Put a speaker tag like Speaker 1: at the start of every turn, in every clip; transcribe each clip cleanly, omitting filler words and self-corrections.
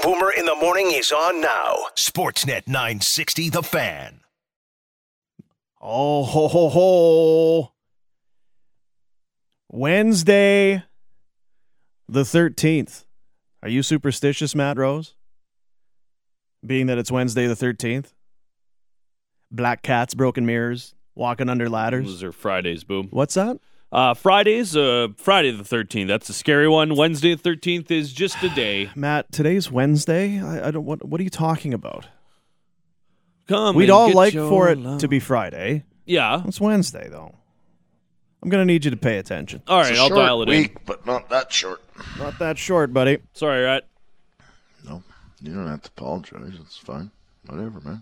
Speaker 1: Boomer in the Morning is on now. Sportsnet 960, The Fan.
Speaker 2: Oh, ho, ho, ho. Wednesday, the 13th. Are you superstitious, Matt Rose? Being that it's Wednesday the 13th? Black cats, broken mirrors, walking under ladders.
Speaker 3: Those are Fridays, Boom.
Speaker 2: What's that?
Speaker 3: Fridays, Friday the 13th. That's a scary one. Wednesday the 13th is just a day.
Speaker 2: Matt, today's Wednesday. I don't. What are you talking about?
Speaker 3: Come,
Speaker 2: We'd
Speaker 3: and
Speaker 2: all
Speaker 3: get
Speaker 2: like
Speaker 3: your
Speaker 2: for it
Speaker 3: love.
Speaker 2: to be Friday.
Speaker 3: Yeah.
Speaker 2: It's Wednesday, though. I'm going to need you to pay attention.
Speaker 3: All right, I'll dial it
Speaker 4: week, but not that short.
Speaker 2: Not that short, buddy.
Speaker 3: Sorry, Rat.
Speaker 4: No, you don't have to apologize. It's fine. Whatever, man.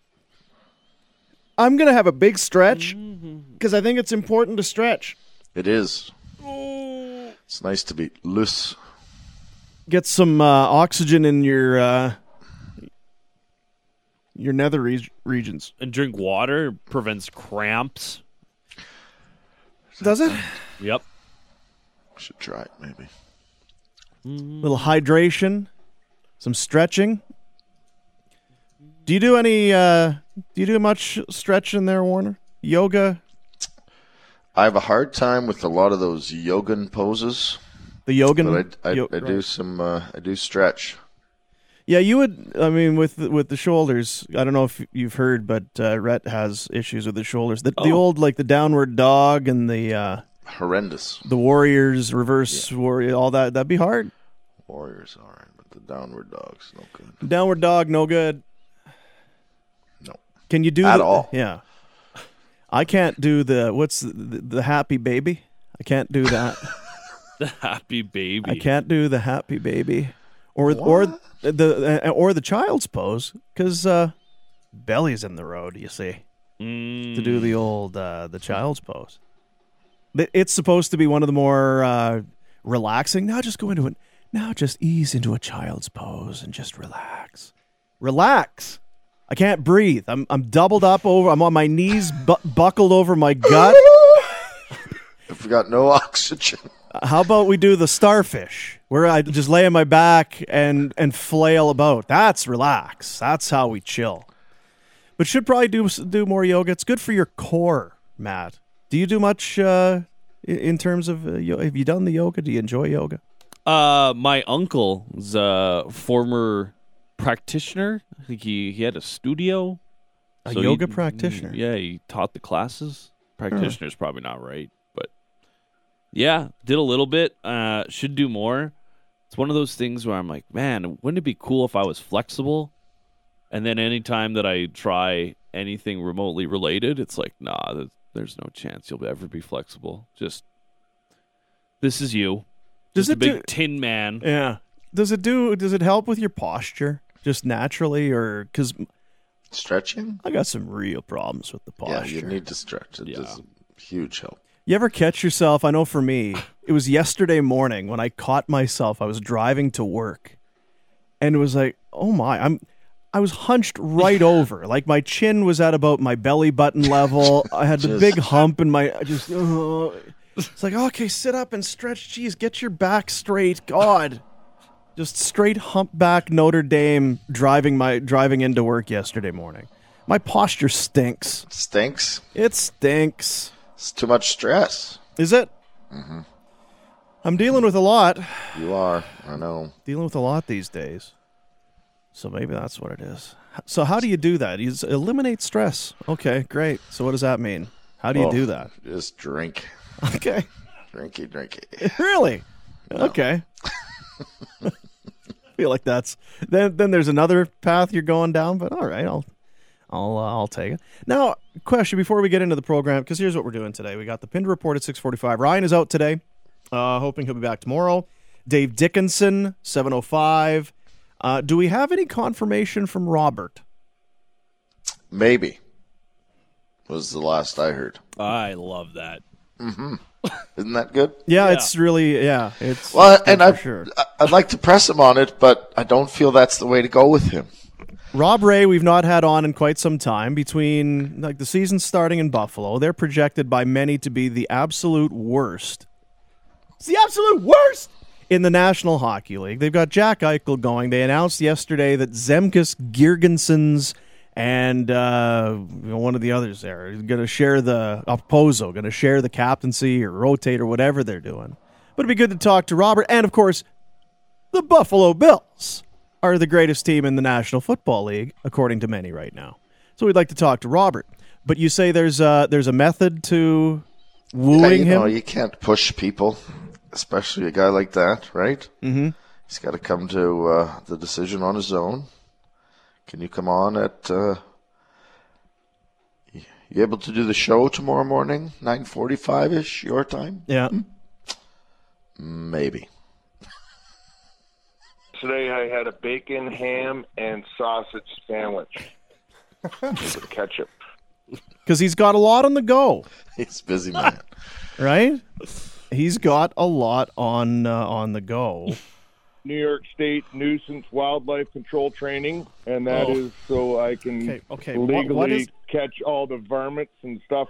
Speaker 2: I'm going to have a big stretch because I think it's important to stretch.
Speaker 4: It is. It's nice to be loose.
Speaker 2: Get some oxygen in your nether regions.
Speaker 3: And drink water. Prevents cramps.
Speaker 2: Does it?
Speaker 3: Yep.
Speaker 4: Should try it, maybe.
Speaker 2: Little hydration, some stretching. Do you do any? Do you do much stretching there, Warner? Yoga?
Speaker 4: I have a hard time with a lot of those yogan poses.
Speaker 2: The yogan?
Speaker 4: But I do some. I do stretch.
Speaker 2: Yeah, you would. I mean, with the shoulders. I don't know if you've heard, but Rhett has issues with his shoulders. The old, like the downward dog and the
Speaker 4: horrendous.
Speaker 2: The Warriors reverse warrior, all that. That'd be hard.
Speaker 4: Warriors, all right, but the downward dog's no good.
Speaker 2: Downward dog, no good.
Speaker 4: No.
Speaker 2: Can you do
Speaker 4: at all?
Speaker 2: Yeah. I can't do the happy baby. I can't do that.
Speaker 3: The happy baby.
Speaker 2: I can't do the happy baby, or the child's pose because belly's in the road. You see, to do the old the child's pose. It's supposed to be one of the more relaxing. Now just go into it. Now just ease into a child's pose and just relax. Relax. I can't breathe. I'm doubled up over. I'm on my knees, buckled over my gut.
Speaker 4: I've got no oxygen.
Speaker 2: How about we do the starfish, where I just lay on my back and flail about? That's relax. That's how we chill. But should probably do more yoga. It's good for your core, Matt. Do you do much in terms of have you done the yoga? Do you enjoy yoga?
Speaker 3: My uncle is a former practitioner. I think he had a studio.
Speaker 2: A yoga practitioner?
Speaker 3: Yeah, he taught the classes. Practitioner is probably not right, but yeah, did a little bit. Should do more. It's one of those things where I'm like, man, wouldn't it be cool if I was flexible? And then anytime that I try anything remotely related, it's like, nah, there's no chance you'll ever be flexible. Just, this is you.
Speaker 2: Does
Speaker 3: Just
Speaker 2: it
Speaker 3: a big tin man.
Speaker 2: Yeah. Does it help with your posture just naturally, or because
Speaker 4: stretching?
Speaker 2: I got some real problems with the posture.
Speaker 4: Yeah, you need to stretch. It does huge help.
Speaker 2: You ever catch yourself? I know for me, it was yesterday morning when I caught myself. I was driving to work, and it was like, oh my, I was hunched right over, like my chin was at about my belly button level. I had the big hump in my it's like, okay, sit up and stretch. Jeez, get your back straight. God. Just straight humpback Notre Dame driving into work yesterday morning. My posture stinks.
Speaker 4: Stinks?
Speaker 2: It stinks.
Speaker 4: It's too much stress.
Speaker 2: Is it?
Speaker 4: Mm-hmm.
Speaker 2: I'm dealing with a lot.
Speaker 4: You are. I know.
Speaker 2: Dealing with a lot these days. So maybe that's what it is. So how do you do that? You eliminate stress. Okay, great. So what does that mean? How do you do that?
Speaker 4: Just drink.
Speaker 2: Okay.
Speaker 4: Drinky.
Speaker 2: Really? No. Okay. I feel like that's then there's another path you're going down, but all right, I'll take it. Now, question before we get into the program, because here's what we're doing today. We got the Pinned Report at 6:45. Ryan is out today, hoping he'll be back tomorrow. Dave Dickinson, 7:05. Do we have any confirmation from Robert?
Speaker 4: Maybe. Was the last I heard.
Speaker 3: I love that.
Speaker 4: Mm-hmm. Isn't that good?
Speaker 2: Yeah, it's really, it's
Speaker 4: well, and
Speaker 2: sure.
Speaker 4: I'd like to press him on it, but I don't feel that's the way to go with him.
Speaker 2: Rob Ray, we've not had on in quite some time. Between like the season starting in Buffalo, they're projected by many to be the absolute worst. It's the absolute worst in the National Hockey League. They've got Jack Eichel going. They announced yesterday that Zemgus Girgensons and one of the others there is going to share the Okposo, going to share the captaincy or rotate or whatever they're doing. But it'd be good to talk to Robert. And, of course, the Buffalo Bills are the greatest team in the National Football League, according to many right now. So we'd like to talk to Robert. But you say there's a method to wooing him?
Speaker 4: You can't push people, especially a guy like that, right?
Speaker 2: Mm-hmm.
Speaker 4: He's got to come to the decision on his own. Can you come on at... you able to do the show tomorrow morning, 9:45-ish, your time?
Speaker 2: Yeah.
Speaker 4: Maybe.
Speaker 5: Today I had a bacon, ham, and sausage sandwich with ketchup.
Speaker 2: Because he's got a lot on the go.
Speaker 4: He's a busy man.
Speaker 2: Right? He's got a lot on the go.
Speaker 5: New York State nuisance wildlife control training, and that is so I can legally
Speaker 2: what is...
Speaker 5: catch all the varmints and stuff.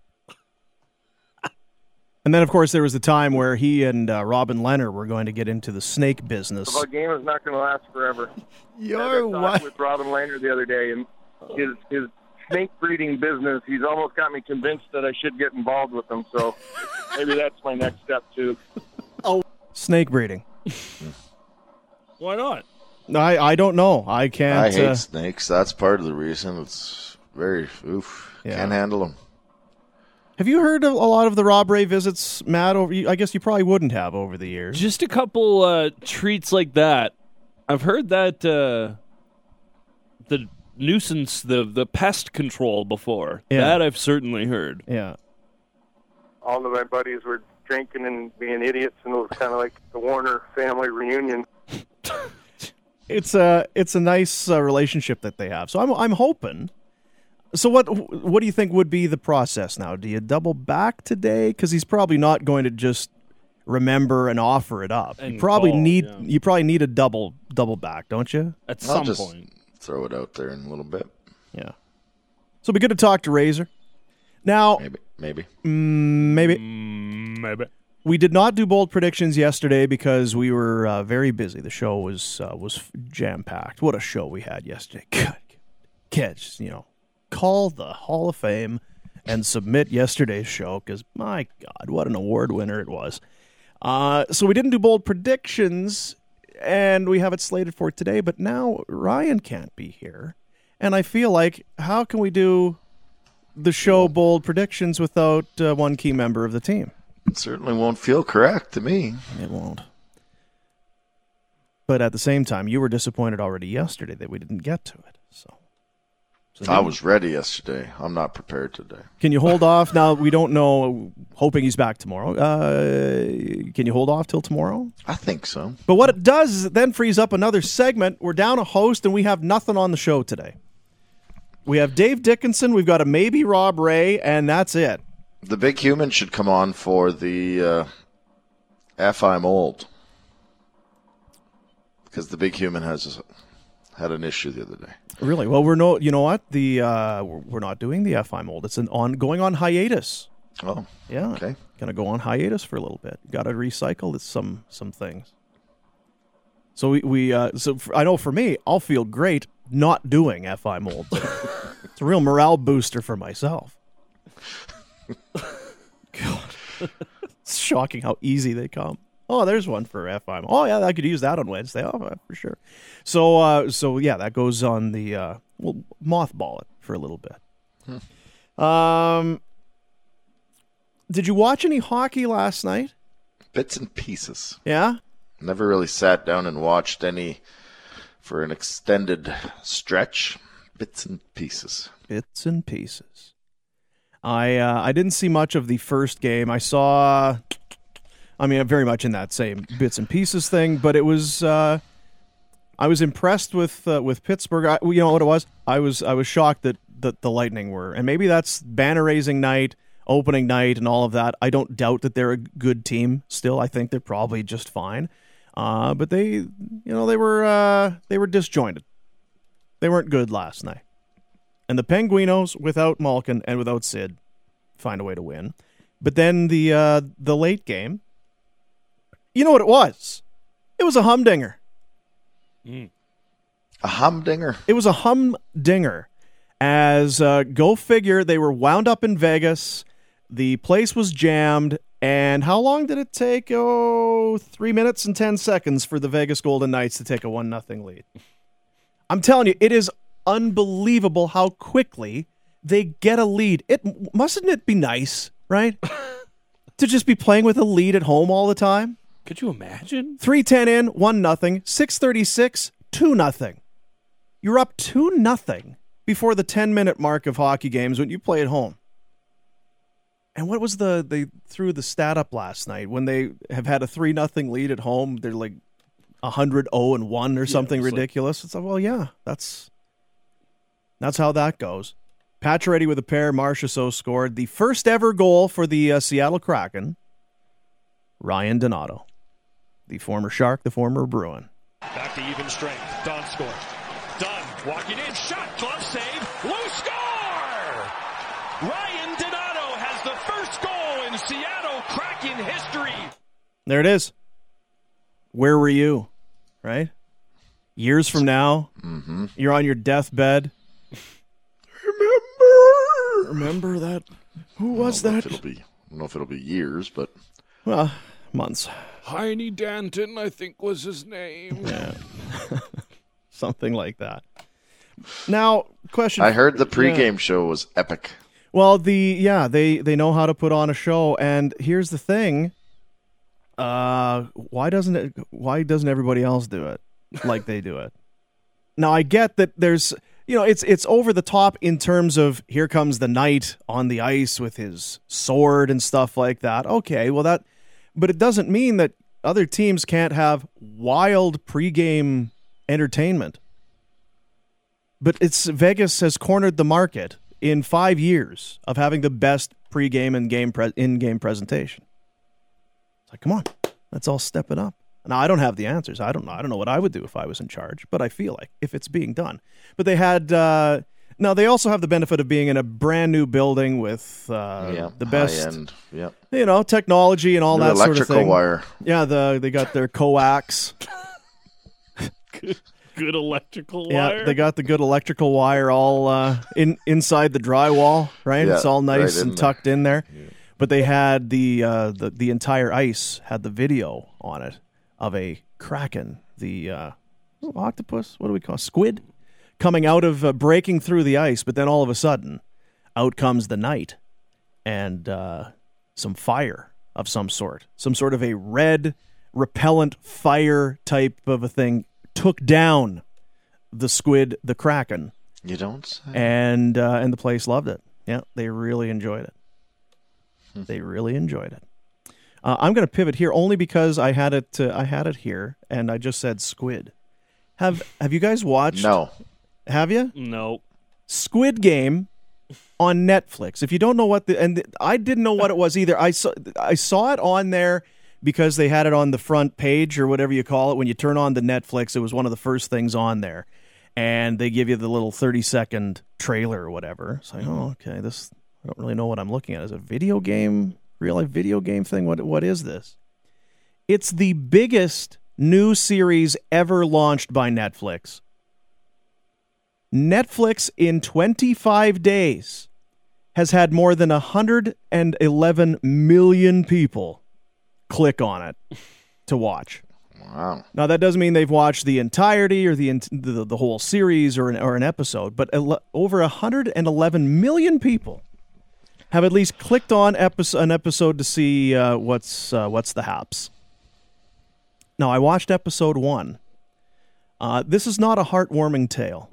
Speaker 2: And then, of course, there was the time where he and Robin Leonard were going to get into the snake business.
Speaker 5: Our game is not going to last forever.
Speaker 2: You're what?
Speaker 5: With Robin Leonard the other day, and his snake breeding business, he's almost got me convinced that I should get involved with him. So maybe that's my next step too.
Speaker 2: Snake breeding.
Speaker 3: Why not?
Speaker 2: I don't know. I can't.
Speaker 4: I hate snakes. That's part of the reason. It's very Can't handle them.
Speaker 2: Have you heard of a lot of the Rob Ray visits, Matt? I guess you probably wouldn't have over the years.
Speaker 3: Just a couple treats like that. I've heard that the nuisance, the pest control before.
Speaker 2: Yeah.
Speaker 3: That I've certainly heard.
Speaker 2: Yeah.
Speaker 5: All of my buddies were drinking and being idiots, and it was kind of like the Warner family reunion.
Speaker 2: It's a nice relationship that they have. So I'm hoping. So what do you think would be the process now? Do you double back today? Because he's probably not going to just remember and offer it up.
Speaker 3: And
Speaker 2: you probably
Speaker 3: call,
Speaker 2: need a double back, don't you?
Speaker 3: At
Speaker 4: I'll
Speaker 3: some
Speaker 4: just
Speaker 3: point.
Speaker 4: throw it out there in a little bit.
Speaker 2: Yeah. So it'd be good to talk to Razor. Now,
Speaker 4: Maybe.
Speaker 2: we did not do bold predictions yesterday because we were very busy. The show was jam packed. What a show we had yesterday! God, kids, call the Hall of Fame and submit yesterday's show because my God, what an award winner it was. So we didn't do bold predictions, and we have it slated for today. But now Ryan can't be here, and I feel like how can we do the show bold predictions without one key member of the team?
Speaker 4: It certainly won't feel correct to me.
Speaker 2: It won't. But at the same time, you were disappointed already yesterday that we didn't get to it. So
Speaker 4: I was ready yesterday. I'm not prepared today.
Speaker 2: can you hold off? Now, we don't know, hoping he's back tomorrow. Can you hold off till tomorrow?
Speaker 4: I think so.
Speaker 2: But what it does is it then frees up another segment. We're down a host, and we have nothing on the show today. We have Dave Dickinson, we've got a maybe Rob Ray, and that's it.
Speaker 4: The big human should come on for the F I'm old. Because the big human had an issue the other day.
Speaker 2: Really? Well, you know what? We're not doing the F I'm old. It's going on hiatus.
Speaker 4: Oh,
Speaker 2: Yeah.
Speaker 4: okay.
Speaker 2: Going to go on hiatus for a little bit. Got to recycle some things. So I know for me, I'll feel great not doing F I'm old. It's a real morale booster for myself. God. It's shocking how easy they come. Oh, there's one for FM. Oh, yeah, I could use that on Wednesday. Oh, for sure. So yeah, that goes on the we'll mothball it for a little bit. Did you watch any hockey last night?
Speaker 4: Bits and pieces.
Speaker 2: Yeah?
Speaker 4: Never really sat down and watched any for an extended stretch. Bits and pieces.
Speaker 2: Bits and pieces. I didn't see much of the first game. I saw, I'm very much in that same bits and pieces thing, but it was, I was impressed with Pittsburgh. You know what it was? I was shocked that the Lightning were, and maybe that's banner raising night, opening night, and all of that. I don't doubt that they're a good team still. I think they're probably just fine. But they were disjointed. They weren't good last night. And the Penguinos, without Malkin and without Sid, find a way to win. But then the late game, you know what it was? It was a humdinger.
Speaker 4: A humdinger.
Speaker 2: It was a humdinger. As go figure, they were wound up in Vegas. The place was jammed. And how long did it take? 3 minutes and 10 seconds for the Vegas Golden Knights to take a 1-0 lead. I'm telling you, it is unbelievable how quickly they get a lead. Mustn't it be nice, right? To just be playing with a lead at home all the time?
Speaker 3: Could you imagine?
Speaker 2: 3:10 in, 1-0. 6:36, 2-0. You're up 2-0 before the 10-minute mark of hockey games when you play at home. And what was they threw the stat up last night when they have had a 3-0 lead at home? They're like 100-0-1 or something ridiculous. It's like, well, yeah, that's how that goes. Pacioretty with a pair, Marchessault scored the first ever goal for the Seattle Kraken. Ryan Donato, the former Shark, the former Bruin.
Speaker 6: Back to even strength. Dunn scores. Dunn walking in, shot, glove save, loose score! Ryan Donato has the first goal in Seattle Kraken history.
Speaker 2: There it is. Where were you? Right? Years from now, you're on your deathbed. Remember that? Who was that?
Speaker 4: I don't know if it'll be years, but
Speaker 2: Well, months.
Speaker 3: Heine Danton, I think was his name.
Speaker 2: Yeah. Something like that. Now, question.
Speaker 4: I heard the pregame show was epic.
Speaker 2: Well, they know how to put on a show, and here's the thing. Why doesn't everybody else do it like they do it? Now, I get that there's, it's over the top in terms of here comes the knight on the ice with his sword and stuff like that. Okay, well but it doesn't mean that other teams can't have wild pregame entertainment. But Vegas has cornered the market in 5 years of having the best pregame and in-game presentation. It's like, come on, let's all step it up. Now, I don't have the answers. I don't know what I would do if I was in charge, but I feel like if it's being done. But they had now they also have the benefit of being in a brand new building with the best
Speaker 4: high-end,
Speaker 2: technology and all that sort of
Speaker 4: electrical
Speaker 2: thing.
Speaker 4: wire.
Speaker 2: Yeah, they got their coax.
Speaker 3: Good electrical wire.
Speaker 2: Yeah, they got the good electrical wire all inside the drywall, right?
Speaker 4: Yeah,
Speaker 2: it's all nice
Speaker 4: right
Speaker 2: and tucked in there. Yeah. But they had the entire ice had the video on it of a kraken, the octopus. What do we call squid? Coming out of breaking through the ice, but then all of a sudden, out comes the knight and some fire of some sort of a red repellent fire type of a thing. Took down the squid, the kraken.
Speaker 4: You don't say.
Speaker 2: And the place loved it. Yeah, they really enjoyed it. They really enjoyed it. I'm going to pivot here only because I had it here, and I just said squid. Have you guys watched?
Speaker 4: No.
Speaker 2: Have you?
Speaker 3: No.
Speaker 2: Squid Game on Netflix. If you don't know I didn't know what it was either. I saw it on there because they had it on the front page or whatever you call it. When you turn on the Netflix, it was one of the first things on there. And they give you the little 30-second trailer or whatever. It's like, oh, okay, I don't really know what I'm looking at. Is it a video game, real-life video game thing? What is this? It's the biggest new series ever launched by Netflix. Netflix, in 25 days, has had more than 111 million people click on it to watch.
Speaker 4: Wow.
Speaker 2: Now, that doesn't mean they've watched the entirety or the whole series or an episode, but over 111 million people have at least clicked on an episode to see what's the haps. Now, I watched episode 1. This is not a heartwarming tale.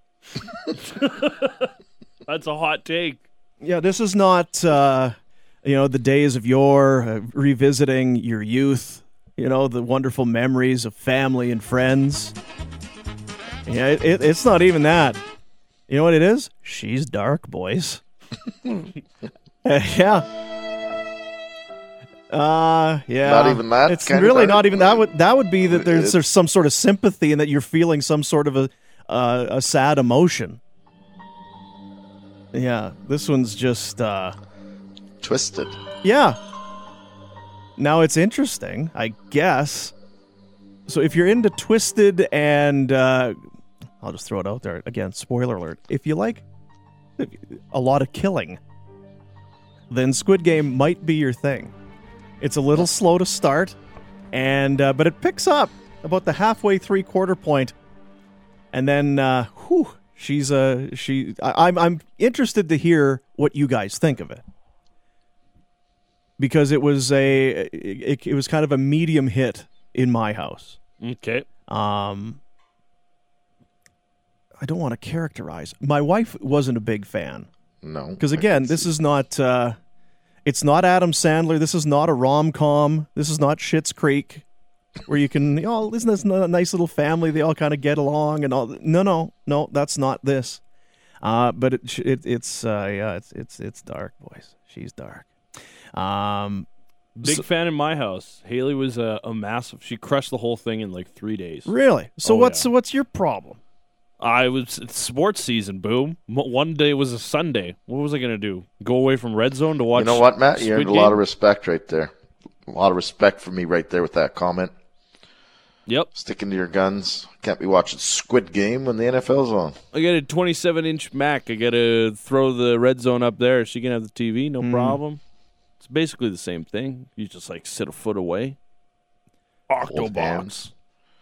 Speaker 3: That's a hot take.
Speaker 2: Yeah, this is not, the days of yore, revisiting your youth, the wonderful memories of family and friends. Yeah, it's not even that. You know what it is? She's dark, boys. Yeah. Yeah.
Speaker 4: Not even that?
Speaker 2: It's really not even that. That would be that there's some sort of sympathy and that you're feeling some sort of a sad emotion. Yeah, this one's just
Speaker 4: twisted.
Speaker 2: Yeah. Now it's interesting, I guess. So if you're into Twisted and I'll just throw it out there again, spoiler alert. If you like a lot of killing, then Squid Game might be your thing. It's a little slow to start, and but it picks up about the halfway 3/4 point, and then I'm interested to hear what you guys think of it, because it was it was kind of a medium hit in my house.
Speaker 3: Okay.
Speaker 2: I don't want to characterize. My wife wasn't a big fan.
Speaker 4: No.
Speaker 2: Because again, this is not it's not Adam Sandler. This is not a rom-com. This is not Schitt's Creek, where you can, isn't this a nice little family? They all kind of get along and all. No, that's not this. But it's dark, boys. She's dark.
Speaker 3: Big fan in my house. Haley was a massive. She crushed the whole thing in like 3 days.
Speaker 2: Really? So what's your problem?
Speaker 3: It's sports season, boom. One day was a Sunday. What was I going to do? Go away from Red Zone to watch?
Speaker 4: You know what, Matt? You
Speaker 3: Squid
Speaker 4: earned a lot
Speaker 3: Game?
Speaker 4: of respect right there. A lot of respect for me right there with that comment.
Speaker 3: Yep.
Speaker 4: Sticking to your guns. Can't be watching Squid Game when the NFL's on.
Speaker 3: I got a 27-inch Mac. I got to throw the Red Zone up there. She can have the TV, no problem. It's basically the same thing. You just sit a foot away. Octobox.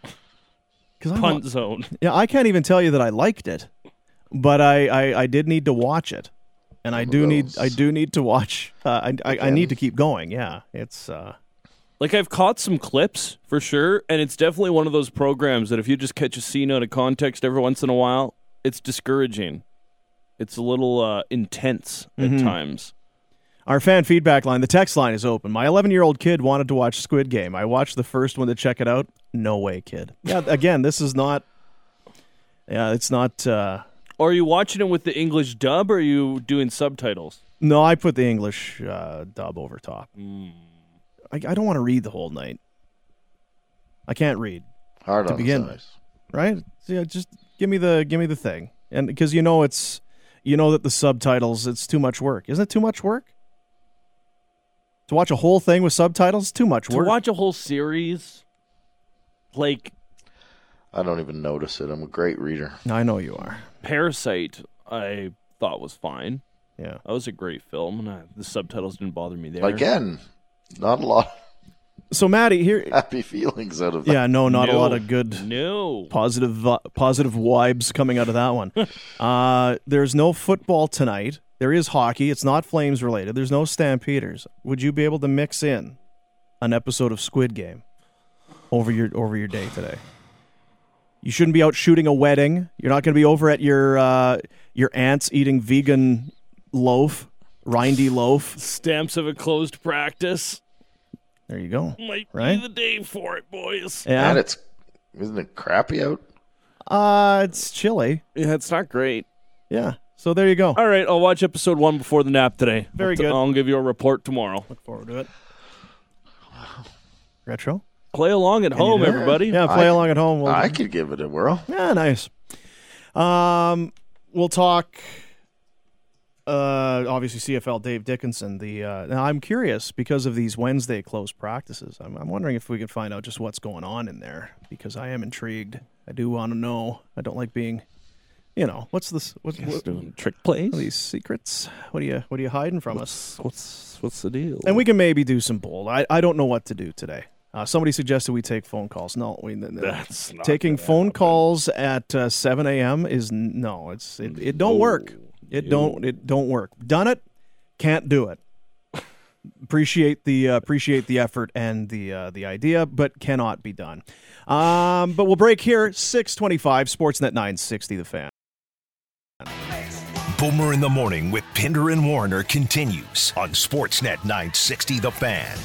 Speaker 3: Punt zone.
Speaker 2: Yeah, I can't even tell you that I liked it, but I did need to watch it, and I do need to watch. I need to keep going. Yeah, it's
Speaker 3: I've caught some clips for sure, and it's definitely one of those programs that if you just catch a scene out of context every once in a while, it's discouraging. It's a little intense at times.
Speaker 2: Our fan feedback line, the text line is open. My 11-year-old kid wanted to watch Squid Game. I watched the first one to check it out. No way, kid. Yeah, again, this is not... Yeah, it's not...
Speaker 3: Are you watching it with the English dub, or are you doing subtitles?
Speaker 2: No, I put the English dub over top. I don't want to read the whole night. I can't read.
Speaker 4: Hard
Speaker 2: to
Speaker 4: on
Speaker 2: begin
Speaker 4: his
Speaker 2: with,
Speaker 4: eyes.
Speaker 2: right? So, yeah, just give me the thing, and because that the subtitles, it's too much work. Isn't it too much work? To watch a whole thing with subtitles, too much work.
Speaker 3: To watch a whole series,
Speaker 4: I don't even notice it. I'm a great reader.
Speaker 2: I know you are.
Speaker 3: Parasite, I thought was fine.
Speaker 2: Yeah,
Speaker 3: that was a great film, and the subtitles didn't bother me there.
Speaker 4: Again, not a lot
Speaker 2: So, Maddie, here...
Speaker 4: happy feelings out of that.
Speaker 2: Yeah, no, not a lot of good positive vibes coming out of that one. There's no football tonight. There is hockey. It's not Flames related. There's no Stampeders. Would you be able to mix in an episode of Squid Game over your day today? You shouldn't be out shooting a wedding. You're not going to be over at your aunt's eating vegan loaf, rindy loaf.
Speaker 3: Stamps of a closed practice.
Speaker 2: There you go.
Speaker 3: Might
Speaker 2: right?
Speaker 3: be the day for it, boys.
Speaker 2: Yeah.
Speaker 4: And isn't it crappy out?
Speaker 2: It's chilly.
Speaker 3: Yeah, it's not great.
Speaker 2: Yeah. So there you go.
Speaker 3: All right, I'll watch episode 1 before the nap today.
Speaker 2: Very good.
Speaker 3: I'll give you a report tomorrow.
Speaker 2: Look forward to it. Retro?
Speaker 3: Play along at home,
Speaker 2: do it?
Speaker 3: everybody.
Speaker 2: Yeah, play along at home.
Speaker 4: I could give it a whirl.
Speaker 2: Yeah, nice. We'll talk, obviously, CFL Dave Dickinson. Now, I'm curious, because of these Wednesday close practices, I'm wondering if we can find out just what's going on in there, because I am intrigued. I do want to know. I don't like being... what's this? What's
Speaker 3: doing trick plays?
Speaker 2: What are these secrets? What are you hiding from us?
Speaker 3: What's the deal?
Speaker 2: And we can maybe do some bold. I don't know what to do today. Somebody suggested we take phone calls. No,
Speaker 3: That's not
Speaker 2: taking phone calls at 7 a.m. is it don't work. It don't work. Done it, can't do it. Appreciate the effort and the idea, but cannot be done. But we'll break here. 6:25 Sportsnet 960 The Fan.
Speaker 1: Boomer in the Morning with Pinder and Warner continues on Sportsnet 960 The Fan.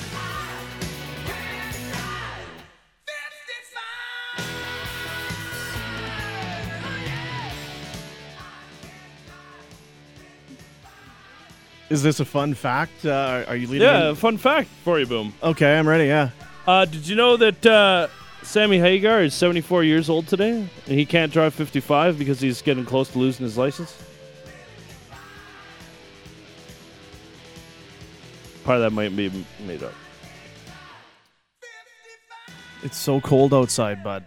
Speaker 2: Is this a fun fact? Are you leading?
Speaker 3: Yeah, fun fact for you, Boom.
Speaker 2: Okay, I'm ready, yeah.
Speaker 3: Did you know that Sammy Hagar is 74 years old today, and he can't drive 55 because he's getting close to losing his license? Part of that might be made up.
Speaker 2: It's so cold outside, bud.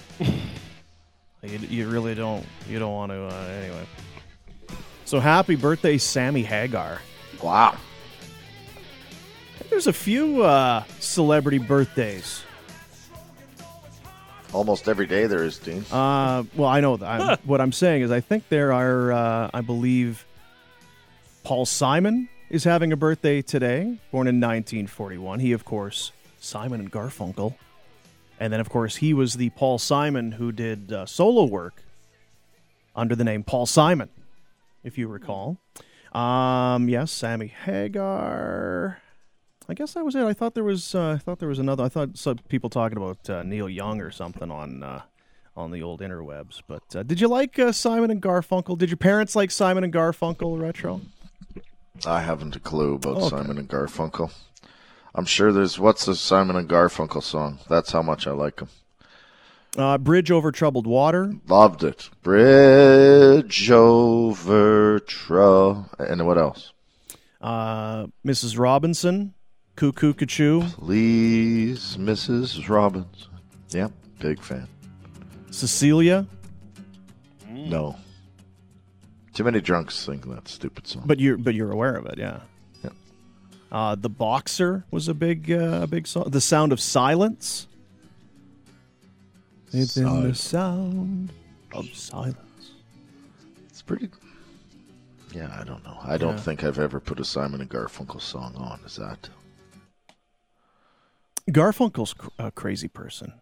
Speaker 2: You really don't. You don't want to. Anyway. So happy birthday, Sammy Hagar.
Speaker 4: Wow.
Speaker 2: There's a few celebrity birthdays.
Speaker 4: Almost every day there is, Dean.
Speaker 2: Well, I know that. What I'm saying is I think there are, I believe, Paul Simon is having a birthday today, born in 1941. He, of course, Simon and Garfunkel. And then, of course, he was the Paul Simon who did solo work under the name Paul Simon, if you recall. Yes, Sammy Hagar. I guess that was it. I thought there was another. I thought some people talking about Neil Young or something on the old interwebs. But did you like Simon and Garfunkel? Did your parents like Simon and Garfunkel retro?
Speaker 4: I haven't a clue about Simon and Garfunkel. I'm sure what's the Simon and Garfunkel song? That's how much I like them.
Speaker 2: Bridge Over Troubled Water.
Speaker 4: Loved it. Bridge over and what else?
Speaker 2: Mrs. Robinson. Cuckoo Cachoo.
Speaker 4: Please, Mrs. Robinson. Yep, big fan.
Speaker 2: Cecilia.
Speaker 4: No. Too many drunks sing that stupid song.
Speaker 2: But you're aware of it, yeah. The Boxer was a big song. The Sound of Silence. It's in the sound of silence.
Speaker 4: It's pretty. Yeah, I don't know. I don't think I've ever put a Simon and Garfunkel song on. Is that?
Speaker 2: Garfunkel's a crazy person.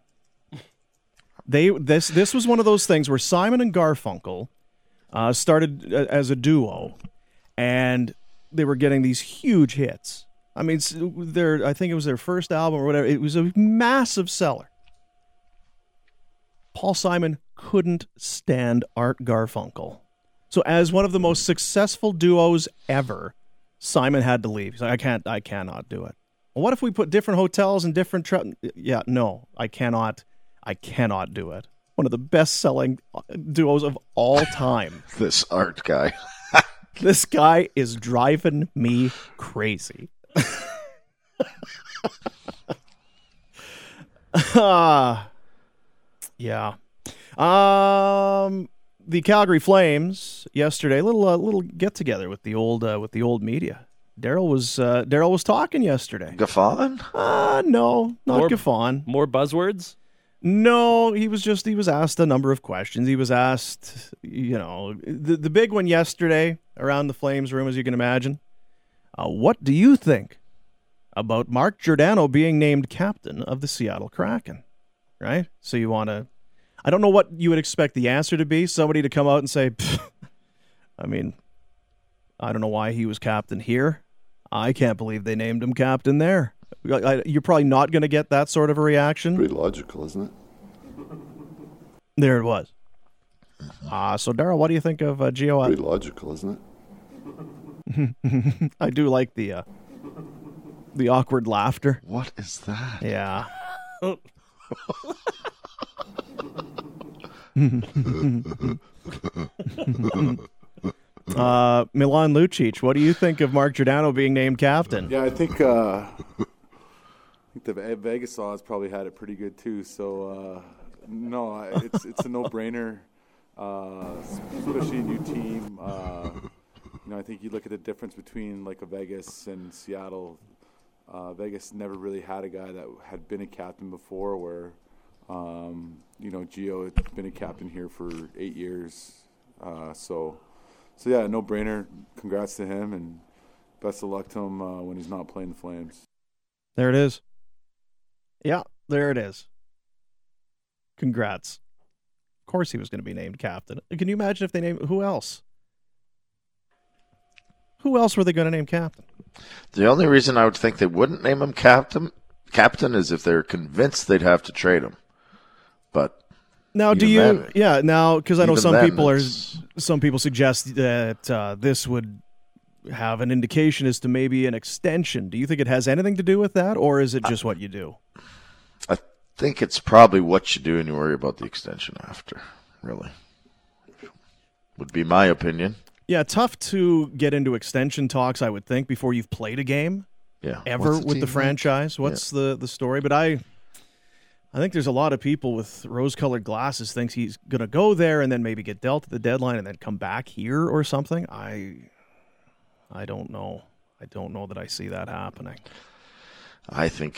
Speaker 2: This was one of those things where Simon and Garfunkel started as a duo, and they were getting these huge hits. I mean, I think it was their first album or whatever. It was a massive seller. Paul Simon couldn't stand Art Garfunkel. So as one of the most successful duos ever, Simon had to leave. He's like, I cannot do it. Well, what if we put different hotels and different... no, I cannot do it. One of the best-selling duos of all time.
Speaker 4: This Art guy.
Speaker 2: This guy is driving me crazy. Yeah. The Calgary Flames yesterday, little get together with the old media. Daryl was talking yesterday.
Speaker 4: Gaffon?
Speaker 2: No, not Gaffon.
Speaker 3: More buzzwords?
Speaker 2: No, he was asked a number of questions. He was asked, the big one yesterday around the Flames room, as you can imagine. What do you think about Mark Giordano being named captain of the Seattle Kraken? Right? So you want to... I don't know what you would expect the answer to be. Somebody to come out and say, I mean, I don't know why he was captain here. I can't believe they named him captain there. You're probably not going to get that sort of a reaction.
Speaker 7: Pretty logical, isn't it?
Speaker 2: There it was. So, Darryl, what do you think of Gio?
Speaker 7: Pretty logical, isn't
Speaker 2: it? I do like the awkward laughter.
Speaker 4: What is that?
Speaker 2: Yeah. Milan Lucic, what do you think of Mark Giordano being named captain?
Speaker 7: Yeah, I think the Vegas odds probably had it pretty good too. So no, it's a no-brainer, especially a new team. I think you look at the difference between like a Vegas and Seattle. Vegas never really had a guy that had been a captain before, where Gio had been a captain here for 8 years. So yeah, no brainer. Congrats to him, and best of luck to him when he's not playing the Flames.
Speaker 2: There it is. Yeah, there it is. Congrats. Of course he was going to be named captain. Can you imagine if they named... Who else? Who else were they going to name captain?
Speaker 4: The only reason I would think they wouldn't name him captain is if they're convinced they'd have to trade him. But
Speaker 2: now, do you? Yeah, now because I know some people suggest that this would have an indication as to maybe an extension. Do you think it has anything to do with that, or is it just what you do?
Speaker 4: I think it's probably what you do, and you worry about the extension after. Really, would be my opinion.
Speaker 2: Yeah, tough to get into extension talks, I would think, before you've played a game.
Speaker 4: Yeah,
Speaker 2: ever with the franchise. What's the story? But I think there's a lot of people with rose-colored glasses thinks he's going to go there and then maybe get dealt at the deadline and then come back here or something. I don't know. I don't know that I see that happening.
Speaker 4: I think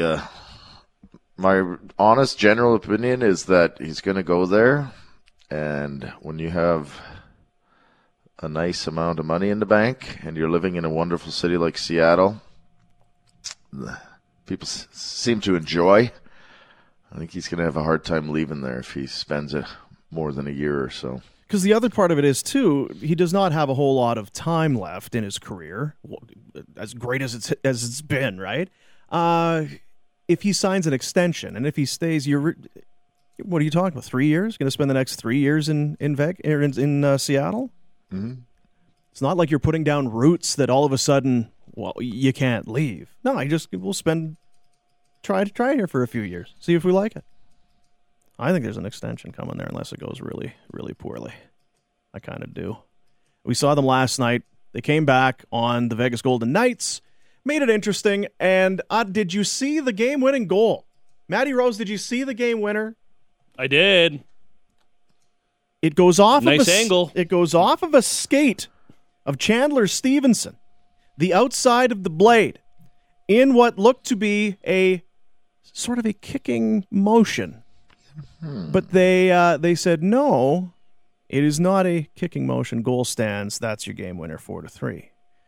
Speaker 4: my honest general opinion is that he's going to go there, and when you have a nice amount of money in the bank and you're living in a wonderful city like Seattle, people seem to enjoy. I think he's going to have a hard time leaving there if he spends more than a year or so. Because
Speaker 2: the other part of it is, too, he does not have a whole lot of time left in his career, as great as it's been, right? If he signs an extension and if he stays, what are you talking about, 3 years? Going to spend the next 3 years in Seattle?
Speaker 4: Mm-hmm.
Speaker 2: It's not like you're putting down roots that all of a sudden, well, you can't leave. No, we'll try here for a few years, see if we like it. I think there's an extension coming there unless it goes really, really poorly. I kind of do. We saw them last night. They came back on the Vegas Golden Knights, made it interesting, and did you see the game-winning goal? Matty Rose, did you see the game winner?
Speaker 3: I did.
Speaker 2: It goes off
Speaker 3: nice angle.
Speaker 2: It goes off of a skate of Chandler Stevenson, the outside of the blade, in what looked to be a sort of a kicking motion. But they said, no, it is not a kicking motion. Goal stands. That's your game winner, 4-3.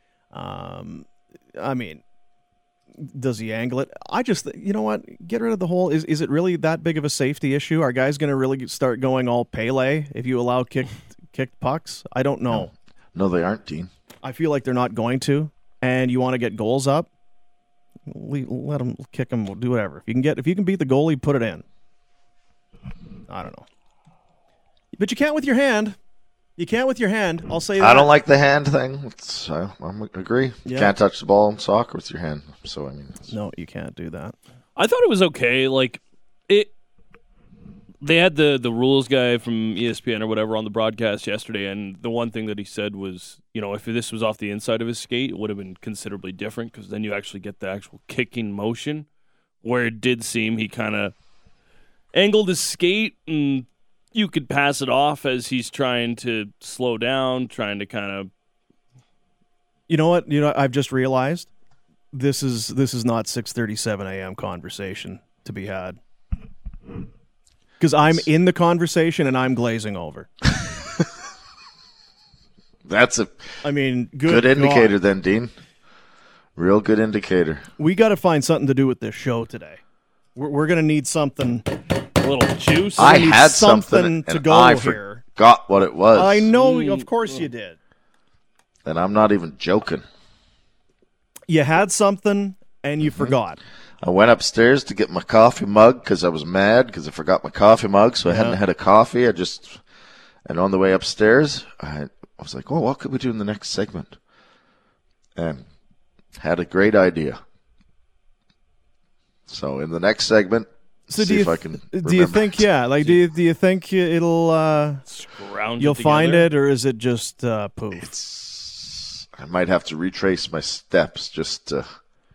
Speaker 2: I mean, does he angle it? You know what? Get rid of the whole, is it really that big of a safety issue? Are guys going to really start going all Pele if you allow kicked pucks? I don't know.
Speaker 4: No, they aren't, Dean.
Speaker 2: I feel like they're not going to, and you want to get goals up, let them kick them, do whatever. If you can beat the goalie, put it in. I don't know. But you can't with your hand. You can't with your hand. I'll say that.
Speaker 4: I don't like the hand thing. I agree. You
Speaker 2: Yeah.
Speaker 4: can't touch the ball in soccer with your hand. So,
Speaker 2: No, you can't do that.
Speaker 3: I thought it was okay. Like, they had the rules guy from ESPN or whatever on the broadcast yesterday, and the one thing that he said was, if this was off the inside of his skate, it would have been considerably different because then you actually get the actual kicking motion, where it did seem he kind of angled his skate and you could pass it off as he's trying to slow down, trying to kind of...
Speaker 2: You know what? I've just realized this is not 6:37 a.m. conversation to be had. Because I'm in the conversation and I'm glazing over.
Speaker 4: That's a
Speaker 2: good
Speaker 4: indicator
Speaker 2: God.
Speaker 4: then, Dean. Real good indicator.
Speaker 2: We got to find something to do with this show today. We're going to need something...
Speaker 3: A little juice.
Speaker 4: I had
Speaker 2: something to go
Speaker 4: I
Speaker 2: here.
Speaker 4: Forgot what it was.
Speaker 2: I know, of course you did.
Speaker 4: And I'm not even joking.
Speaker 2: You had something and you forgot.
Speaker 4: I went upstairs to get my coffee mug because I was mad because I forgot my coffee mug, so I hadn't had a coffee. And on the way upstairs, I was like, what could we do in the next segment? And had a great idea. So in the next segment, see if I can remember.
Speaker 2: Do you think, do you think it'll, you'll find it, or is it just poof?
Speaker 4: I might have to retrace my steps just to...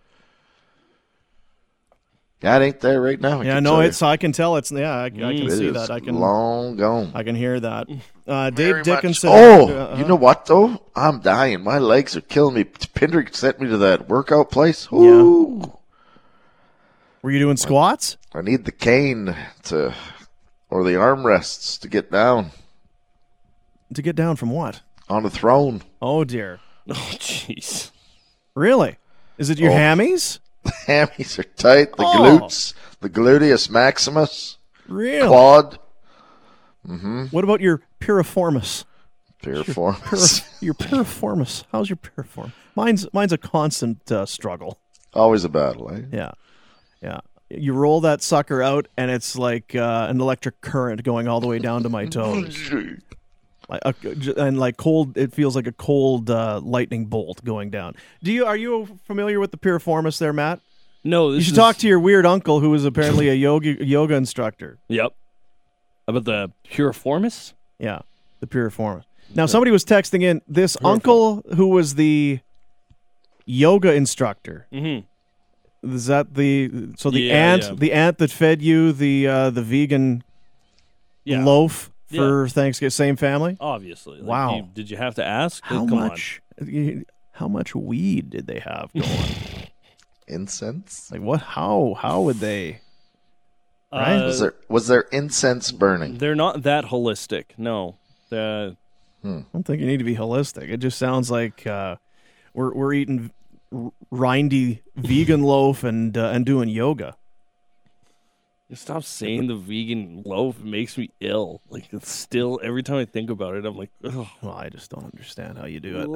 Speaker 4: Yeah, it ain't there right now.
Speaker 2: I can tell it's, I can see that. I can
Speaker 4: long gone.
Speaker 2: I can hear that. Dave Dickinson.
Speaker 4: You know what, though? I'm dying. My legs are killing me. Pinder sent me to that workout place. Ooh.
Speaker 2: Yeah. Were you doing squats?
Speaker 4: I need the cane or the armrests to get down.
Speaker 2: To get down from what?
Speaker 4: On the throne.
Speaker 2: Oh, dear.
Speaker 3: Oh, jeez.
Speaker 2: Really? Is it your hammies?
Speaker 4: The hammies are tight. The glutes. The gluteus maximus.
Speaker 2: Really?
Speaker 4: Quad. Mm-hmm.
Speaker 2: What about your piriformis?
Speaker 4: Piriformis.
Speaker 2: Your piriformis. How's your piriform? Mine's a constant struggle.
Speaker 4: Always a battle, eh?
Speaker 2: Yeah. Yeah. You roll that sucker out, and it's like an electric current going all the way down to my toes. Cold. It feels like a cold lightning bolt going down. Are you familiar with the piriformis there, Matt?
Speaker 3: No.
Speaker 2: You should talk to your weird uncle, who is apparently a yoga instructor.
Speaker 3: Yep. About the piriformis?
Speaker 2: Yeah, the piriformis. Now, somebody was texting in, this uncle who was the yoga instructor.
Speaker 3: Mm-hmm.
Speaker 2: Is that the
Speaker 8: Yeah,
Speaker 2: aunt
Speaker 8: yeah.
Speaker 2: the aunt that fed you the vegan
Speaker 8: Yeah.
Speaker 2: loaf for Thanksgiving? Same family?
Speaker 8: Obviously. Like,
Speaker 2: Wow.
Speaker 8: did you have to ask?
Speaker 2: How
Speaker 8: Come
Speaker 2: much? How much weed did they have going?
Speaker 4: Incense?
Speaker 2: Like what? How would they?
Speaker 8: on.
Speaker 2: Right?
Speaker 4: Was there incense burning?
Speaker 8: They're not that holistic. No.
Speaker 2: I don't think you need to be holistic. It just sounds like we're eating rindy vegan loaf and doing yoga.
Speaker 8: Stop saying the vegan loaf. It makes me ill. Like, it's still, every time I think about it, I'm like, ugh.
Speaker 2: Well, I just don't understand how you do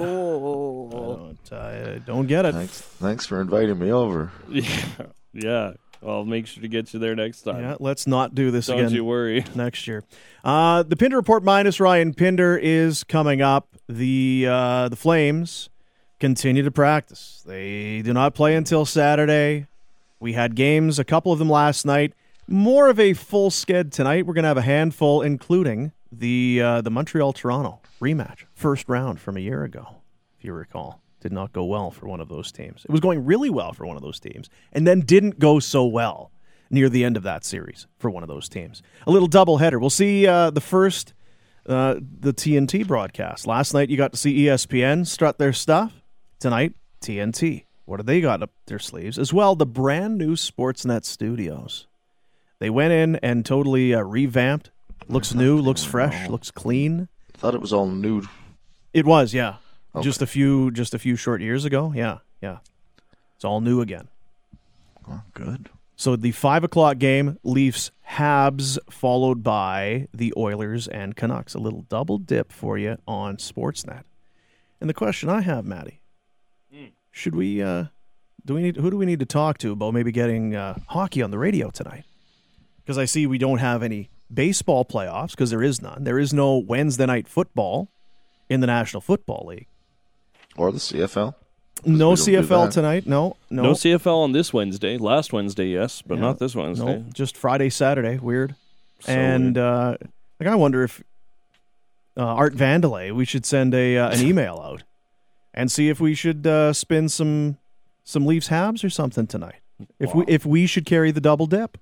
Speaker 2: it. I don't get it.
Speaker 4: Thanks for inviting me over.
Speaker 8: Yeah. I'll make sure to get you there next time.
Speaker 2: Yeah, let's not do this
Speaker 8: Don't
Speaker 2: again
Speaker 8: you worry.
Speaker 2: next year. The Pinder Report minus Ryan Pinder is coming up. The Flames continue to practice. They do not play until Saturday. We had games, a couple of them last night. More of a full sked tonight. We're going to have a handful, including the Montreal-Toronto rematch, first round from a year ago, if you recall. Did not go well for one of those teams. It was going really well for one of those teams, and then didn't go so well near the end of that series for one of those teams. A little doubleheader. We'll see the first, the TNT broadcast. Last night you got to see ESPN strut their stuff. Tonight, TNT. What have they got up their sleeves? As well, the brand new Sportsnet studios. They went in and totally revamped. Looks new, looks fresh, looks clean.
Speaker 4: I thought it was all nude.
Speaker 2: It was, yeah.
Speaker 4: Okay.
Speaker 2: Just a few short years ago. Yeah. It's all new again.
Speaker 4: Oh, good.
Speaker 2: So the 5 o'clock game, Leafs Habs, followed by the Oilers and Canucks. A little double dip for you on Sportsnet. And the question I have, Matty, should we who do we need to talk to about maybe getting hockey on the radio tonight? Because I see we don't have any baseball playoffs because there is none. There is no Wednesday night football in the National Football League.
Speaker 4: Or the CFL.
Speaker 2: No
Speaker 4: we don't do
Speaker 2: CFL
Speaker 4: that.
Speaker 2: tonight. No.
Speaker 8: No CFL on this Wednesday. Last Wednesday, yes, but not this Wednesday.
Speaker 2: No, just Friday, Saturday. Weird.
Speaker 4: So
Speaker 2: and I wonder if Art Vandelay, we should send an email out and see if we should spin some Leafs Habs or something tonight. If we should carry the double dip.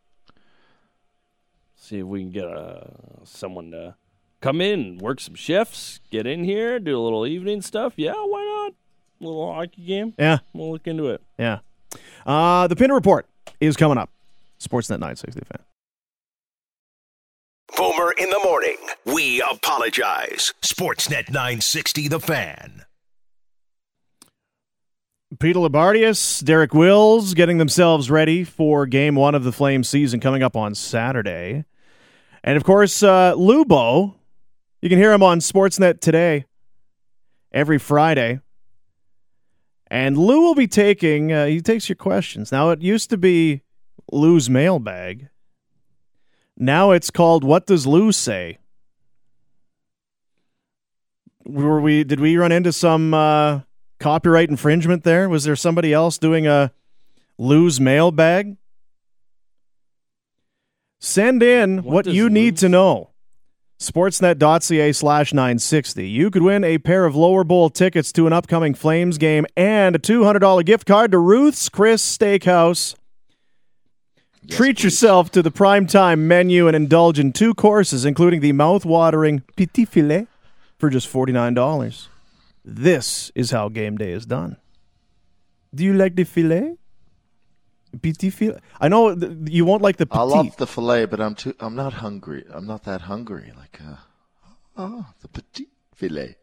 Speaker 8: See if we can get someone to come in, work some shifts, get in here, do a little evening stuff. Yeah, why not? A little hockey game.
Speaker 2: Yeah.
Speaker 8: We'll look into it.
Speaker 2: Yeah. The Pinder Report is coming up. Sportsnet 960 fan.
Speaker 1: Boomer in the morning. We apologize. Sportsnet 960 The Fan.
Speaker 2: Peter Labardius, Derek Wills getting themselves ready for Game 1 of the Flames season coming up on Saturday. And, of course, Lubo, you can hear him on Sportsnet today, every Friday. And Lou will be taking, he takes your questions. Now, it used to be Lou's mailbag. Now it's called What Does Lou Say? Did we run into some copyright infringement there? Was there somebody else doing a Lou's mailbag? Send in what you need to know. Sportsnet.ca/960. You could win a pair of Lower Bowl tickets to an upcoming Flames game and a $200 gift card to Ruth's Chris Steakhouse.
Speaker 4: Yes,
Speaker 2: Treat
Speaker 4: please.
Speaker 2: yourself to the primetime menu and indulge in 2 courses, including the mouth-watering Petit Filet for just $49. This is how game day is done. Do you like the filet? Petit filet? I know you won't like the petit.
Speaker 4: I love the filet, but I'm not hungry. I'm not that hungry. Like, the petit filet.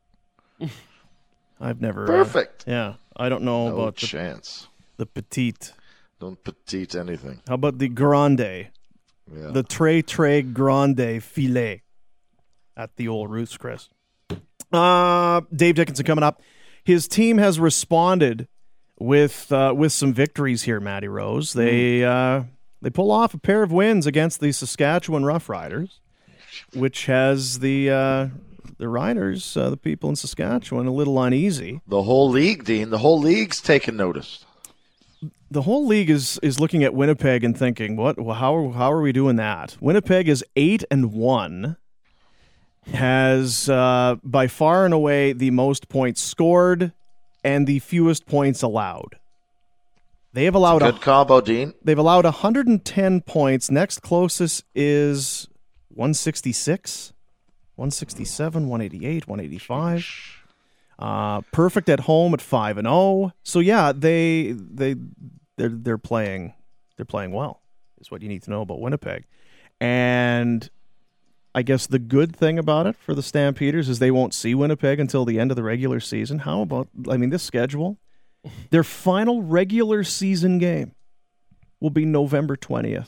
Speaker 2: I've never.
Speaker 4: Perfect.
Speaker 2: Yeah, I don't know
Speaker 4: No
Speaker 2: about
Speaker 4: chance.
Speaker 2: the petite.
Speaker 4: Don't petite anything.
Speaker 2: How about the grande?
Speaker 4: Yeah.
Speaker 2: The très grande filet at the old Ruth's Chris. Dave Dickinson coming up. His team has responded with some victories here, Matty Rose. They pull off a pair of wins against the Saskatchewan Roughriders, which has the Riders, the people in Saskatchewan, a little uneasy.
Speaker 4: The whole league, Dean. The whole league's taken notice.
Speaker 2: The whole league is looking at Winnipeg and thinking, what? Well, how are we doing that? Winnipeg is 8-1, has by far and away the most points scored and the fewest points allowed. They have allowed
Speaker 4: Good call, Bodine.
Speaker 2: They've allowed 110 points. Next closest is 166, 167, 188, 185. Perfect at home at 5-0. So yeah, they're playing well. Is what you need to know about Winnipeg. And I guess the good thing about it for the Stampeders is they won't see Winnipeg until the end of the regular season. How about, this schedule? Their final regular season game will be November 20th.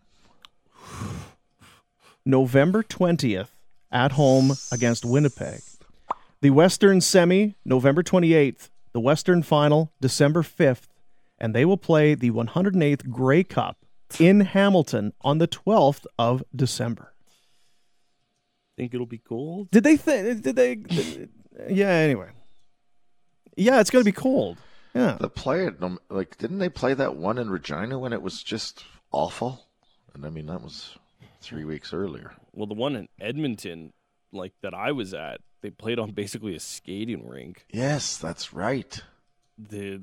Speaker 2: November 20th at home against Winnipeg. The Western Semi, November 28th. The Western Final, December 5th. And they will play the 108th Grey Cup in Hamilton on the 12th of December.
Speaker 8: Think it'll be cold?
Speaker 2: Yeah, anyway. Yeah, it's going to be cold. Yeah.
Speaker 4: Didn't they play that one in Regina when it was just awful? And that was 3 weeks earlier.
Speaker 8: Well, the one in Edmonton, that I was at, they played on basically a skating rink.
Speaker 4: Yes, that's right.
Speaker 8: For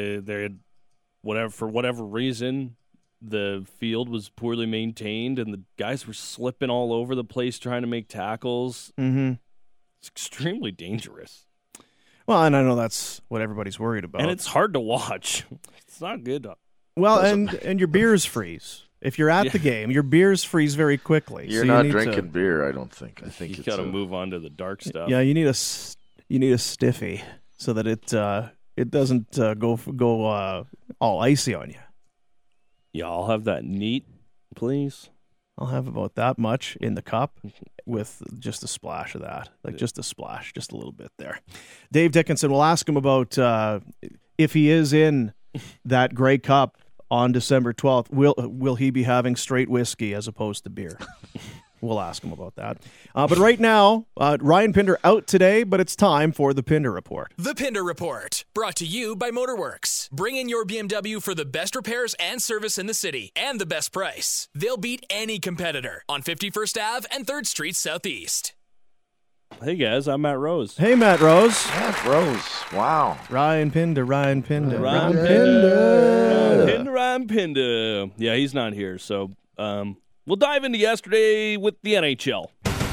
Speaker 8: whatever reason, the field was poorly maintained, and the guys were slipping all over the place trying to make tackles.
Speaker 2: Mm-hmm.
Speaker 8: It's extremely dangerous.
Speaker 2: Well, and I know that's what everybody's worried about.
Speaker 8: And it's hard to watch. It's not good.
Speaker 2: Well, and your beers freeze. If you're at the game, your beers freeze very quickly.
Speaker 4: You're not drinking beer, I don't think. I think
Speaker 8: you got to move on to the dark stuff.
Speaker 2: Yeah, you need a stiffy so that it doesn't go all icy on you.
Speaker 8: Yeah, I'll have that neat, please.
Speaker 2: I'll have about that much in the cup with just a splash of that. Just a splash, just a little bit there. Dave Dickinson, we'll ask him about if he is in that Grey Cup on December 12th, will he be having straight whiskey as opposed to beer? We'll ask him about that. But right now, Ryan Pinder out today, but it's time for the Pinder Report.
Speaker 9: The Pinder Report, brought to you by Motorworks. Bring in your BMW for the best repairs and service in the city and the best price. They'll beat any competitor on 51st Ave and 3rd Street Southeast.
Speaker 8: Hey guys, I'm Matt Rose.
Speaker 2: Hey Matt Rose.
Speaker 4: Matt Rose. Wow.
Speaker 2: Ryan Pinder.
Speaker 8: Ryan Pinder. Yeah, he's not here, so we'll dive into yesterday with the NHL.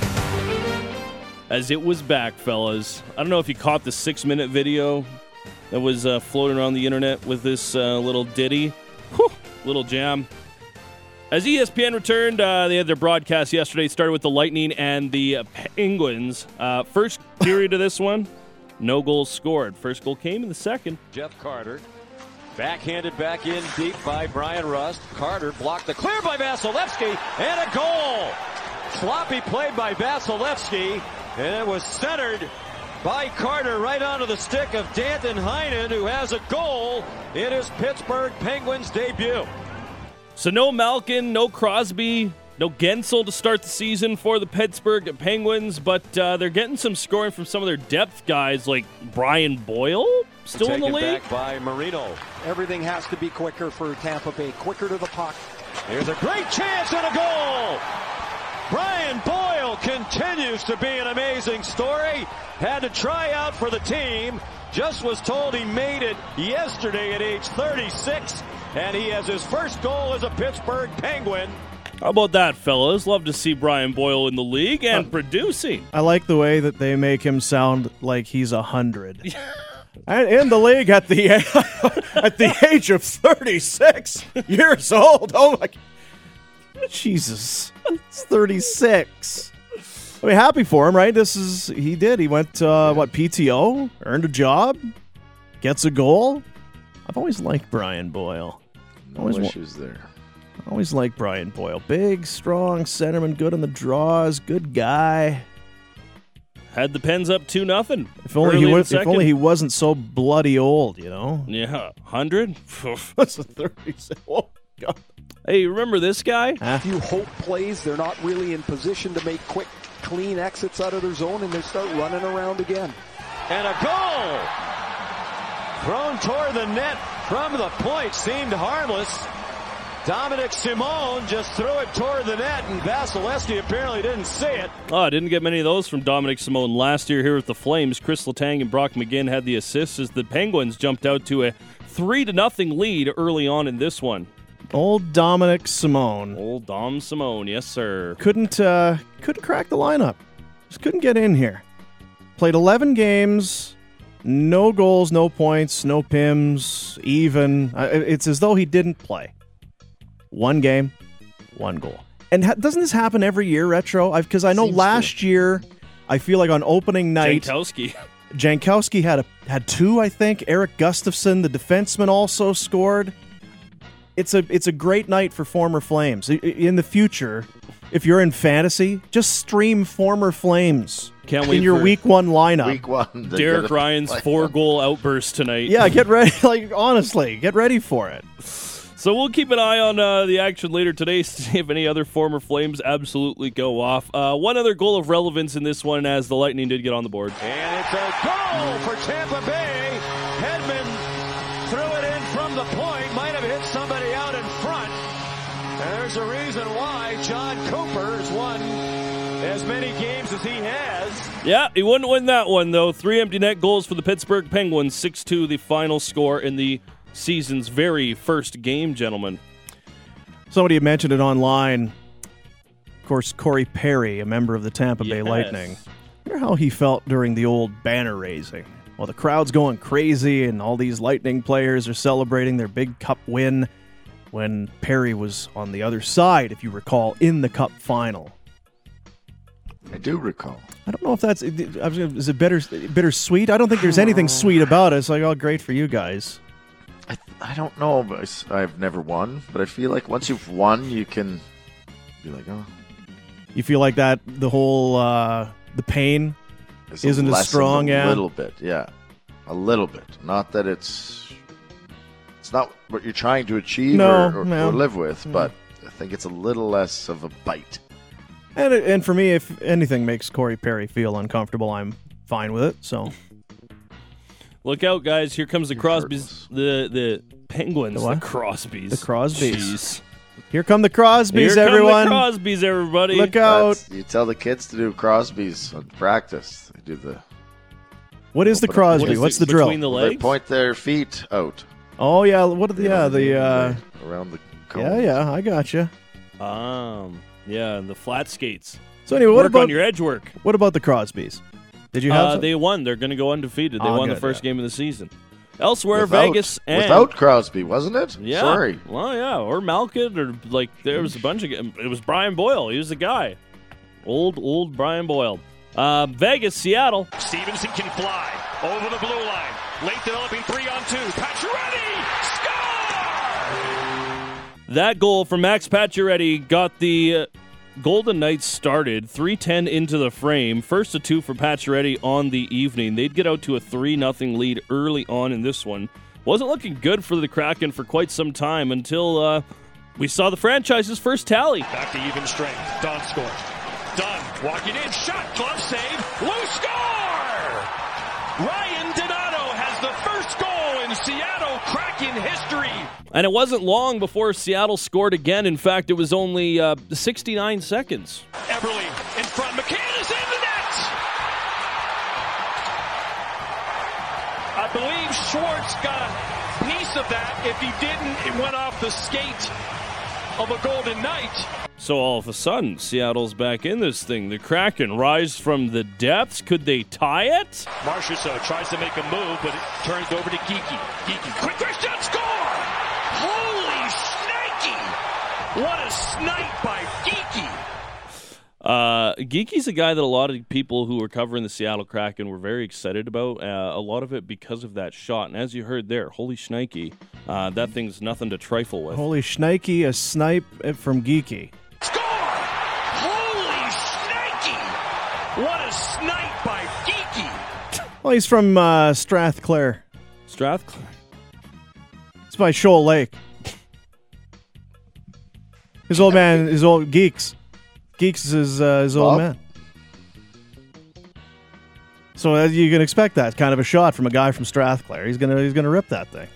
Speaker 8: As it was back, fellas. I don't know if you caught the 6-minute video that was floating around the internet with this little ditty. Whew, little jam. As ESPN returned, they had their broadcast yesterday. Started with the Lightning and the Penguins. First period of this one, no goals scored. First goal came in the second.
Speaker 6: Jeff Carter, backhanded back in deep by Brian Rust. Carter blocked the clear by Vasilevsky, and a goal! Sloppy play by Vasilevsky, and it was centered by Carter right onto the stick of Danton Heinen, who has a goal in his Pittsburgh Penguins debut.
Speaker 8: So no Malkin, no Crosby, no Gensel to start the season for the Pittsburgh Penguins, but they're getting some scoring from some of their depth guys like Brian Boyle, still in the league.
Speaker 6: Back by Marino.
Speaker 10: Everything has to be quicker for Tampa Bay, quicker to the puck.
Speaker 6: Here's a great chance and a goal! Brian Boyle continues to be an amazing story. Had to try out for the team. Just was told he made it yesterday at age 36. And he has his first goal as a Pittsburgh Penguin.
Speaker 8: How about that, fellas? Love to see Brian Boyle in the league and producing.
Speaker 2: I like the way that they make him sound like he's 100. And in the league at the age of 36 years old. Oh my! Jesus, it's 36. I mean, happy for him, right? He did. He went PTO, earned a job, gets a goal. I've always liked Brian Boyle.
Speaker 4: No issues there.
Speaker 2: I always liked Brian Boyle. Big, strong centerman, good on the draws, good guy.
Speaker 8: Had the Pens up 2-0.
Speaker 2: If only he wasn't so bloody old, you know?
Speaker 8: Yeah, 100?
Speaker 2: That's a 36. Oh, God.
Speaker 8: Hey, remember this guy?
Speaker 10: A few hope plays. They're not really in position to make quick, clean exits out of their zone, and they start running around again.
Speaker 6: And a goal! Thrown toward the net from the point, seemed harmless. Dominic Simone just threw it toward the net, and Vasilevsky apparently didn't see it.
Speaker 8: Oh, I didn't get many of those from Dominic Simone last year here with the Flames. Chris Letang and Brock McGinn had the assists as the Penguins jumped out to a 3-0 lead early on in this one.
Speaker 2: Old Dominic Simone.
Speaker 8: Old Dom Simone, yes, sir.
Speaker 2: Couldn't crack the lineup. Just couldn't get in here. Played 11 games, no goals, no points, no PIMs, even. It's as though he didn't play. 1 game, 1 goal. And doesn't this happen every year, Retro? Because I know last year, I feel like on opening night, Jankowski had 2, I think. Eric Gustafsson, the defenseman, also scored. It's a great night for former Flames. In the future, if you're in fantasy, just stream former Flames in your Week 1 lineup.
Speaker 4: Week 1.
Speaker 8: Derek Ryan's 4-goal outburst tonight.
Speaker 2: Yeah, get ready. Honestly, get ready for it.
Speaker 8: So we'll keep an eye on the action later today to see if any other former Flames absolutely go off. One other goal of relevance in this one as the Lightning did get on the board.
Speaker 6: And it's a goal for Tampa Bay. Hedman threw it in from the point. Might have hit somebody out in front. And there's a reason why John Cooper has won as many games as he has.
Speaker 8: Yeah, he wouldn't win that one, though. 3 empty net goals for the Pittsburgh Penguins. 6-2 the final score in the season's very first game, gentlemen.
Speaker 2: Somebody had mentioned it online. Of course, Corey Perry, a member of the Tampa Bay Lightning. I wonder how he felt during the old banner raising. Well, the crowd's going crazy, and all these Lightning players are celebrating their big cup win when Perry was on the other side, if you recall, in the cup final.
Speaker 4: I do recall.
Speaker 2: I don't know if that's... Is it bittersweet? I don't think there's anything sweet about it. It's like, oh, great for you guys.
Speaker 4: I don't know, but I've never won, but I feel like once you've won, you can be like, oh.
Speaker 2: You feel like that the whole the pain isn't as strong,
Speaker 4: a little bit, yeah, a little bit. Not that it's not what you're trying to achieve or live with, but I think it's a little less of a bite.
Speaker 2: And for me, if anything makes Corey Perry feel uncomfortable, I'm fine with it. So.
Speaker 8: Look out, guys. Here comes the Crosbys. The Penguins. The Crosbys.
Speaker 2: The Crosbys.
Speaker 8: Jeez.
Speaker 2: Here come the Crosbys, everyone.
Speaker 8: Here come the Crosbys, everybody.
Speaker 2: Look out.
Speaker 4: You tell the kids to do Crosbys on practice. They do the...
Speaker 2: What is the Crosby? What's the drill?
Speaker 8: Between the legs?
Speaker 4: They point their feet out.
Speaker 2: Oh, yeah. What are the...
Speaker 4: around the cone.
Speaker 2: Yeah, I gotcha.
Speaker 8: Yeah, the flat skates.
Speaker 2: So anyway, what about
Speaker 8: on your edge work?
Speaker 2: What about the Crosbys? Did you have
Speaker 8: They won. They're going to go undefeated. They won the first game of the season. Elsewhere, Vegas and...
Speaker 4: Without Crosby, wasn't it?
Speaker 8: Yeah.
Speaker 4: Sorry.
Speaker 8: Well, yeah. Or Malkin, or there was a bunch of... It was Brian Boyle. He was the guy. Old Brian Boyle. Vegas, Seattle.
Speaker 6: Stevenson can fly over the blue line. Late developing 3-on-2. Pacioretty! Score!
Speaker 8: That goal from Max Pacioretty got the... Golden Knights started 3:10 into the frame. First of 2 for Pacioretty on the evening. They'd get out to a 3-0 lead early on in this one. Wasn't looking good for the Kraken for quite some time until we saw the franchise's first tally.
Speaker 6: Back to even strength. Don scores. Dunn walking in. Shot. Glove save. Loose score! Ryan Donato has the first goal in Seattle Kraken history.
Speaker 8: And it wasn't long before Seattle scored again. In fact, it was only 69 seconds.
Speaker 6: Eberle in front. McCann is in the net. I believe Schwartz got a piece of that. If he didn't, it went off the skate of a Golden Knight.
Speaker 8: So all of a sudden, Seattle's back in this thing. The Kraken rise from the depths. Could they tie it?
Speaker 6: Marchessault tries to make a move, but it turns over to Geekie. Geekie, quick shot, score! Holy shnikey! What a snipe by Geekie!
Speaker 8: Geekie's a guy that a lot of people who were covering the Seattle Kraken were very excited about. A lot of it because of that shot. And as you heard there, holy shnikey, that thing's nothing to trifle with.
Speaker 2: Holy shnikey, a snipe from Geekie.
Speaker 6: Score! Holy shnikey! What a snipe by Geekie!
Speaker 2: Well, he's from Strathclair.
Speaker 8: Strathclair?
Speaker 2: It's by Shoal Lake. His old Geeks. Geeks is his old man. So you can expect that kind of a shot from a guy from Strathclair. He's gonna rip that thing.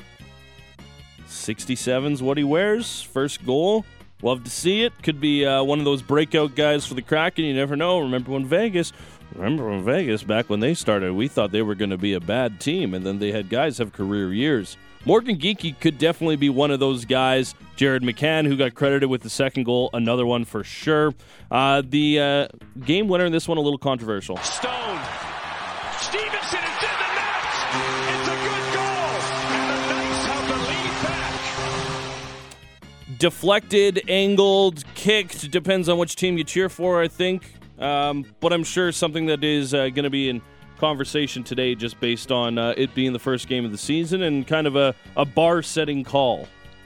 Speaker 8: 67's what he wears. First goal. Love to see it. Could be one of those breakout guys for the Kraken. You never know. Remember when Vegas, back when they started, we thought they were going to be a bad team, and then they had guys have career years. Morgan Geekie could definitely be one of those guys. Jared McCann, who got credited with the second goal, another one for sure. The game winner in this one, a little controversial.
Speaker 6: Stone. Stevenson is in the net. It's a good goal. And the Knights have the lead back.
Speaker 8: Deflected, angled, kicked. Depends on which team you cheer for, I think. But I'm sure something that is going to be in conversation today just based on it being the first game of the season and kind of a bar-setting call.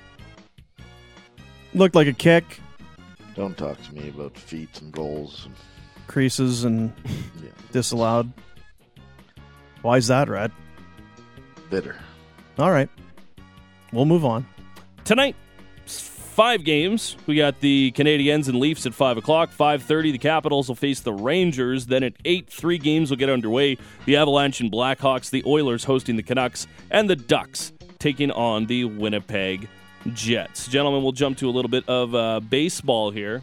Speaker 2: Looked like a kick.
Speaker 4: Don't talk to me about feet and goals.
Speaker 2: Creases and disallowed. Why is that, Red?
Speaker 4: Bitter.
Speaker 2: All right. We'll move on.
Speaker 8: Tonight, 5 games. We got the Canadiens and Leafs at 5 o'clock. 5:30, the Capitals will face the Rangers. Then at 8, 3 games will get underway. The Avalanche and Blackhawks, the Oilers hosting the Canucks, and the Ducks taking on the Winnipeg Jets. Gentlemen, we'll jump to a little bit of baseball here.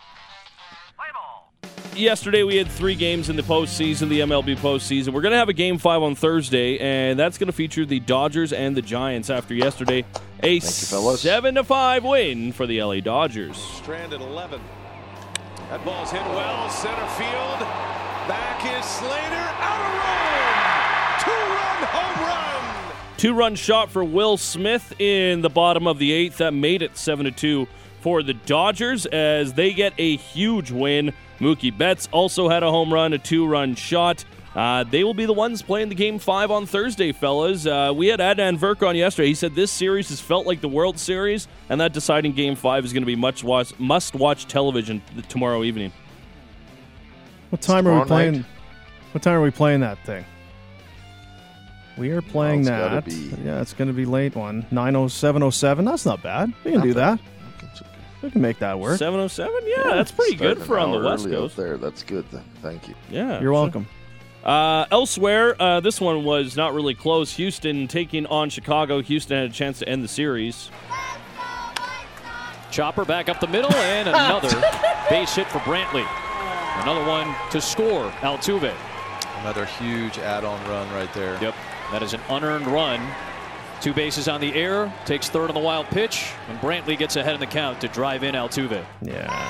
Speaker 8: Yesterday we had 3 games in the postseason, the MLB postseason. We're going to have a Game 5 on Thursday, and that's going to feature the Dodgers and the Giants after yesterday. A 7-5 win for the LA Dodgers.
Speaker 6: Strand at 11. That ball's hit well, center field. Back is Slater, out of room! 2-run home run!
Speaker 8: 2-run shot for Will Smith in the bottom of the 8th. That made it 7-2 for the Dodgers as they get a huge win. Mookie Betts also had a home run, a 2-run shot. They will be the ones playing the Game 5 on Thursday, fellas. We had Adnan Verk on yesterday. He said this series has felt like the World Series, and that deciding Game 5 is going to be must-watch television tomorrow evening.
Speaker 2: What time are we playing? What time are we playing that thing? We are playing that. Yeah, it's going to be late one. 9:07:07. That's not bad. We can do that. We can make that work.
Speaker 8: 7:07? Yeah, that's pretty good for on the West Coast.
Speaker 4: There, that's good then. Thank you.
Speaker 8: Yeah,
Speaker 2: you're welcome.
Speaker 8: Elsewhere, this one was not really close. Houston taking on Chicago. Houston had a chance to end the series.
Speaker 11: Chopper back up the middle, and another base hit for Brantley. Another one to score, Altuve.
Speaker 12: Another huge add-on run right there.
Speaker 11: Yep, that is an unearned run. 2 bases on the air, takes third on the wild pitch, and Brantley gets ahead in the count to drive in Altuve.
Speaker 2: Yeah.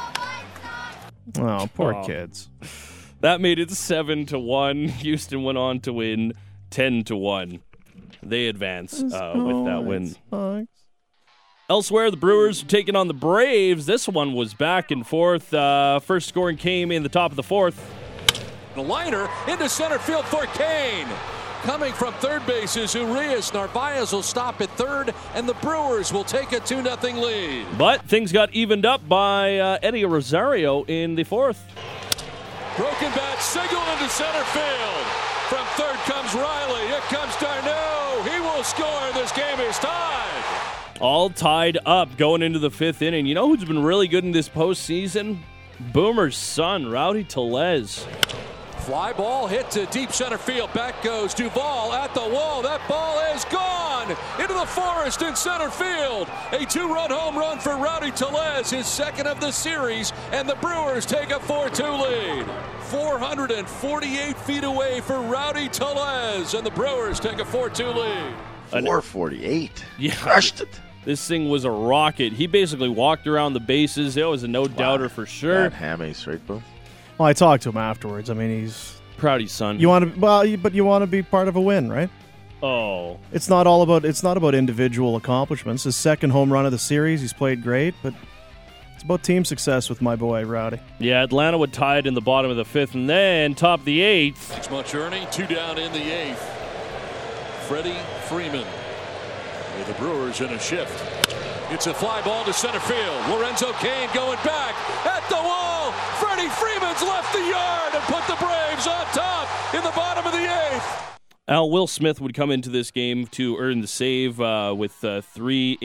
Speaker 2: Oh, poor kids.
Speaker 8: That made it 7-1. Houston went on to win 10-1. They advance with that win. Elsewhere, the Brewers are taking on the Braves. This one was back and forth. First scoring came in the top of the 4th.
Speaker 13: The liner into center field for Kane. Coming from third base is Urias. Narvaez will stop at third, and the Brewers will take a 2-0 lead.
Speaker 8: But things got evened up by Eddie Rosario in the 4th.
Speaker 13: Broken bat signal into center field. From third comes Riley. Here comes Darno. He will score. This game is tied.
Speaker 8: All tied up going into the 5th inning. You know who's been really good in this postseason? Boomer's son, Rowdy Tellez.
Speaker 13: Fly ball hit to deep center field. Back goes Duvall at the wall. That ball is gone into the forest in center field. A 2-run home run for Rowdy Tellez, his second of the series, and the Brewers take a 4-2 lead. 448 feet away for Rowdy Tellez, and the Brewers take a 4-2 lead.
Speaker 4: 448.
Speaker 8: Yeah.
Speaker 4: Crushed it.
Speaker 8: This thing was a rocket. He basically walked around the bases. It was a no-doubter for sure.
Speaker 4: That hammies, right, Bo?
Speaker 2: Well, I talked to him afterwards. I mean, he's
Speaker 8: proud of his son.
Speaker 2: You want to, but you want to be part of a win, right?
Speaker 8: Oh,
Speaker 2: it's not about individual accomplishments. His second home run of the series, he's played great, but it's about team success with my boy Rowdy.
Speaker 8: Yeah, Atlanta would tie it in the bottom of the 5th, and then top of the 8th.
Speaker 13: Thanks much, Ernie. 2 down in the 8th. Freddie Freeman with the Brewers in a shift. It's a fly ball to center field. Lorenzo Cain going back at the wall. Freddie Freeman's left the yard and put the Braves on top in the bottom of the 8th.
Speaker 8: Will Smith would come into this game to earn the save with 3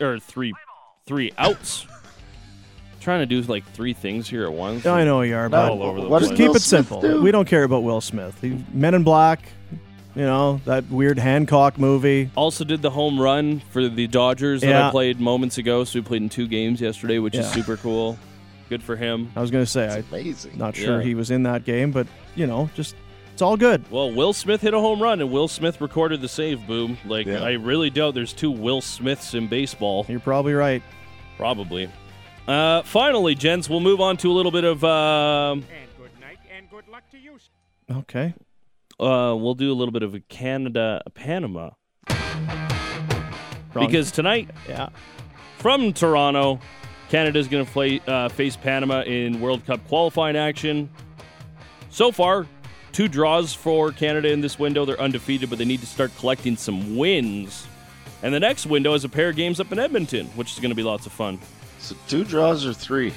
Speaker 8: outs. Trying to do like 3 things here at once.
Speaker 2: I know you are, but
Speaker 8: all over the place.
Speaker 2: Just keep it simple. We don't care about Will Smith. Men in Black. You know, that weird Hancock movie.
Speaker 8: Also did the home run for the Dodgers that I played moments ago. So we played in 2 games yesterday, which is super cool. Good for him.
Speaker 2: I was going to say,
Speaker 4: amazing.
Speaker 2: Not sure he was in that game, but, you know, just It's all good.
Speaker 8: Well, Will Smith hit a home run, and Will Smith recorded the save, Boom. I really doubt there's two Will Smiths in baseball.
Speaker 2: You're probably right.
Speaker 8: Probably. Finally, gents, we'll move on to a little bit of...
Speaker 14: And good night, and good luck to you.
Speaker 2: Okay.
Speaker 8: We'll do a little bit of a Canada-Panama. Because tonight, from Toronto, Canada's going to face Panama in World Cup qualifying action. So far, 2 draws for Canada in this window. They're undefeated, but they need to start collecting some wins. And the next window is a pair of games up in Edmonton, which is going to be lots of fun.
Speaker 4: So 2 draws or 3?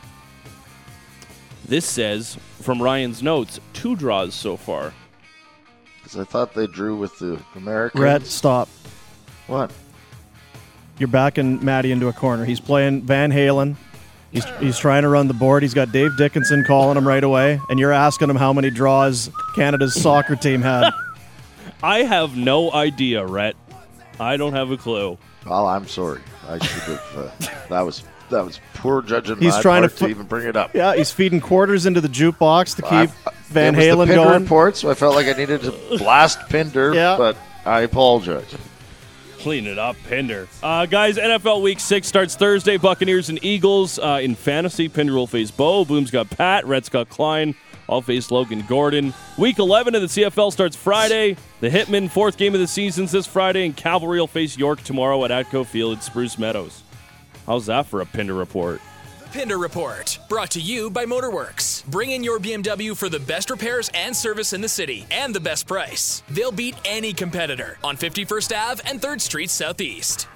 Speaker 8: This says, from Ryan's notes, 2 draws so far.
Speaker 4: Because I thought they drew with the Americans.
Speaker 2: Rhett, stop.
Speaker 4: What?
Speaker 2: You're backing Matty into a corner. He's playing Van Halen. He's trying to run the board. He's got Dave Dickinson calling him right away, and you're asking him how many draws Canada's soccer team had.
Speaker 8: I have no idea, Rhett. I don't have a clue.
Speaker 4: Well, I'm sorry. I should have. That was poor judging.
Speaker 2: He's
Speaker 4: my
Speaker 2: trying
Speaker 4: part
Speaker 2: to
Speaker 4: even bring it up.
Speaker 2: Yeah, he's feeding quarters into the jukebox to keep Van
Speaker 4: it was
Speaker 2: Halen
Speaker 4: the Pinder
Speaker 2: going.
Speaker 4: report, so I felt like I needed to blast Pinder, but I apologize.
Speaker 8: Clean it up, Pinder. Guys, NFL Week 6 starts Thursday. Buccaneers and Eagles. In fantasy, Pinder will face Bo. Boom's got Pat. Rhett's got Klein. I'll face Logan Gordon. Week 11 of the CFL starts Friday. The Hitmen, 4th game of the season's this Friday, and Cavalry will face York tomorrow at Atco Field at Spruce Meadows. How's that for a Pinder report?
Speaker 9: Pinder Report, brought to you by Motorworks. Bring in your BMW for the best repairs and service in the city and the best price. They'll beat any competitor on 51st Ave and 3rd Street Southeast.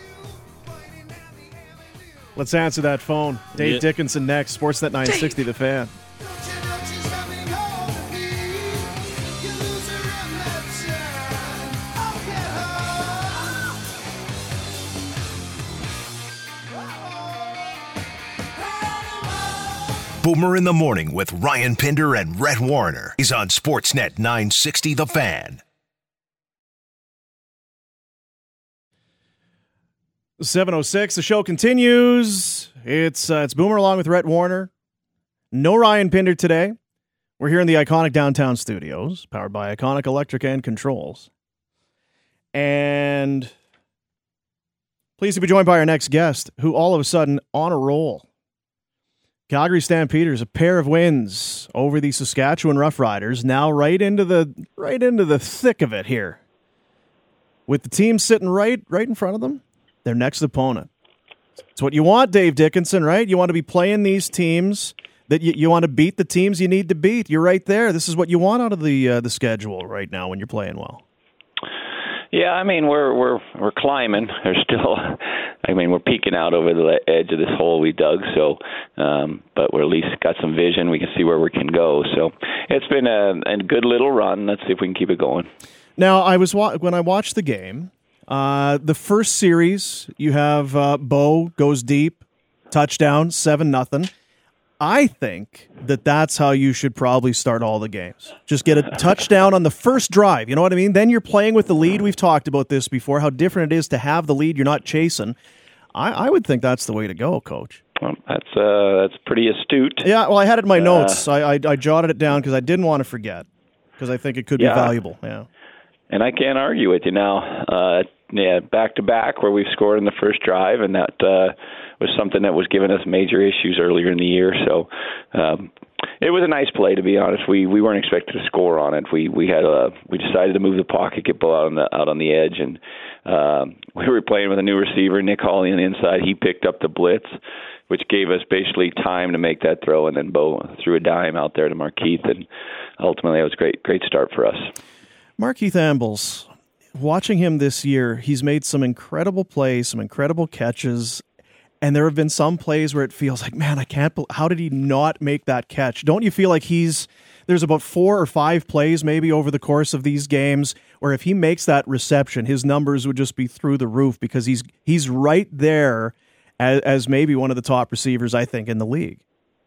Speaker 2: Let's answer that phone. Dave Dickinson next. Sportsnet 960, The Fan.
Speaker 1: Boomer in the Morning with Ryan Pinder and Rhett Warrener is on Sportsnet 960 The Fan.
Speaker 2: 7:06. The show continues. It's Boomer along with Rhett Warrener. No Ryan Pinder today. We're here in the iconic downtown studios, powered by Iconic Electric and Controls. And pleased to be joined by our next guest, who all of a sudden on a roll. Calgary Stampeders, a pair of wins over the Saskatchewan Roughriders, now right into the thick of it here. With the team sitting right in front of them, their next opponent. It's what you want, Dave Dickinson, right? You want to be playing these teams that you want to beat the teams you need to beat. You're right there. This is what you want out of the schedule right now when you're playing well.
Speaker 15: Yeah, I mean we're climbing. There's still, we're peeking out over the edge of this hole we dug. So, but we're at least got some vision. We can see where we can go. So it's been a good little run. Let's see if we can keep it going.
Speaker 2: Now when I watched the game, the first series you have Bo goes deep, touchdown, 7-0. I think that's how you should probably start all the games. Just get a touchdown on the first drive. You know what I mean? Then you're playing with the lead. We've talked about this before, how different it is to have the lead. You're not chasing. I would think that's the way to go, Coach.
Speaker 15: Well, that's pretty astute.
Speaker 2: Yeah, well, I had it in my notes. I jotted it down because I didn't want to forget, because I think it could be valuable. Yeah.
Speaker 15: And I can't argue with you now. Back-to-back where we've scored in the first drive, and that was something that was giving us major issues earlier in the year. So it was a nice play, to be honest. We weren't expecting to score on it. We decided to move the pocket, get Bo out on the edge, and we were playing with a new receiver, Nick Hawley, on the inside. He picked up the blitz, which gave us basically time to make that throw, and then Bo threw a dime out there to Markeith, and ultimately it was a great start for us.
Speaker 2: Markeith Ambles, watching him this year, he's made some incredible plays, some incredible catches, and there have been some plays where it feels like, man, how did he not make that catch? Don't you feel like there's about 4 or 5 plays maybe over the course of these games where if he makes that reception, his numbers would just be through the roof because he's right there as maybe one of the top receivers, I think, in the league.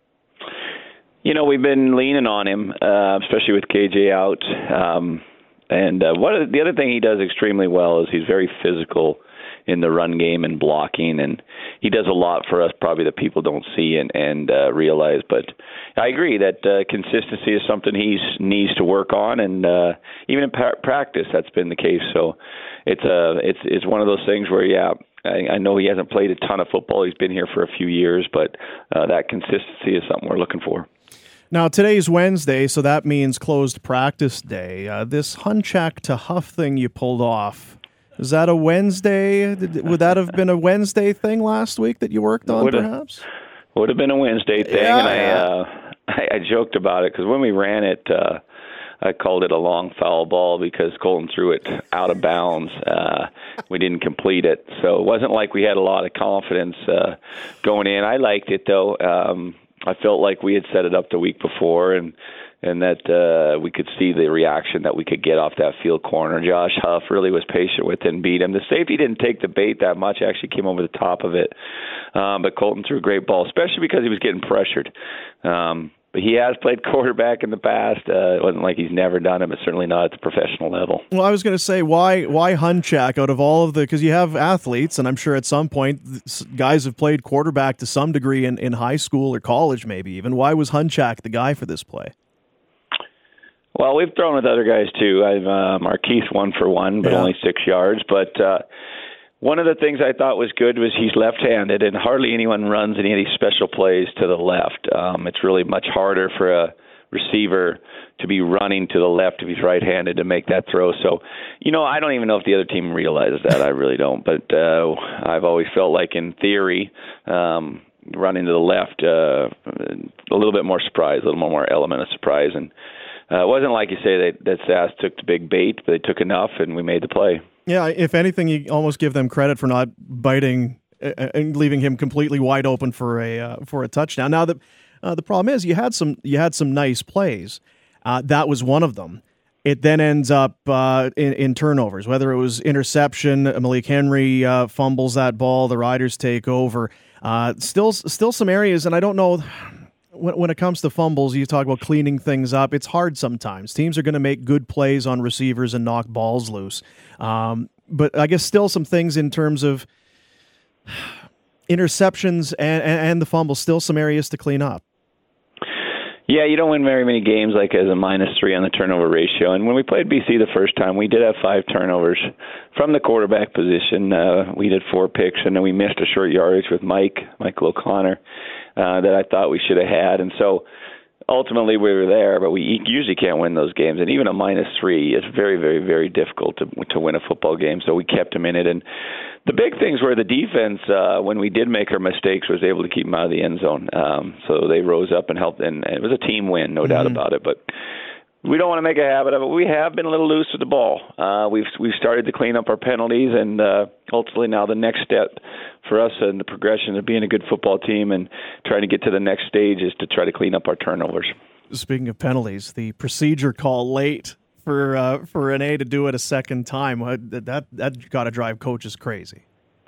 Speaker 15: We've been leaning on him, especially with KJ out. And the other thing he does extremely well is he's very physical in the run game and blocking, and he does a lot for us probably that people don't see and realize. But I agree that consistency is something he needs to work on, and even in practice that's been the case. So it's one of those things where, I know he hasn't played a ton of football. He's been here for a few years, but that consistency is something we're looking for.
Speaker 2: Now, today's Wednesday, so that means closed practice day. This Hunchak to Huff thing you pulled off, is that a Wednesday? Would that have been a Wednesday thing last week that you worked on, perhaps?
Speaker 15: Would have been a Wednesday thing, and I joked about it because when we ran it, I called it a long foul ball because Colton threw it out of bounds. We didn't complete it, so it wasn't like we had a lot of confidence going in. I liked it, though. I felt like we had set it up the week before, and that we could see the reaction that we could get off that field corner. Josh Huff really was patient with it and beat him. The safety didn't take the bait that much, actually came over the top of it. But Colton threw a great ball, especially because he was getting pressured. But he has played quarterback in the past. It wasn't like he's never done it, but certainly not at the professional level.
Speaker 2: Well, I was going to say, why Hunchak out of all of the – because you have athletes, and I'm sure at some point guys have played quarterback to some degree in high school or college maybe even. Why was Hunchak the guy for this play?
Speaker 15: Well, we've thrown with other guys too. I've Marquise 1 for 1, but only 6 yards. But one of the things I thought was good was he's left-handed, and hardly anyone runs any special plays to the left. It's really much harder for a receiver to be running to the left if he's right-handed to make that throw. So, I don't even know if the other team realizes that. I really don't. But I've always felt like in theory, running to the left, a little bit more surprise, a little more element of surprise. And it wasn't like you say that Sass took the big bait, but they took enough, and we made the play.
Speaker 2: Yeah, if anything, you almost give them credit for not biting and leaving him completely wide open for a touchdown. Now, the problem is you had some nice plays. That was one of them. It then ends up in turnovers, whether it was interception, Malik Henry fumbles that ball, the Riders take over. Still some areas, and I don't know. When it comes to fumbles, you talk about cleaning things up. It's hard sometimes. Teams are going to make good plays on receivers and knock balls loose. But I guess still some things in terms of interceptions and the fumbles, still some areas to clean up.
Speaker 15: Yeah, you don't win very many games like as a -3 on the turnover ratio. And when we played BC the first time, we did have 5 turnovers from the quarterback position. We did 4 picks, and then we missed a short yardage with Michael O'Connor that I thought we should have had. And so ultimately we were there, but we usually can't win those games. And even a -3 is very, very, very difficult to win a football game. So we kept them in it. And the big things were the defense, when we did make our mistakes, was able to keep them out of the end zone. So they rose up and helped, and it was a team win, no doubt about it. But we don't want to make a habit of it. We have been a little loose with the ball. We've started to clean up our penalties, and ultimately now the next step for us in the progression of being a good football team and trying to get to the next stage is to try to clean up our turnovers.
Speaker 2: Speaking of penalties, the procedure call late for Rene to do it a second time, that got to drive coaches crazy.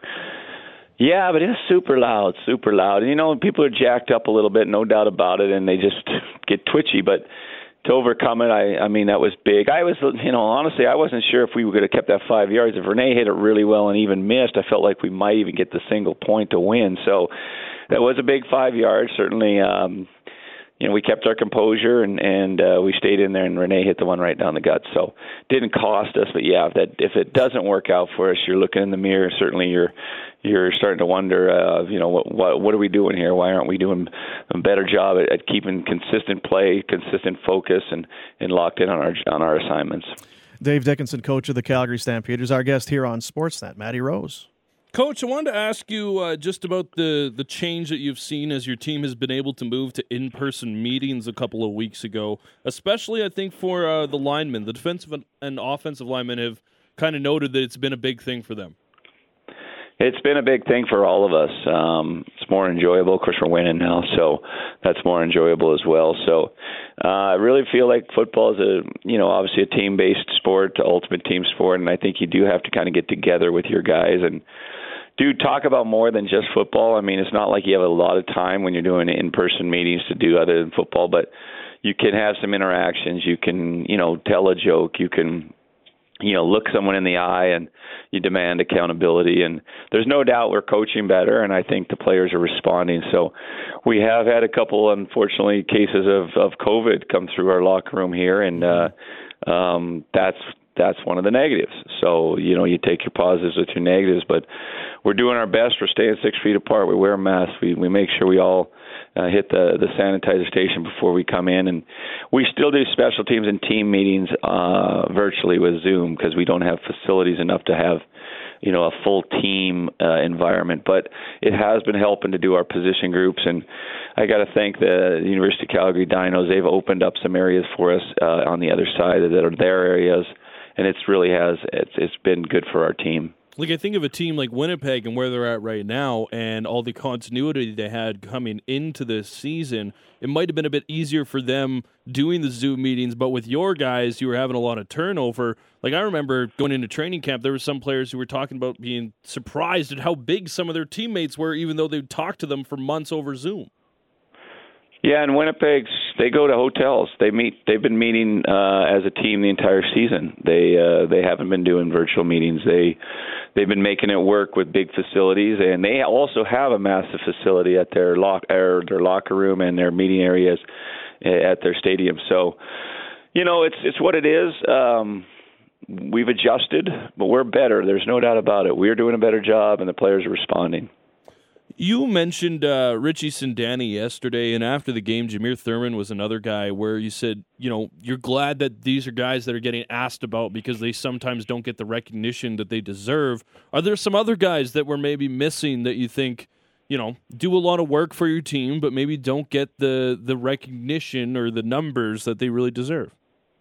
Speaker 15: Yeah, but it's super loud. And, people are jacked up a little bit, no doubt about it, and they just get twitchy. But to overcome it, I mean, that was big. I was, honestly, I wasn't sure if we would have kept that 5 yards. If Rene hit it really well and even missed, I felt like we might even get the single point to win. So that was a big 5 yards. Certainly, we kept our composure and we stayed in there, and Rene hit the one right down the gut. So didn't cost us, but yeah, if it doesn't work out for us, you're looking in the mirror. Certainly, you're starting to wonder, what are we doing here? Why aren't we doing a better job at keeping consistent play, consistent focus, and locked in on our assignments?
Speaker 2: Dave Dickinson, coach of the Calgary Stampeders, our guest here on Sportsnet. Matty Rose.
Speaker 8: Coach, I wanted to ask you just about the change that you've seen as your team has been able to move to in-person meetings a couple of weeks ago, especially I think for the linemen. The defensive and offensive linemen have kind of noted that it's been a big thing for them.
Speaker 15: It's been a big thing for all of us. It's more enjoyable. Of course, we're winning now, so that's more enjoyable as well. So I really feel like football is obviously a team-based sport, ultimate team sport, and I think you do have to kind of get together with your guys and do talk about more than just football. I mean, it's not like you have a lot of time when you're doing in-person meetings to do other than football, but you can have some interactions. You can, tell a joke. You can look someone in the eye and you demand accountability. And there's no doubt we're coaching better, and I think the players are responding. So we have had a couple, unfortunately, cases of COVID come through our locker room here, and that's one of the negatives. So, you take your positives with your negatives, but we're doing our best. We're staying 6 feet apart. We wear masks. We make sure we all hit the sanitizer station before we come in. And we still do special teams and team meetings virtually with Zoom because we don't have facilities enough to have, a full team environment. But it has been helping to do our position groups. And I got to thank the University of Calgary Dinos. They've opened up some areas for us on the other side that are their areas. And it's been good for our team.
Speaker 8: Like, I think of a team like Winnipeg and where they're at right now and all the continuity they had coming into this season. It might have been a bit easier for them doing the Zoom meetings, but with your guys, you were having a lot of turnover. Like, I remember going into training camp, there were some players who were talking about being surprised at how big some of their teammates were, even though they'd talked to them for months over Zoom.
Speaker 15: Yeah, in Winnipeg, they go to hotels. They've been meeting as a team the entire season. They haven't been doing virtual meetings. They've been making it work with big facilities, and they also have a massive facility at their locker room and their meeting areas at their stadium. So, it's what it is. We've adjusted, but we're better. There's no doubt about it. We're doing a better job, and the players are responding.
Speaker 8: You mentioned Richie Sindani yesterday, and after the game, Jameer Thurman was another guy where you said, you're glad that these are guys that are getting asked about because they sometimes don't get the recognition that they deserve. Are there some other guys that were maybe missing that you think, do a lot of work for your team, but maybe don't get the recognition or the numbers that they really deserve?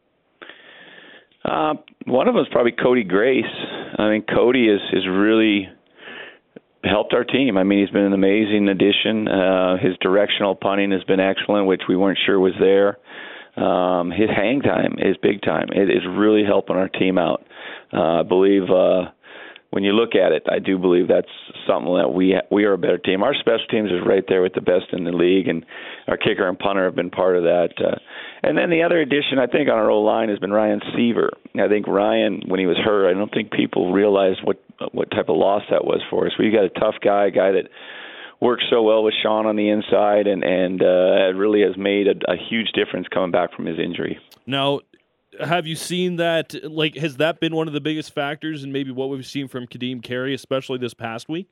Speaker 15: One of them is probably Cody Grace. I mean, Cody is really helped our team. I mean, he's been an amazing addition. His directional punting has been excellent, which we weren't sure was there. His hang time is big time. It is really helping our team out. I believe when you look at it, I do believe that's something that we are a better team. Our special teams is right there with the best in the league, and our kicker and punter have been part of that. And then the other addition, I think, on our O-line has been Ryan Seaver. I think Ryan, when he was hurt, I don't think people realized what type of loss that was for us. We got a tough guy, a guy that works so well with Sean on the inside, and it really has made a huge difference coming back from his injury.
Speaker 8: Now, have you seen that? Like, has that been one of the biggest factors in maybe what we've seen from Kadeem Carey, especially this past week?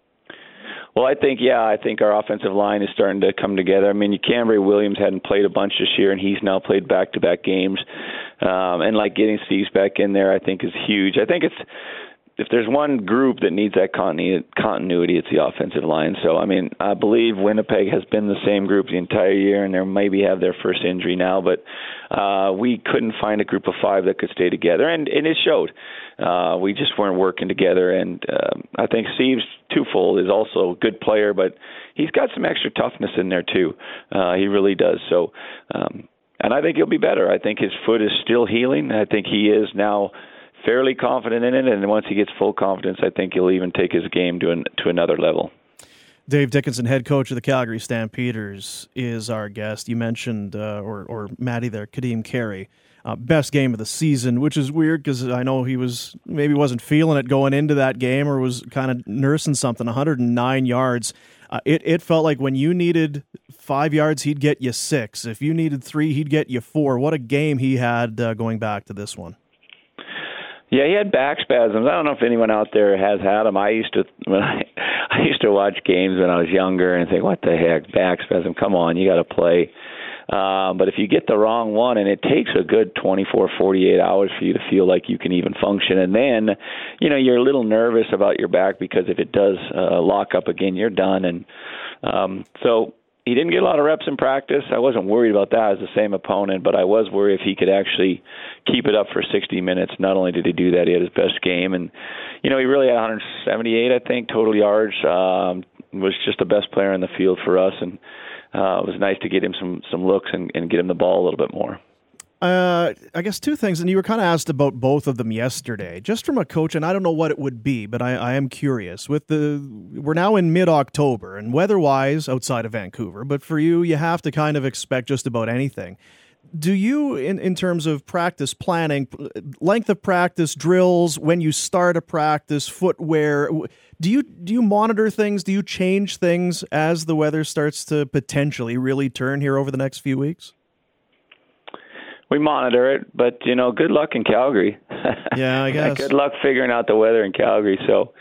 Speaker 15: Well, I think our offensive line is starting to come together. I mean, Cambry Williams hadn't played a bunch this year, and he's now played back-to-back games. And getting Steve's back in there, I think, is huge. I think if there's one group that needs that continuity, it's the offensive line. So, I mean, I believe Winnipeg has been the same group the entire year, and they maybe have their first injury now. But we couldn't find a group of five that could stay together, and it showed. We just weren't working together, and I think Steve's twofold is also a good player, but he's got some extra toughness in there too. He really does. So, and I think he'll be better. I think his foot is still healing. I think he is now fairly confident in it, and once he gets full confidence, I think he'll even take his game to another level.
Speaker 2: Dave Dickenson, head coach of the Calgary Stampeders, is our guest. You mentioned, or Maddie there, Kadeem Carey. Best game of the season, which is weird because I know he wasn't feeling it going into that game or was kind of nursing something. 109 yards. It felt like when you needed 5 yards, he'd get you 6. If you needed 3, he'd get you 4. What a game he had going back to this one.
Speaker 15: Yeah, he had back spasms. I don't know if anyone out there has had them. I used to watch games when I was younger and think, what the heck, back spasm? Come on, you got to play. But if you get the wrong one, and it takes a good 24, 48 hours for you to feel like you can even function, and then, you're a little nervous about your back because if it does lock up again, you're done. And so he didn't get a lot of reps in practice. I wasn't worried about that as the same opponent, but I was worried if he could actually keep it up for 60 minutes. Not only did he do that, he had his best game. And, he really had 178, I think, total yards. Was just the best player in the field for us. And it was nice to get him some looks and get him the ball a little bit more.
Speaker 2: I guess two things, and you were kind of asked about both of them yesterday. Just from a coach, and I don't know what it would be, but I am curious. We're now in mid-October, and weather-wise, outside of Vancouver, but for you have to kind of expect just about anything. Do you, in terms of practice planning, length of practice, drills, when you start a practice, footwear, do you monitor things? Do you change things as the weather starts to potentially really turn here over the next few weeks?
Speaker 15: We monitor it, but, good luck in Calgary.
Speaker 2: Yeah, I guess.
Speaker 15: Good luck figuring out the weather in Calgary. So,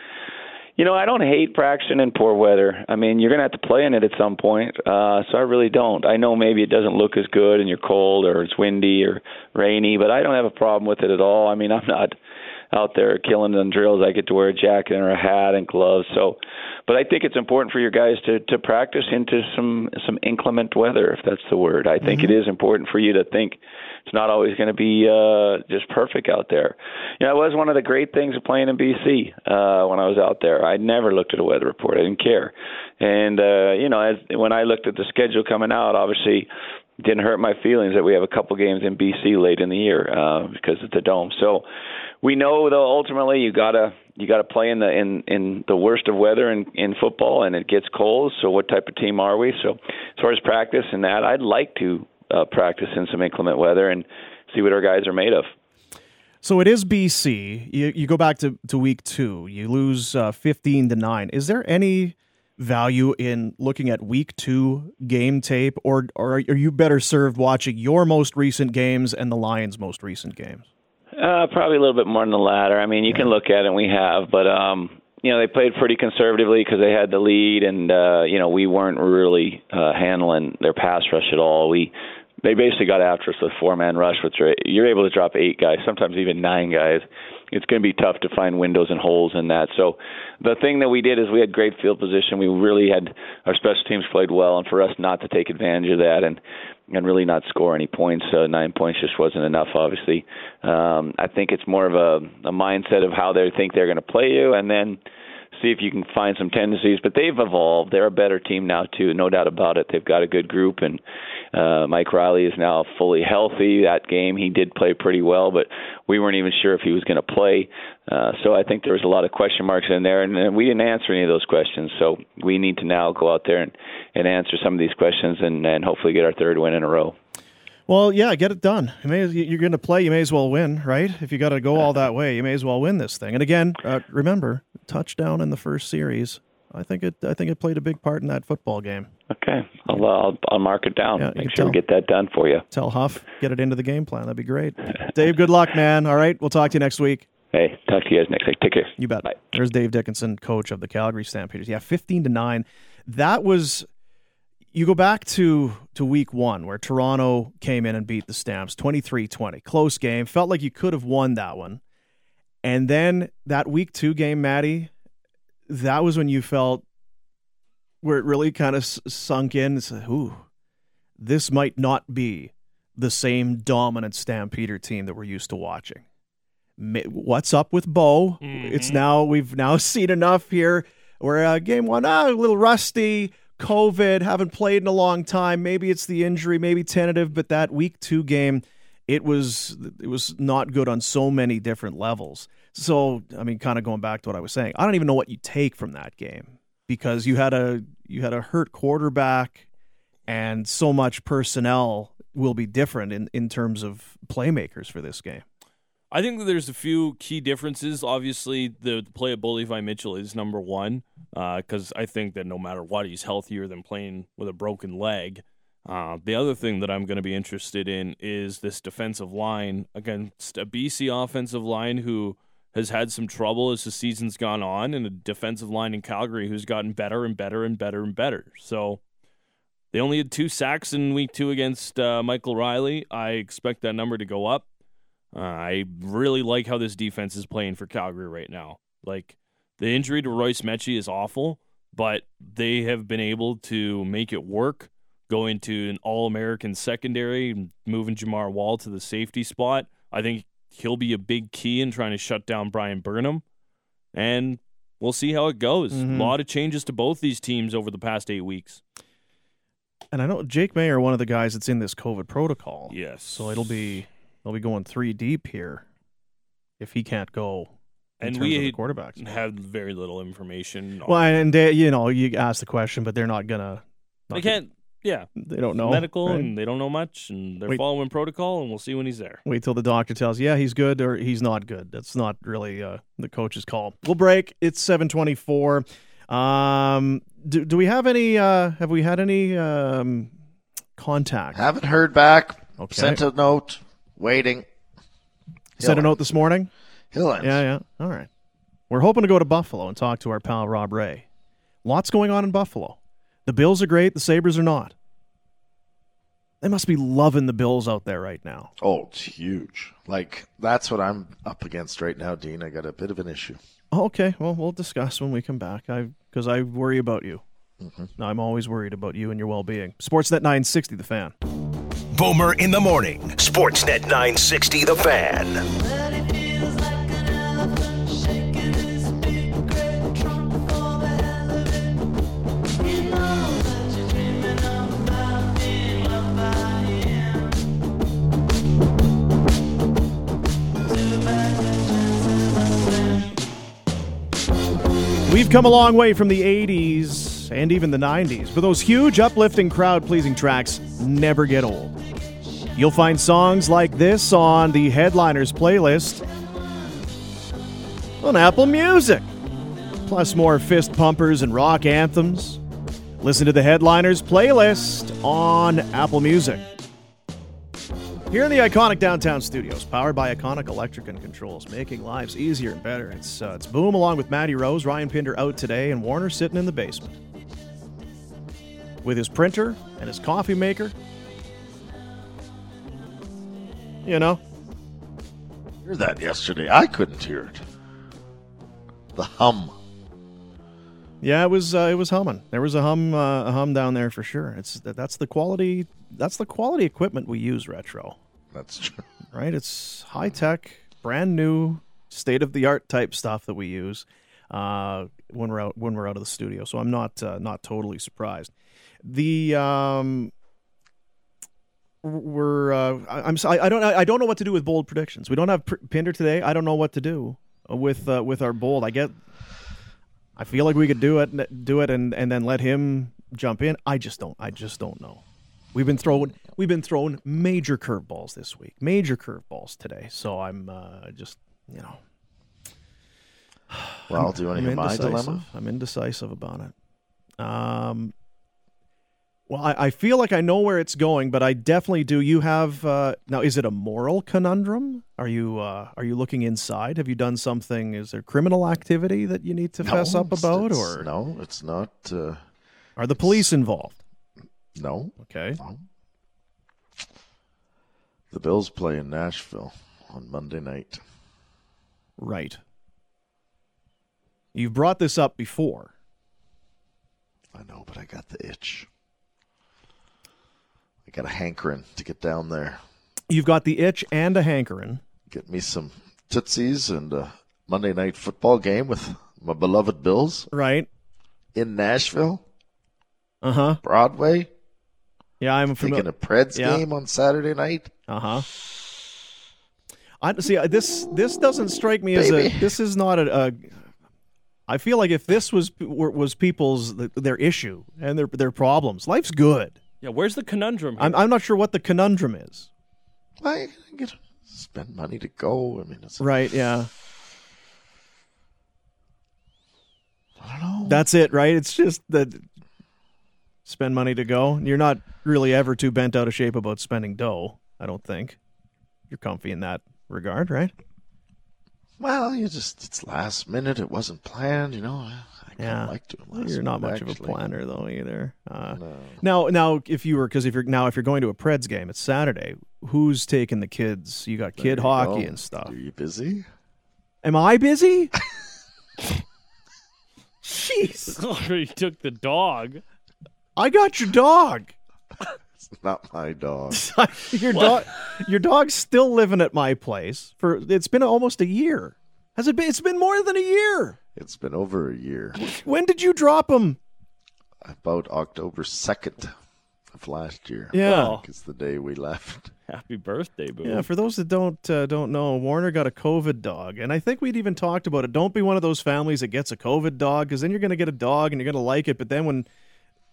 Speaker 15: I don't hate practicing in poor weather. I mean, you're going to have to play in it at some point, so I really don't. I know maybe it doesn't look as good and you're cold or it's windy or rainy, but I don't have a problem with it at all. I mean, I'm not out there killing on drills. I get to wear a jacket or a hat and gloves. So, but I think it's important for your guys to practice into some inclement weather, if that's the word. I think it is important for you to think it's not always going to be just perfect out there. It was one of the great things of playing in BC when I was out there. I never looked at a weather report. I didn't care. And, when I looked at the schedule coming out, obviously it didn't hurt my feelings that we have a couple games in BC late in the year because of the dome. So we know, though, ultimately you gotta play in the worst of weather in football, and it gets cold. So what type of team are we? So as far as practice and that, I'd like to practice in some inclement weather and see what our guys are made of.
Speaker 2: So it is BC. You go back to week 2. You lose 15-9. Is there any value in looking at week 2 game tape, or are you better served watching your most recent games and the Lions' most recent games?
Speaker 15: Probably a little bit more than the latter. I mean, you can look at it, and we have, but they played pretty conservatively because they had the lead, and we weren't really handling their pass rush at all. They basically got after us with 4-man rush, which you're able to drop 8 guys, sometimes even 9 guys. It's going to be tough to find windows and holes in that. So the thing that we did is we had great field position. We really had our special teams played well, and for us not to take advantage of that and really not score any points, 9 points just wasn't enough, obviously. I think it's more of a mindset of how they think they're going to play you, and then see if you can find some tendencies. But they've evolved. They're a better team now, too, no doubt about it. They've got a good group, and Mike Riley is now fully healthy. That game, he did play pretty well, but we weren't even sure if he was going to play. So I think there was a lot of question marks in there, and we didn't answer any of those questions. So we need to now go out there and answer some of these questions and hopefully get our 3rd win in a row.
Speaker 2: Well, yeah, get it done. You're going to play, you may as well win, right? If you got to go all that way, you may as well win this thing. And again, remember, touchdown in the first series. I think it played a big part in that football game.
Speaker 15: Okay, I'll mark it down.
Speaker 2: Yeah,
Speaker 15: Make sure we get that done for you.
Speaker 2: Tell Huff, get it into the game plan. That'd be great. Dave, good luck, man. All right, we'll talk to you next week.
Speaker 15: Hey, talk to you guys next week. Take care.
Speaker 2: You bet.
Speaker 15: Bye.
Speaker 2: There's Dave Dickinson, coach of the Calgary Stampeders. Yeah, 15-9. That was. You go back to week 1 where Toronto came in and beat the Stamps 23-20. Close game. Felt like you could have won that one. And then that week 2 game, Maddie, that was when you felt where it really kind of sunk in. It's like, ooh, this might not be the same dominant Stampeder team that we're used to watching. What's up with Bo? Mm-hmm. We've now seen enough here where game 1, a little rusty, COVID, haven't played in a long time. Maybe it's the injury, maybe tentative, but that week 2 game, it was not good on so many different levels. So, I mean, kind of going back to what I was saying, I don't even know what you take from that game because you had a hurt quarterback and so much personnel will be different in terms of playmakers for this game.
Speaker 8: I think that there's a few key differences. Obviously, the play of Bo Levi Mitchell is number one because I think that no matter what, he's healthier than playing with a broken leg. The other thing that I'm going to be interested in is this defensive line against a BC offensive line who has had some trouble as the season's gone on, and a defensive line in Calgary who's gotten better and better and better and better. So they only had 2 sacks in week 2 against Michael Riley. I expect that number to go up. I really like how this defense is playing for Calgary right now. Like, the injury to Royce Mechie is awful, but they have been able to make it work, going to an All-American secondary, moving Jamar Wall to the safety spot. I think he'll be a big key in trying to shut down Brian Burnham, and we'll see how it goes.
Speaker 2: Mm-hmm.
Speaker 8: A lot of changes to both these teams over the past 8 weeks.
Speaker 2: And I know Jake Mayer, one of the guys that's in this COVID protocol.
Speaker 8: Yes.
Speaker 2: So they'll be going 3 deep here if he can't go.
Speaker 8: And we have very little information.
Speaker 2: Well, and you ask the question, but they're not gonna.
Speaker 8: They can't Yeah.
Speaker 2: They don't know.
Speaker 8: Medical,
Speaker 2: right?
Speaker 8: and they don't know much, and they're following protocol, and we'll see when he's there.
Speaker 2: Wait till the doctor tells you, yeah, he's good or he's not good. That's not really the coach's call. We'll break. It's 7:24. Do we have any? Have we had any contact?
Speaker 4: Haven't heard back.
Speaker 2: Okay.
Speaker 4: Sent a note. Waiting.
Speaker 2: Sent a note this morning?
Speaker 4: He'll answer.
Speaker 2: Yeah. All right. We're hoping to go to Buffalo and talk to our pal Rob Ray. Lots going on in Buffalo. The Bills are great. The Sabres are not. They must be loving the Bills out there right now.
Speaker 4: Oh, it's huge. Like, that's what I'm up against right now, Dean. I got a bit of an issue.
Speaker 2: Oh, okay. Well, we'll discuss when we come back. Because I worry about you. Mm-hmm. I'm always worried about you and your well-being. Sportsnet 960, The Fan.
Speaker 1: Boomer in the morning. Sportsnet 960, The Fan.
Speaker 2: We've come a long way from the 80s and even the 90s, but those huge, uplifting, crowd-pleasing tracks never get old. You'll find songs like this on the Headliners playlist on Apple Music, plus more fist pumpers and rock anthems. Listen to the Headliners playlist on Apple Music. Here in the iconic downtown studios, powered by Iconic Electric and Controls, making lives easier and better. It's Boom along with Matty Rose, Ryan Pinder out today, and Warner sitting in the basement with his printer and his coffee maker. You know.
Speaker 4: Heard that yesterday. I couldn't hear it. The hum.
Speaker 2: Yeah, it was humming. There was a hum down there for sure. That's the quality. That's the quality equipment we use, Retro.
Speaker 4: That's true.
Speaker 2: Right? It's high tech, brand new, state of the art type stuff that we use when we're out of the studio. So I'm not totally surprised. I don't know what to do with bold predictions. We don't have Pinder today. I don't know what to do with our bold. I feel like we could do it and then let him jump in. I just don't know. We've been throwing major curveballs this week, major curveballs today. So I'm
Speaker 4: Well, do you want to hear my dilemma?
Speaker 2: I'm indecisive about it. Well, I feel like I know where it's going, but I definitely do. You have now. Is it a moral conundrum? Are you looking inside? Have you done something? Is there criminal activity that you need to fess up about? Or
Speaker 4: no, it's not.
Speaker 2: Are the police involved?
Speaker 4: No.
Speaker 2: Okay.
Speaker 4: No. The Bills play in Nashville on Monday night.
Speaker 2: Right. You've brought this up before.
Speaker 4: I know, but I got the itch. I got a hankering to get down there.
Speaker 2: You've got the itch and a hankering.
Speaker 4: Get me some Tootsies and a Monday night football game with my beloved Bills.
Speaker 2: Right.
Speaker 4: In Nashville.
Speaker 2: Uh-huh.
Speaker 4: Broadway.
Speaker 2: Yeah, I'm familiar.
Speaker 4: Thinking a Preds game on Saturday night.
Speaker 2: Uh-huh. This doesn't strike me as this is not a I feel like if this was people's their issue and their problems, life's good.
Speaker 8: Yeah, where's the conundrum here?
Speaker 2: I'm not sure what the conundrum is.
Speaker 4: I get spend money to go. I mean, it's
Speaker 2: right. Yeah.
Speaker 4: I don't know.
Speaker 2: That's it, right? It's just that spend money to go. You're not really ever too bent out of shape about spending dough, I don't think. You're comfy in that regard, right?
Speaker 4: Well, it's last minute. It wasn't planned, you know. I kind of like doing last minute.
Speaker 2: You're not much
Speaker 4: actually.
Speaker 2: of a planner though either.
Speaker 4: No.
Speaker 2: Now if you're going to a Preds game, it's Saturday. Who's taking the kids? You got kid hockey and stuff.
Speaker 4: Are you busy?
Speaker 2: Am I busy? Jeez.
Speaker 8: Oh, you took the dog.
Speaker 2: I got your dog.
Speaker 4: It's not my dog.
Speaker 2: Your dog's still living at my place. It's been almost a year. Has it been? It's been more than a year.
Speaker 4: It's been over a year.
Speaker 2: When did you drop him?
Speaker 4: About October 2nd of last year.
Speaker 2: Yeah.
Speaker 4: I think it's the day we left.
Speaker 8: Happy birthday, boo.
Speaker 2: Yeah, for those that don't know, Warner got a COVID dog, and I think we'd even talked about it. Don't be one of those families that gets a COVID dog, because then you're going to get a dog and you're going to like it, but then when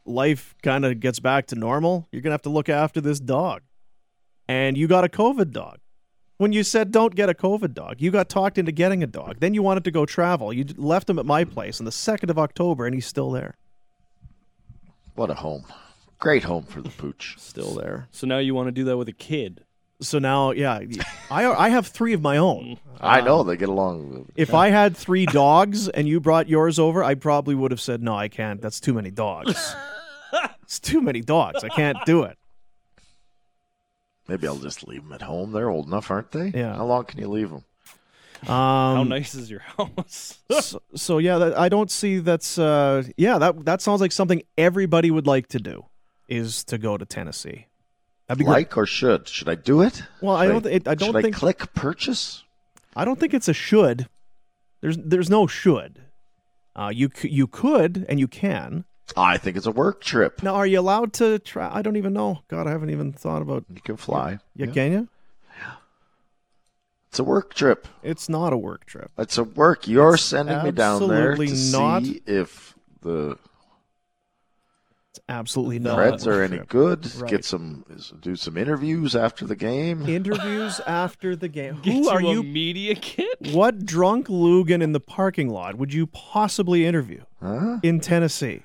Speaker 2: life kind of gets back to normal, you're going to have to look after this dog. And you got a COVID dog. When you said don't get a COVID dog, you got talked into getting a dog. Then you wanted to go travel. You left him at my place on the 2nd of October, and he's still there.
Speaker 4: What a home. Great home for the pooch.
Speaker 2: Still there.
Speaker 8: So now you want to do that with a kid.
Speaker 2: So now, yeah, I have 3 of my own.
Speaker 4: I know, they get along.
Speaker 2: If I had 3 dogs and you brought yours over, I probably would have said, no, I can't. That's too many dogs. It's too many dogs. I can't do it.
Speaker 4: Maybe I'll just leave them at home. They're old enough, aren't they?
Speaker 2: Yeah.
Speaker 4: How long can you leave them?
Speaker 8: How nice is your house?
Speaker 2: so yeah, I don't see that's. That sounds like something everybody would like to do, is to go to Tennessee. That'd be
Speaker 4: like
Speaker 2: great.
Speaker 4: or should? Should I do it?
Speaker 2: Well, I don't think.
Speaker 4: Should I click purchase?
Speaker 2: I don't think it's a should. There's no should. You could and you can.
Speaker 4: I think it's a work trip.
Speaker 2: Now, are you allowed to try? I don't even know. God, I haven't even thought about.
Speaker 4: You can fly.
Speaker 2: Yeah, can you?
Speaker 4: It's a work trip.
Speaker 2: It's not a work trip.
Speaker 4: It's a work. You're sending me down there to
Speaker 2: not.
Speaker 4: see if the
Speaker 2: absolutely not.
Speaker 4: Reds are any good.
Speaker 2: Right.
Speaker 4: Do some interviews after the game.
Speaker 2: Interviews after the game.
Speaker 8: Get
Speaker 2: Who are
Speaker 8: you a
Speaker 2: you?
Speaker 8: media kit?
Speaker 2: What drunk Lugan in the parking lot would you possibly interview in Tennessee?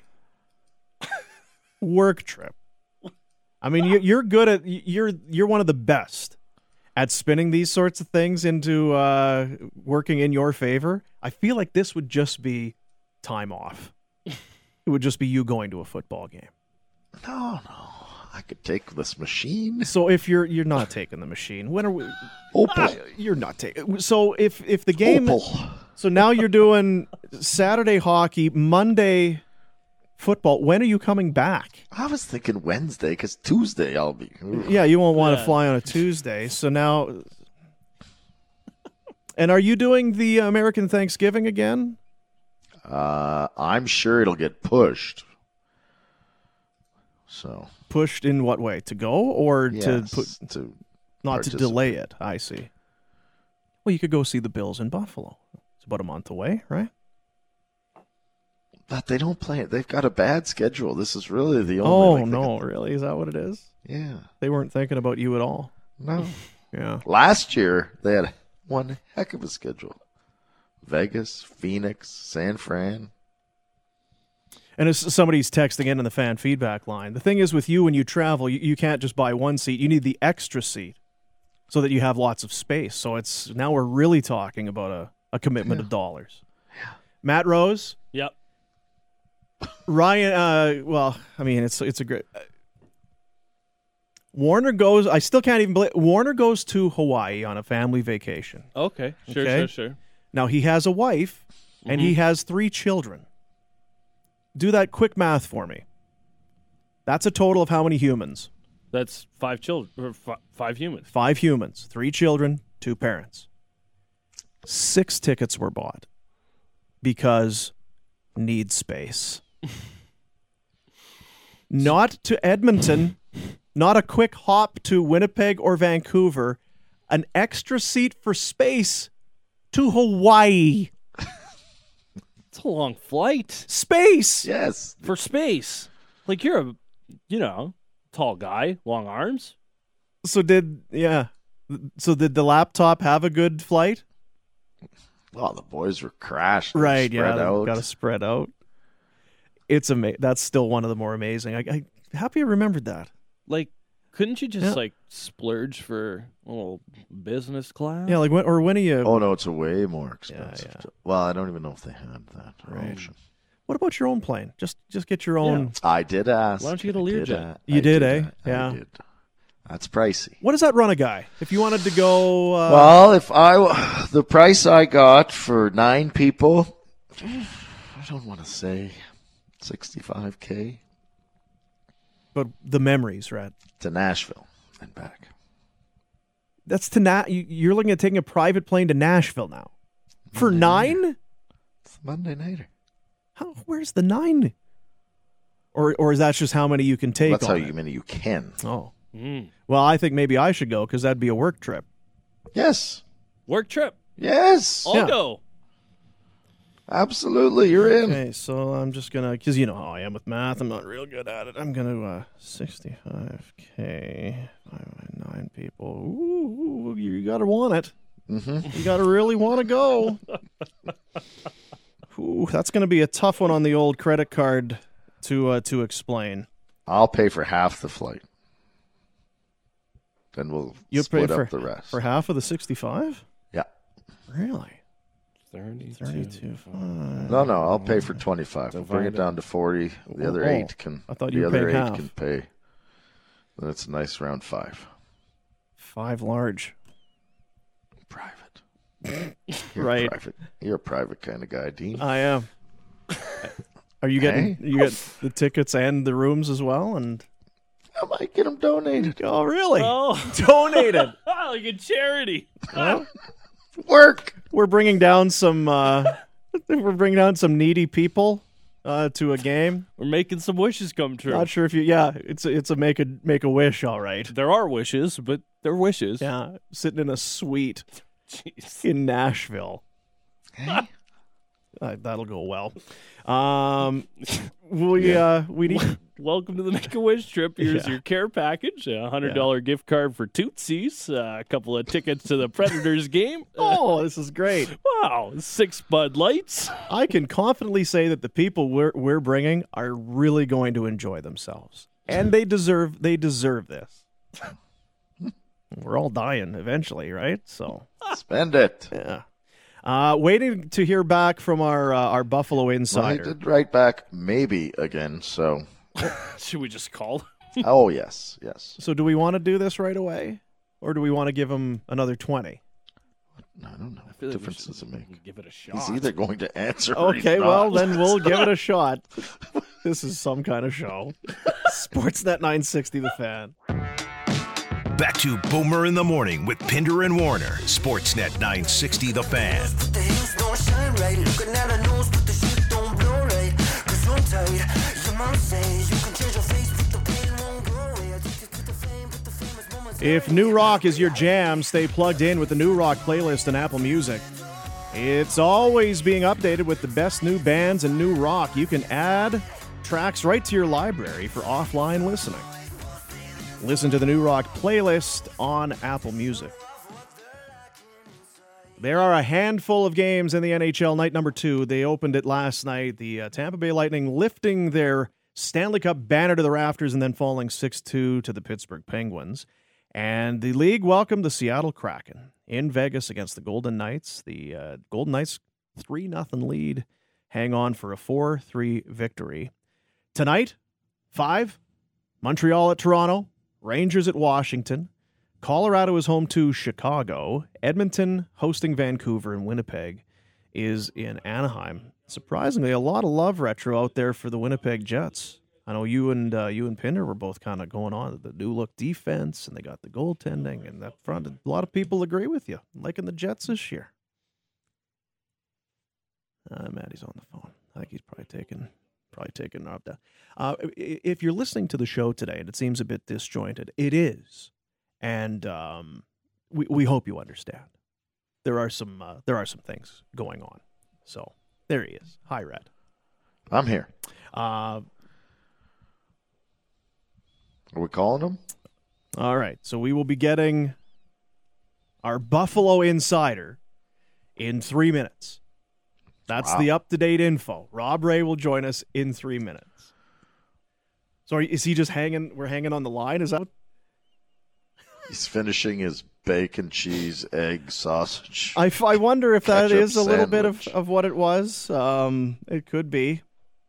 Speaker 2: Work trip. I mean, you're good at you're one of the best at spinning these sorts of things into working in your favor. I feel like this would just be time off. It would just be you going to a football game.
Speaker 4: No. I could take this machine.
Speaker 2: So if you're not taking the machine, when are we?
Speaker 4: Opal.
Speaker 2: You're not taking. So if the game.
Speaker 4: Opal.
Speaker 2: So now you're doing Saturday hockey, Monday football. When are you coming back?
Speaker 4: I was thinking Wednesday because Tuesday I'll be.
Speaker 2: Yeah, you won't want to fly on a Tuesday. So now. And are you doing the American Thanksgiving again?
Speaker 4: I'm sure it'll get pushed. So
Speaker 2: pushed in what way? To go or
Speaker 4: yes,
Speaker 2: to not to delay it? I see. Well, you could go see the Bills in Buffalo. It's about a month away, right?
Speaker 4: But they don't play it. They've got a bad schedule. This is really the only.
Speaker 2: Oh no, really? Is that what it is?
Speaker 4: Yeah.
Speaker 2: They weren't thinking about you at all.
Speaker 4: No.
Speaker 2: Yeah.
Speaker 4: Last year they had one heck of a schedule. Vegas, Phoenix, San Fran.
Speaker 2: And as somebody's texting in the fan feedback line, the thing is with you when you travel, you can't just buy one seat. You need the extra seat so that you have lots of space. So now we're really talking about a commitment of dollars.
Speaker 4: Yeah.
Speaker 2: Matt Rose.
Speaker 8: Yep.
Speaker 2: Ryan. Well, I mean, it's a great. Warner goes. I still can't even believe Warner goes to Hawaii on a family vacation.
Speaker 8: Okay. Sure.
Speaker 2: Now he has a wife and he has 3 children. Do that quick math for me. That's a total of how many humans?
Speaker 8: That's 5 children, or 5 humans.
Speaker 2: 5 humans, 3 children, 2 parents. 6 tickets were bought because need space. Not to Edmonton, not a quick hop to Winnipeg or Vancouver, an extra seat for space to Hawaii.
Speaker 8: It's a long flight.
Speaker 2: Space.
Speaker 4: Yes.
Speaker 8: For space. Like you're a, tall guy, long arms.
Speaker 2: So did the laptop have a good flight?
Speaker 4: Oh, the boys were crashed.
Speaker 2: Right,
Speaker 4: spread out.
Speaker 2: Got to spread out. It's That's still one of the more amazing. I happy I remembered that.
Speaker 8: Like, couldn't you just splurge for a little business class?
Speaker 2: Yeah, like when are you?
Speaker 4: Oh no, it's way more expensive. Yeah. Well, I don't even know if they had that option.
Speaker 2: What about your own plane? Just get your own.
Speaker 4: Yeah. I did ask.
Speaker 8: Why don't you get a Learjet?
Speaker 2: You did, eh? Yeah.
Speaker 4: I did. That's pricey.
Speaker 2: What does that run a guy? If you wanted to go...
Speaker 4: Well, the price I got for 9 people, I don't want to say $65,000.
Speaker 2: But the memories, right?
Speaker 4: To Nashville and back.
Speaker 2: That's to you're looking at taking a private plane to Nashville now. For 9?
Speaker 4: It's Monday nighter.
Speaker 2: Where's the 9? Or is that just how many you can take?
Speaker 4: That's how many you can.
Speaker 2: Oh. Well, I think maybe I should go because that'd be a work trip.
Speaker 4: Yes.
Speaker 8: Work trip.
Speaker 4: Yes.
Speaker 8: I'll go.
Speaker 4: Absolutely, you're in.
Speaker 2: Okay, so I'm just going to, because you know how I am with math, I'm not real good at it. I'm going to 65K, 9 people. Ooh, you got to want it.
Speaker 4: Mm-hmm.
Speaker 2: You got to really want to go. Ooh, that's going to be a tough one on the old credit card to explain.
Speaker 4: I'll pay for half the flight. Then we'll split up the rest.
Speaker 2: For half of the 65?
Speaker 4: Yeah.
Speaker 2: Really?
Speaker 8: 32.
Speaker 4: No, I'll pay for 25. We'll bring it down to 40. The other 8 can.
Speaker 2: I thought
Speaker 4: the
Speaker 2: you
Speaker 4: other
Speaker 2: paid
Speaker 4: 8
Speaker 2: half.
Speaker 4: can pay. Then it's a nice round 5.
Speaker 2: 5 large.
Speaker 4: Private.
Speaker 2: Right.
Speaker 4: You're a private kind of guy, Dean.
Speaker 2: I am. Are you getting you get the tickets and the rooms as well? And
Speaker 4: I might get them donated.
Speaker 2: Oh, really?
Speaker 8: Oh,
Speaker 2: donated.
Speaker 8: Like a charity.
Speaker 2: Well,
Speaker 4: work.
Speaker 2: We're bringing down some. We're bringing down some needy people to a game.
Speaker 8: We're making some wishes come true.
Speaker 2: Not sure if you. Yeah, it's a make a wish. All right.
Speaker 8: There are wishes, but they're wishes.
Speaker 2: Yeah, sitting in a suite
Speaker 8: Jeez.
Speaker 2: in Nashville. That'll go well. We need.
Speaker 8: Welcome to the Make-A-Wish trip. Here's your care package, a $100 gift card for Tootsies, a couple of tickets to the Predators game.
Speaker 2: Oh, this is great.
Speaker 8: Wow, 6 Bud Lights.
Speaker 2: I can confidently say that the people we're bringing are really going to enjoy themselves. And they deserve this. We're all dying eventually, right? So
Speaker 4: spend it.
Speaker 2: Yeah. Waiting to hear back from our Buffalo insider.
Speaker 4: Well, he did write back maybe again, so.
Speaker 8: Should we just call?
Speaker 4: Oh, yes.
Speaker 2: So do we want to do this right away? Or do we want to give him another 20?
Speaker 4: I don't know. What difference does it make?
Speaker 8: Give it a shot.
Speaker 4: He's either going to answer or he's
Speaker 2: Okay,
Speaker 4: not.
Speaker 2: well, then we'll give it a shot. This is some kind of show. Sportsnet 960, The Fan.
Speaker 1: Back to Boomer in the Morning with Pinder and Warner. Sportsnet 960 The Fan.
Speaker 16: The hills don't shine right. Looking at the nose, but the shit don't blow right. Cause I'm tired. Your mom says you can change your face, but the pain won't go away. Addicted to the fame, but the fame is momentary.
Speaker 2: If New Rock is your jam, stay plugged in with the New Rock playlist on Apple Music. It's always being updated with the best new bands and new rock. You can add tracks right to your library for offline listening. Listen to the New Rock playlist on Apple Music. There are a handful of games in the NHL night number 2. They opened it last night. The Tampa Bay Lightning lifting their Stanley Cup banner to the rafters and then falling 6-2 to the Pittsburgh Penguins. And the league welcomed the Seattle Kraken in Vegas against the Golden Knights. The Golden Knights 3-0 lead. Hang on for a 4-3 victory. Tonight, 5, Montreal at Toronto. Rangers at Washington. Colorado is home to Chicago. Edmonton hosting Vancouver, and Winnipeg is in Anaheim. Surprisingly, a lot of love retro out there for the Winnipeg Jets. I know you and Pinder were both kind of going on the new look defense, and they got the goaltending and that front. A lot of people agree with you, liking the Jets this year. Maddie's on the phone. I think he's probably taking off that. If you're listening to the show today and it seems a bit disjointed, it is, and we hope you understand. There are some things going on. So there he is. Hi, Red.
Speaker 4: I'm here.
Speaker 2: Are
Speaker 4: we calling him?
Speaker 2: All right. So we will be getting our Buffalo insider in 3 minutes. That's the up-to-date info. Rob Ray will join us in 3 minutes. So is he just hanging? We're hanging on the line? Is that?
Speaker 4: He's finishing his bacon, cheese, egg, sausage.
Speaker 2: I wonder if that is a little bit
Speaker 4: sandwich.
Speaker 2: of what it was. It could be.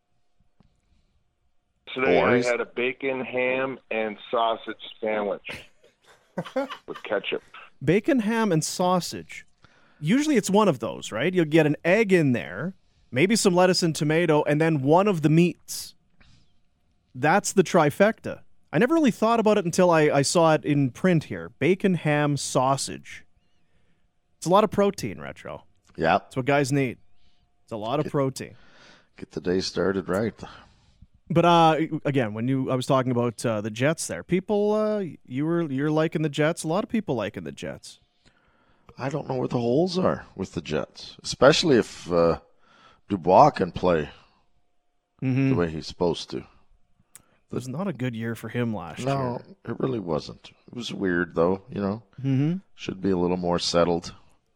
Speaker 5: Today I had a bacon, ham, and sausage sandwich with ketchup.
Speaker 2: Bacon, ham, and sausage. Usually it's one of those, right? You'll get an egg in there, maybe some lettuce and tomato, and then one of the meats. That's the trifecta. I never really thought about it until I saw it in print here. Bacon, ham, sausage. It's a lot of protein, Retro.
Speaker 4: Yeah.
Speaker 2: It's what guys need. It's a lot of protein.
Speaker 4: Get the day started right.
Speaker 2: But again, I was talking about the Jets there. People, you're liking the Jets. A lot of people liking the Jets.
Speaker 4: I don't know where the holes are with the Jets, especially if Dubois can play
Speaker 2: Mm-hmm.
Speaker 4: the way he's supposed to.
Speaker 2: It was not a good year for him last year.
Speaker 4: No, it really wasn't. It was weird, though,
Speaker 2: Mm-hmm.
Speaker 4: Should be a little more settled.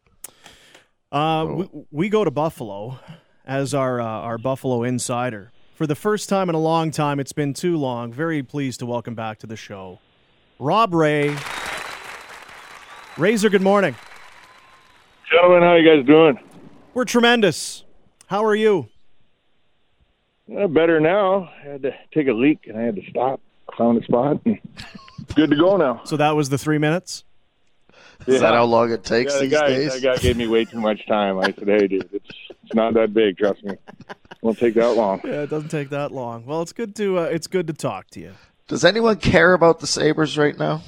Speaker 2: We go to Buffalo as our Buffalo insider. For the first time in a long time, it's been too long. Very pleased to welcome back to the show, Rob Ray. Razor, good morning.
Speaker 5: Gentlemen, how you guys doing?
Speaker 2: We're tremendous. How are you?
Speaker 5: Better now. I had to take a leak, and I had to stop. Found a spot. And good to go now.
Speaker 2: So that was the 3 minutes?
Speaker 4: Is that how long it takes
Speaker 5: the
Speaker 4: these
Speaker 5: guy,
Speaker 4: days?
Speaker 5: That guy gave me way too much time. I said, hey, dude, it's not that big, trust me. It won't take that long.
Speaker 2: Yeah, it doesn't take that long. Well, it's good to talk to you.
Speaker 4: Does anyone care about the Sabres right now?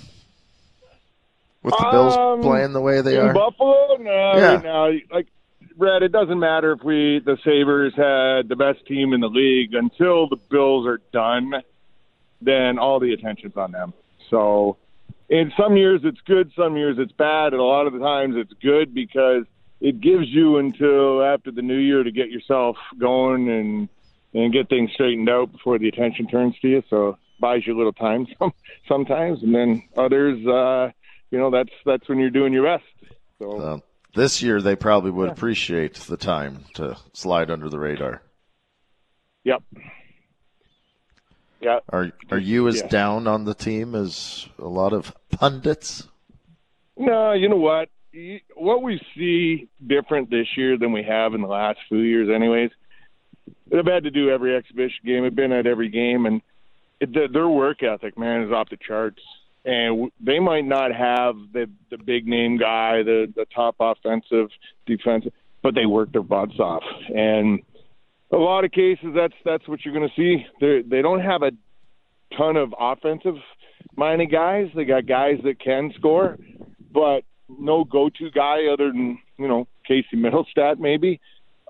Speaker 4: With the Bills playing the way they
Speaker 5: in
Speaker 4: are?
Speaker 5: Buffalo? No,
Speaker 4: Yeah.
Speaker 5: right now, like, Brad, it doesn't matter if the Sabres had the best team in the league. Until the Bills are done, then all the attention's on them. So in some years it's good, some years it's bad, and a lot of the times it's good because it gives you until after the new year to get yourself going and get things straightened out before the attention turns to you. So it buys you a little time sometimes, and then others, that's when you're doing your best. So
Speaker 4: this year they probably would appreciate the time to slide under the radar.
Speaker 5: Yep. Yeah.
Speaker 4: Are you as down on the team as a lot of pundits?
Speaker 5: No, you know what? What we see different this year than we have in the last few years anyways, they've had to do every exhibition game. They've been at every game, and their work ethic, man, is off the charts. And they might not have the big-name guy, the top offensive, defensive, but they work their butts off. And a lot of cases, that's what you're going to see. They don't have a ton of offensive-minded guys. They got guys that can score, but no go-to guy other than, Casey Middlestat maybe.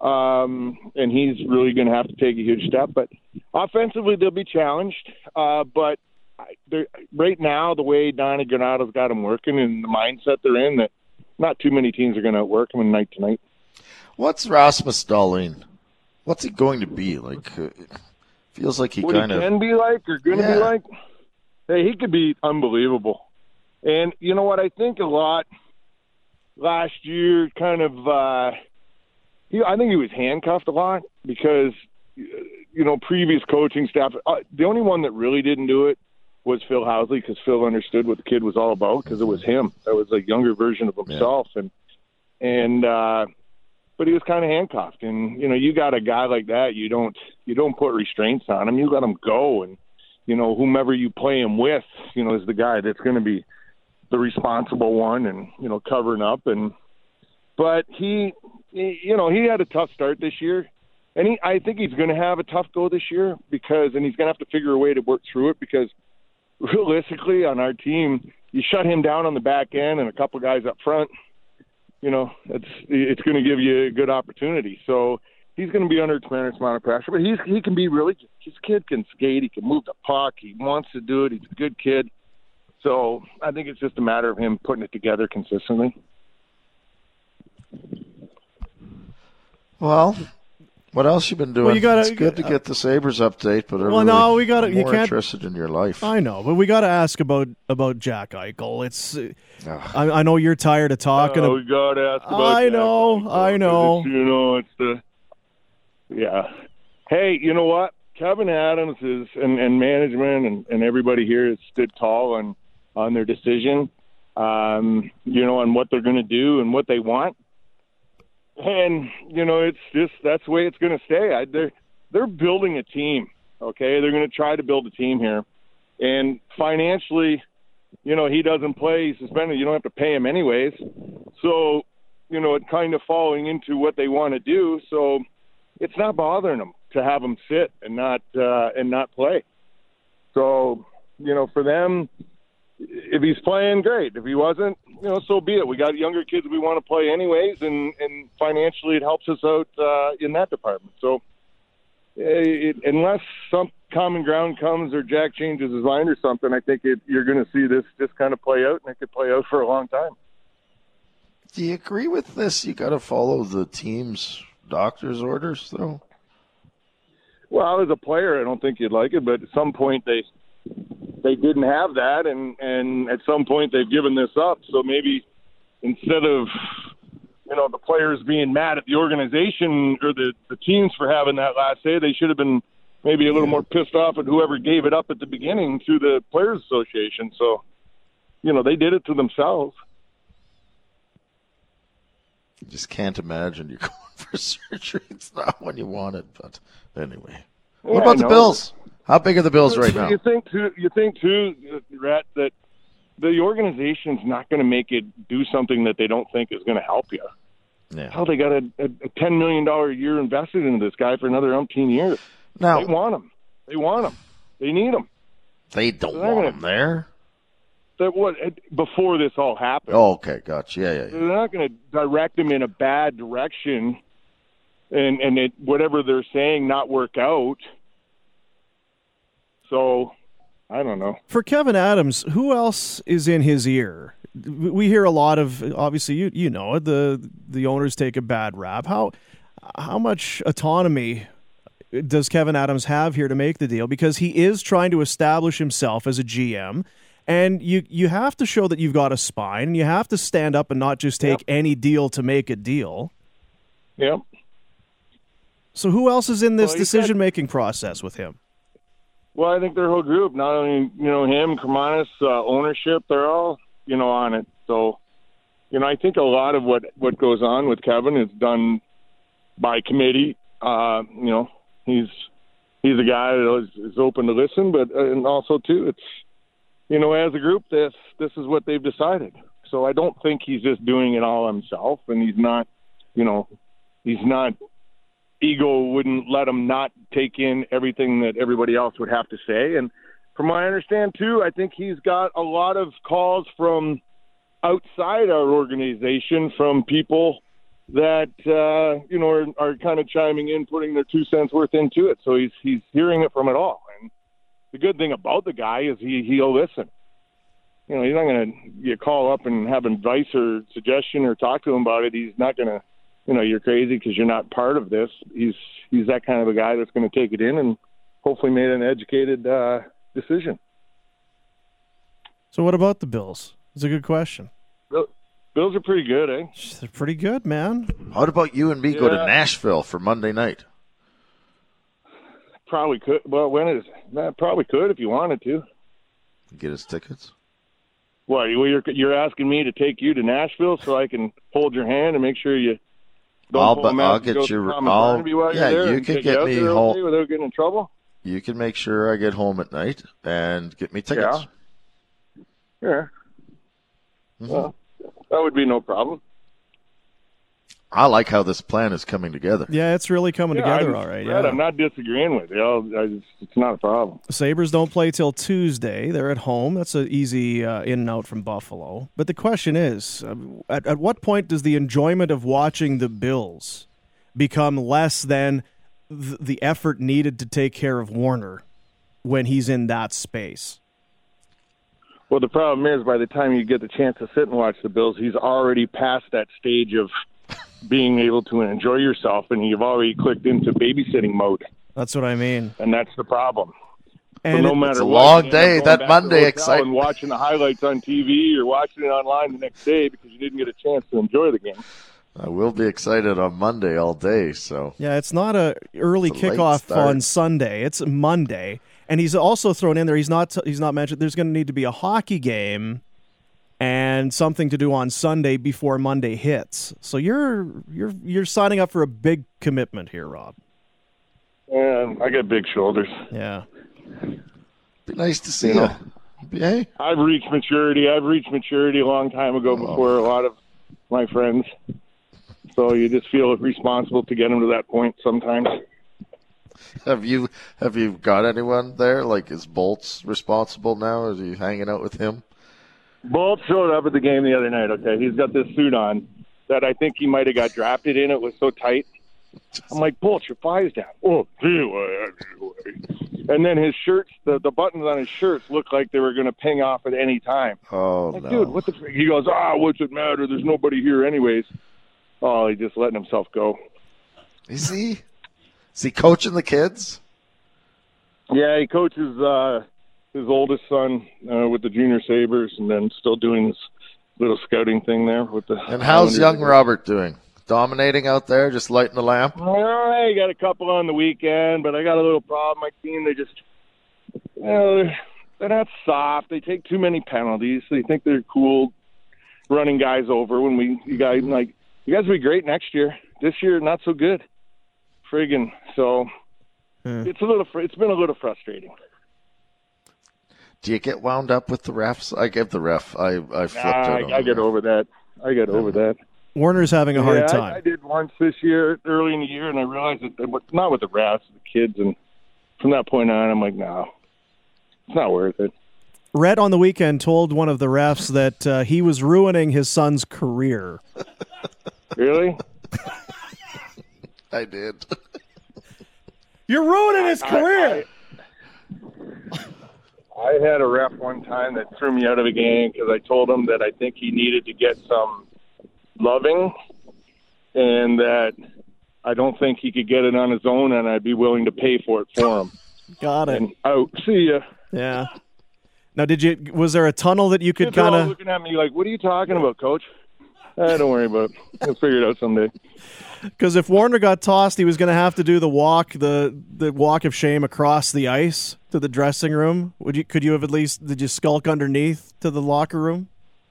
Speaker 5: And he's really going to have to take a huge step. But offensively, they'll be challenged. But right now, the way Donnie Granato's got them working and the mindset they're in, that not too many teams are going to outwork them night to night.
Speaker 4: What's Rasmus Dahlin? What's he going to be like? Feels like he kind of
Speaker 5: can be like or going to be like. Hey, he could be unbelievable. And you know what? I think a lot last year, kind of. I think he was handcuffed a lot because previous coaching staff. The only one that really didn't do it was Phil Housley, because Phil understood what the kid was all about, because it was him. That was a younger version of himself, but he was kind of handcuffed. And you got a guy like that, you don't put restraints on him. You let him go, and whomever you play him with, is the guy that's going to be the responsible one, and covering up. But he had a tough start this year. And I think he's going to have a tough go this year and he's going to have to figure a way to work through it, because realistically on our team, you shut him down on the back end and a couple guys up front, it's going to give you a good opportunity. So he's going to be under a tremendous amount of pressure, but he can be really good. His kid can skate. He can move the puck. He wants to do it. He's a good kid. So I think it's just a matter of him putting it together consistently.
Speaker 4: Well, what else you been doing?
Speaker 2: Well,
Speaker 4: it's good to get the Sabres update, but I'm more interested in your life.
Speaker 2: I know, but we got to ask about Jack Eichel. It's I know you're tired of talking.
Speaker 5: We got to ask about
Speaker 2: I know.
Speaker 5: It's Hey, you know what? Kevin Adams and management and everybody here has stood tall on their decision, on what they're going to do and what they want. And, it's just that's the way it's going to stay. They're building a team, okay? They're going to try to build a team here. And financially, he doesn't play, he's suspended. You don't have to pay him anyways. So, it kind of falling into what they want to do. So it's not bothering them to have him sit and not play. So, for them, if he's playing, great. If he wasn't, so be it. We got younger kids we want to play anyways, and financially it helps us out in that department. So unless some common ground comes or Jack changes his mind or something, I think you're going to see this just kind of play out, and it could play out for a long time.
Speaker 4: Do you agree with this? You got to follow the team's doctor's orders, though?
Speaker 5: Well, as a player, I don't think you'd like it, but at some point they didn't have that, and at some point they've given this up. So maybe instead of the players being mad at the organization or the teams for having that last say, they should have been maybe a little more pissed off at whoever gave it up at the beginning through the Players Association. So, they did it to themselves.
Speaker 4: Just can't imagine you're going for surgery. It's not when you want it, but anyway. What about the Bills? How big are the Bills right now?
Speaker 5: You think too, Rhett, that the organization's not going to make it do something that they don't think is going to help you.
Speaker 4: Yeah.
Speaker 5: Hell, they got a $10 million a year invested into this guy for another umpteen years.
Speaker 4: Now,
Speaker 5: they want him. They want him. They need him.
Speaker 4: They don't want him there.
Speaker 5: Before this all happened.
Speaker 4: Oh, okay, gotcha. Yeah.
Speaker 5: They're not going to direct him in a bad direction, and whatever they're saying not work out. So, I don't know.
Speaker 2: For Kevin Adams, who else is in his ear? We hear a lot of, obviously, you know it, the owners take a bad rap. How much autonomy does Kevin Adams have here to make the deal? Because he is trying to establish himself as a GM, and you have to show that you've got a spine, and you have to stand up and not just take any deal to make a deal.
Speaker 5: Yep.
Speaker 2: So who else is in this decision-making process with him?
Speaker 5: Well, I think their whole group, not only, him, Kermanis, ownership, they're all, on it. So, I think a lot of what goes on with Kevin is done by committee. He's a guy that is open to listen, but and also too, it's as a group, this is what they've decided. So I don't think he's just doing it all himself, and he's not ego wouldn't let him not take in everything that everybody else would have to say. And from what I understand too, I think he's got a lot of calls from outside our organization from people that are kind of chiming in, putting their 2 cents worth into it. So he's hearing it from it all. And the good thing about the guy is he'll listen. He's not going to call up and have advice or suggestion or talk to him about it. He's not going to, you're crazy because you're not part of this. He's that kind of a guy that's going to take it in and hopefully made an educated decision.
Speaker 2: So what about the Bills? It's a good question.
Speaker 5: Bills are pretty good, eh?
Speaker 2: They're pretty good, man.
Speaker 4: How about you and me go to Nashville for Monday night?
Speaker 5: Probably could. Well, when is that? Probably could if you wanted to.
Speaker 4: Get us tickets?
Speaker 5: Well, you're asking me to take you to Nashville so I can hold your hand and make sure you
Speaker 4: I'll get you. You can get me home
Speaker 5: without getting in trouble.
Speaker 4: You can make sure I get home at night and get me tickets.
Speaker 5: Yeah. Well, that would be no problem.
Speaker 4: I like how this plan is coming together.
Speaker 2: Yeah, it's really coming together all right.
Speaker 5: I'm not disagreeing with you. It's not a problem.
Speaker 2: The Sabres don't play till Tuesday. They're at home. That's an easy in and out from Buffalo. But the question is, at what point does the enjoyment of watching the Bills become less than the effort needed to take care of Warner when he's in that space?
Speaker 5: Well, the problem is by the time you get the chance to sit and watch the Bills, he's already past that stage of being able to enjoy yourself, and you've already clicked into babysitting mode.
Speaker 2: That's what I mean.
Speaker 5: And that's the problem.
Speaker 2: And
Speaker 5: so no matter
Speaker 4: it's a
Speaker 5: what,
Speaker 4: long day. That Monday excitement.
Speaker 5: And watching the highlights on TV or watching it online the next day because you didn't get a chance to enjoy the game.
Speaker 4: I will be excited on Monday all day. So
Speaker 2: yeah, it's not a early kickoff on Sunday. It's Monday, and he's also thrown in there. He's not mentioned. There's going to need to be a hockey game and something to do on Sunday before Monday hits. So you're signing up for a big commitment here, Rob.
Speaker 5: Yeah, I got big shoulders.
Speaker 2: Yeah.
Speaker 4: Be nice to see you. Hey.
Speaker 5: I've reached maturity. I've reached maturity a long time ago before a lot of my friends. So you just feel responsible to get them to that point sometimes.
Speaker 4: Have you got anyone there? Like, is Bolts responsible now? Are you hanging out with him?
Speaker 5: Bolt showed up at the game the other night, okay? He's got this suit on that I think he might have got drafted in. It was so tight. I'm like, Bolt, your fly's down. Oh, anyway. And then his shirts, the buttons on his shirts looked like they were going to ping off at any time.
Speaker 4: Oh,
Speaker 5: like,
Speaker 4: no.
Speaker 5: Dude, what the frick? He goes, what's it matter? There's nobody here anyways. Oh, he's just letting himself go.
Speaker 4: Is he? Is he coaching the kids?
Speaker 5: Yeah, he coaches his oldest son with the Junior Sabres, and then still doing this little scouting thing there with the.
Speaker 4: And how's young Robert doing? Dominating out there, just lighting the lamp?
Speaker 5: Well, I got a couple on the weekend, but I got a little problem. My team, they just, they're not soft. They take too many penalties. They think they're cool running guys over when you guys will be great next year. This year, not so good. Friggin'. So it's been a little frustrating.
Speaker 4: Do you get wound up with the refs? I give the ref. I flipped out.
Speaker 5: I get over that. Over that.
Speaker 2: Warner's having a hard time.
Speaker 5: I did once this year, early in the year, and I realized that not with the refs, the kids, and from that point on, I'm like, no, it's not worth it.
Speaker 2: Rhett on the weekend told one of the refs that he was ruining his son's career.
Speaker 5: Really?
Speaker 4: I did.
Speaker 2: You're ruining his career.
Speaker 5: I had a ref one time that threw me out of a game because I told him that I think he needed to get some loving and that I don't think he could get it on his own, and I'd be willing to pay for it for him.
Speaker 2: Got it.
Speaker 5: And out. See ya.
Speaker 2: Yeah. Now, was there a tunnel that you could
Speaker 5: kind of looking at me like, what are you talking about, Coach? Don't worry about it. We'll figure it out someday.
Speaker 2: Because if Warner got tossed, he was going to have to do the walk of shame across the ice to the dressing room. Did you skulk underneath to the locker room?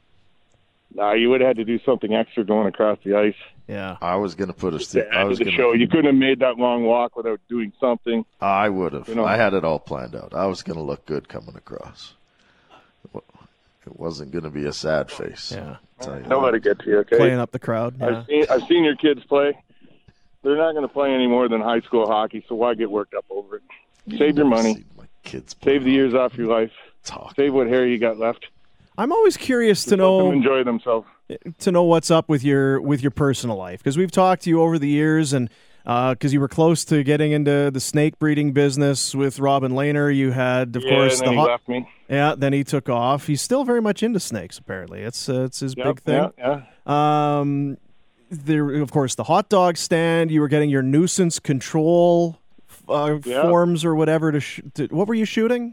Speaker 5: No, you would have had to do something extra going across the ice.
Speaker 2: Yeah.
Speaker 4: I was going to put a
Speaker 5: show. You couldn't have made that long walk without doing something.
Speaker 4: I would have. I had it all planned out. I was going to look good coming across. It wasn't going to be a sad face.
Speaker 2: Yeah.
Speaker 5: Nobody gets you, okay?
Speaker 2: Playing up the crowd. Yeah.
Speaker 5: I've seen your kids play. They're not going to play any more than high school hockey, so why get worked up over it? Save your money. Save the years off your life. Save what hair you got left.
Speaker 2: I'm always curious to know.
Speaker 5: Let them enjoy themselves.
Speaker 2: To know what's up with your personal life, because we've talked to you over the years, and because you were close to getting into the snake breeding business with Robin Lehner. You had, of course,
Speaker 5: and then he left me.
Speaker 2: Yeah, then he took off. He's still very much into snakes. Apparently, it's his big thing.
Speaker 5: Yeah.
Speaker 2: There, of course, the hot dog stand. You were getting your nuisance control forms or whatever. What were you shooting?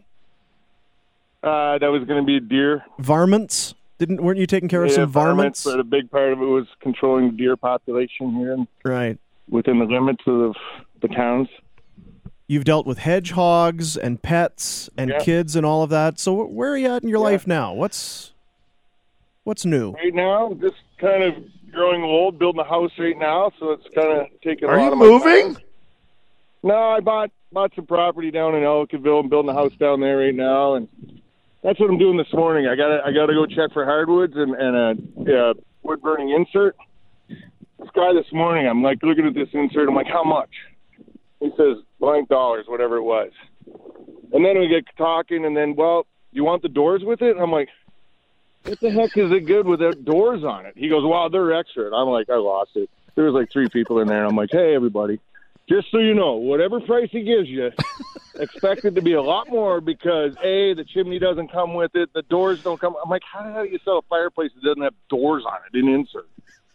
Speaker 5: That was going to be deer.
Speaker 2: Varmints? Weren't you taking care of some varmints?
Speaker 5: But a big part of it was controlling the deer population here.
Speaker 2: Right.
Speaker 5: Within the limits of the towns.
Speaker 2: You've dealt with hedgehogs and pets and kids and all of that. So where are you at in your life now? What's new?
Speaker 5: Right now, just kind of growing old, building a house right now, so it's kind of taking a lot of
Speaker 4: my time.
Speaker 5: No, I bought some property down in Ellicottville and building a house down there right now, and that's what I'm doing this morning. I gotta go check for hardwoods and a wood burning insert. This guy this morning, I'm like looking at this insert. I'm like, how much? He says blank dollars, whatever it was. And then we get talking, and then, well, you want the doors with it? And I'm like, what the heck is it good without doors on it? He goes, well, they're extra. And I'm like, I lost it. There was like 3 people in there. And I'm like, hey, everybody, just so you know, whatever price he gives you, expect it to be a lot more because, A, the chimney doesn't come with it. The doors don't come. I'm like, how the hell do you sell a fireplace that doesn't have doors on it, an insert?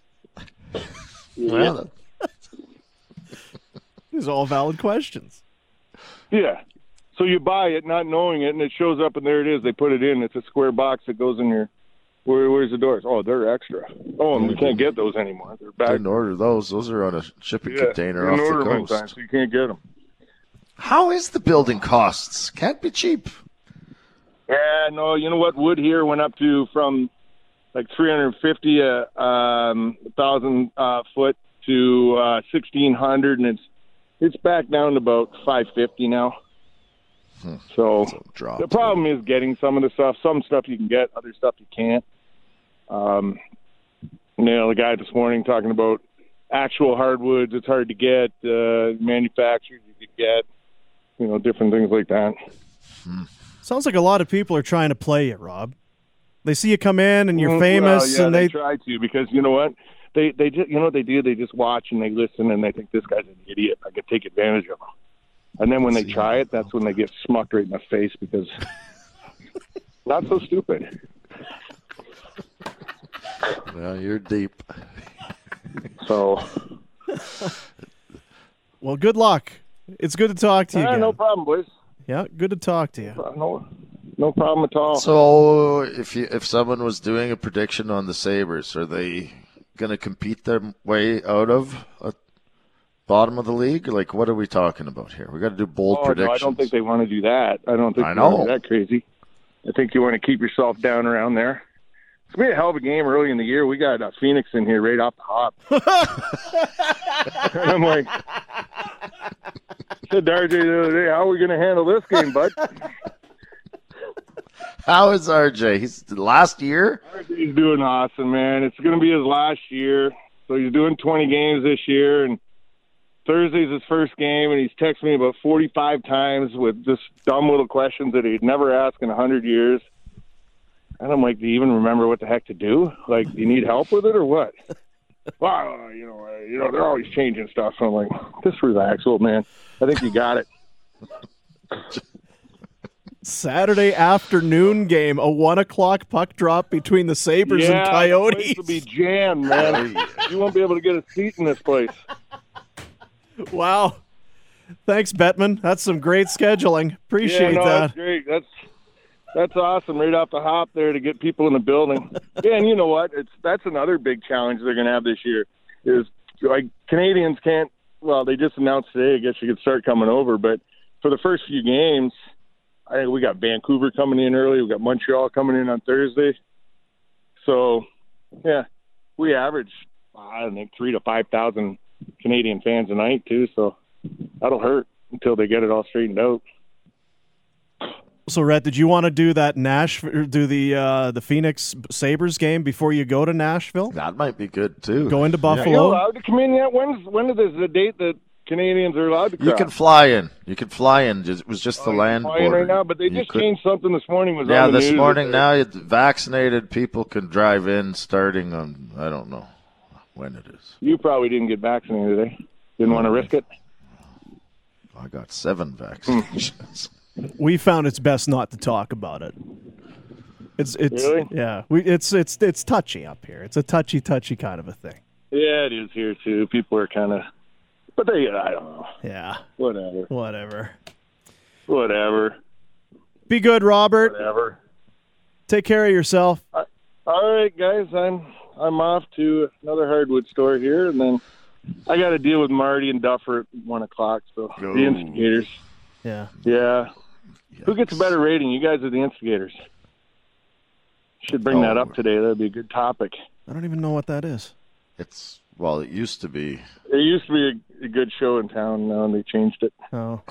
Speaker 4: Well,
Speaker 2: these are all valid questions.
Speaker 5: Yeah. So you buy it not knowing it, and it shows up, and there it is. They put it in. It's a square box that goes in your where's the doors? Oh, they're extra. Oh, and we can't get those anymore. They're back.
Speaker 4: Didn't order those. Those are on a shipping container off the coast.
Speaker 5: Time, so you can't get them.
Speaker 4: How is the building costs? Can't be cheap.
Speaker 5: Yeah, no, you know what? Wood here went up to from like 350 a 1,000 foot to 1,600, and it's back down to about 550 now. So the problem is getting some of the stuff. Some stuff you can get, other stuff you can't. The guy this morning talking about actual hardwoods. It's hard to get. Manufactured, you could get. Different things like that.
Speaker 2: Sounds like a lot of people are trying to play you, Rob. They see you come in and you're famous, and
Speaker 5: they try to, because you know what? They just, what they do? They just watch and they listen and they think this guy's an idiot. I could take advantage of him. And then when they try it, that's when they get smucked right in the face because not so stupid.
Speaker 4: Well, you're deep.
Speaker 5: So
Speaker 2: Well, good luck. It's good to talk to you again.
Speaker 5: No problem, boys.
Speaker 2: Yeah, good to talk to you.
Speaker 5: No problem at all.
Speaker 4: So if someone was doing a prediction on the Sabres, are they going to compete their way out of a bottom of the league? Like, what are we talking about here? We got to do bold predictions.
Speaker 5: No, I don't think they want to do that. I don't think they want to do that crazy. I think you want to keep yourself down around there. It's going to be a hell of a game early in the year. We got Phoenix in here right off the hop. And I'm like, I said to RJ the other day, how are we going to handle this game, bud?
Speaker 4: How is RJ? He's last year?
Speaker 5: RJ's doing awesome, man. It's going to be his last year. So he's doing 20 games this year, and Thursday's his first game, and he's texted me about 45 times with just dumb little questions that he'd never asked in 100 years. And I'm like, do you even remember what the heck to do? Like, do you need help with it or what? Well, you know, they're always changing stuff. So I'm like, just relax, old man. I think you got it.
Speaker 2: Saturday afternoon game, a 1:00 puck drop between the Sabres and Coyotes.
Speaker 5: The place will be jammed, man. You won't be able to get a seat in this place.
Speaker 2: Wow. Thanks, Bettman. That's some great scheduling. Appreciate that.
Speaker 5: That's great. That's awesome right off the hop there to get people in the building. Yeah, and you know what? That's another big challenge they're going to have this year is, like, Canadians can't – well, they just announced today, I guess you could start coming over, but for the first few games, I think we got Vancouver coming in early. We got Montreal coming in on Thursday. So, yeah, we average, I think, 3,000 to 5,000 Canadian fans a night, too, so that'll hurt until they get it all straightened out.
Speaker 2: So, Rhett, did you want to do that the Phoenix Sabres game before you go to Nashville?
Speaker 4: That might be good too.
Speaker 2: Go into Buffalo.
Speaker 5: Are you allowed to come in yet? When is the date that Canadians are allowed to come?
Speaker 4: You can fly in. It was just the land border.
Speaker 5: Right now, but they just changed something this morning.
Speaker 4: This morning now, vaccinated people can drive in starting on, I don't know when it is.
Speaker 5: You probably didn't get vaccinated today. Didn't want to risk it?
Speaker 4: I got 7 vaccinations.
Speaker 2: We found it's best not to talk about it. It's
Speaker 5: really?
Speaker 2: Yeah. It's touchy up here. It's a touchy kind of a thing.
Speaker 5: Yeah, it is here too. People are kind of, but I don't know.
Speaker 2: Yeah.
Speaker 5: Whatever.
Speaker 2: Be good, Robert.
Speaker 5: Whatever.
Speaker 2: Take care of yourself.
Speaker 5: All right, guys. I'm off to another hardwood store here, and then I got to deal with Marty and Duffer at 1:00. So the instigators.
Speaker 2: Yeah.
Speaker 5: Yeah. Who gets a better rating? You guys are the instigators. Should bring that up today. That'd be a good topic.
Speaker 2: I don't even know what that is.
Speaker 4: It used to be.
Speaker 5: It used to be a good show in town. Now they changed it.
Speaker 2: Oh.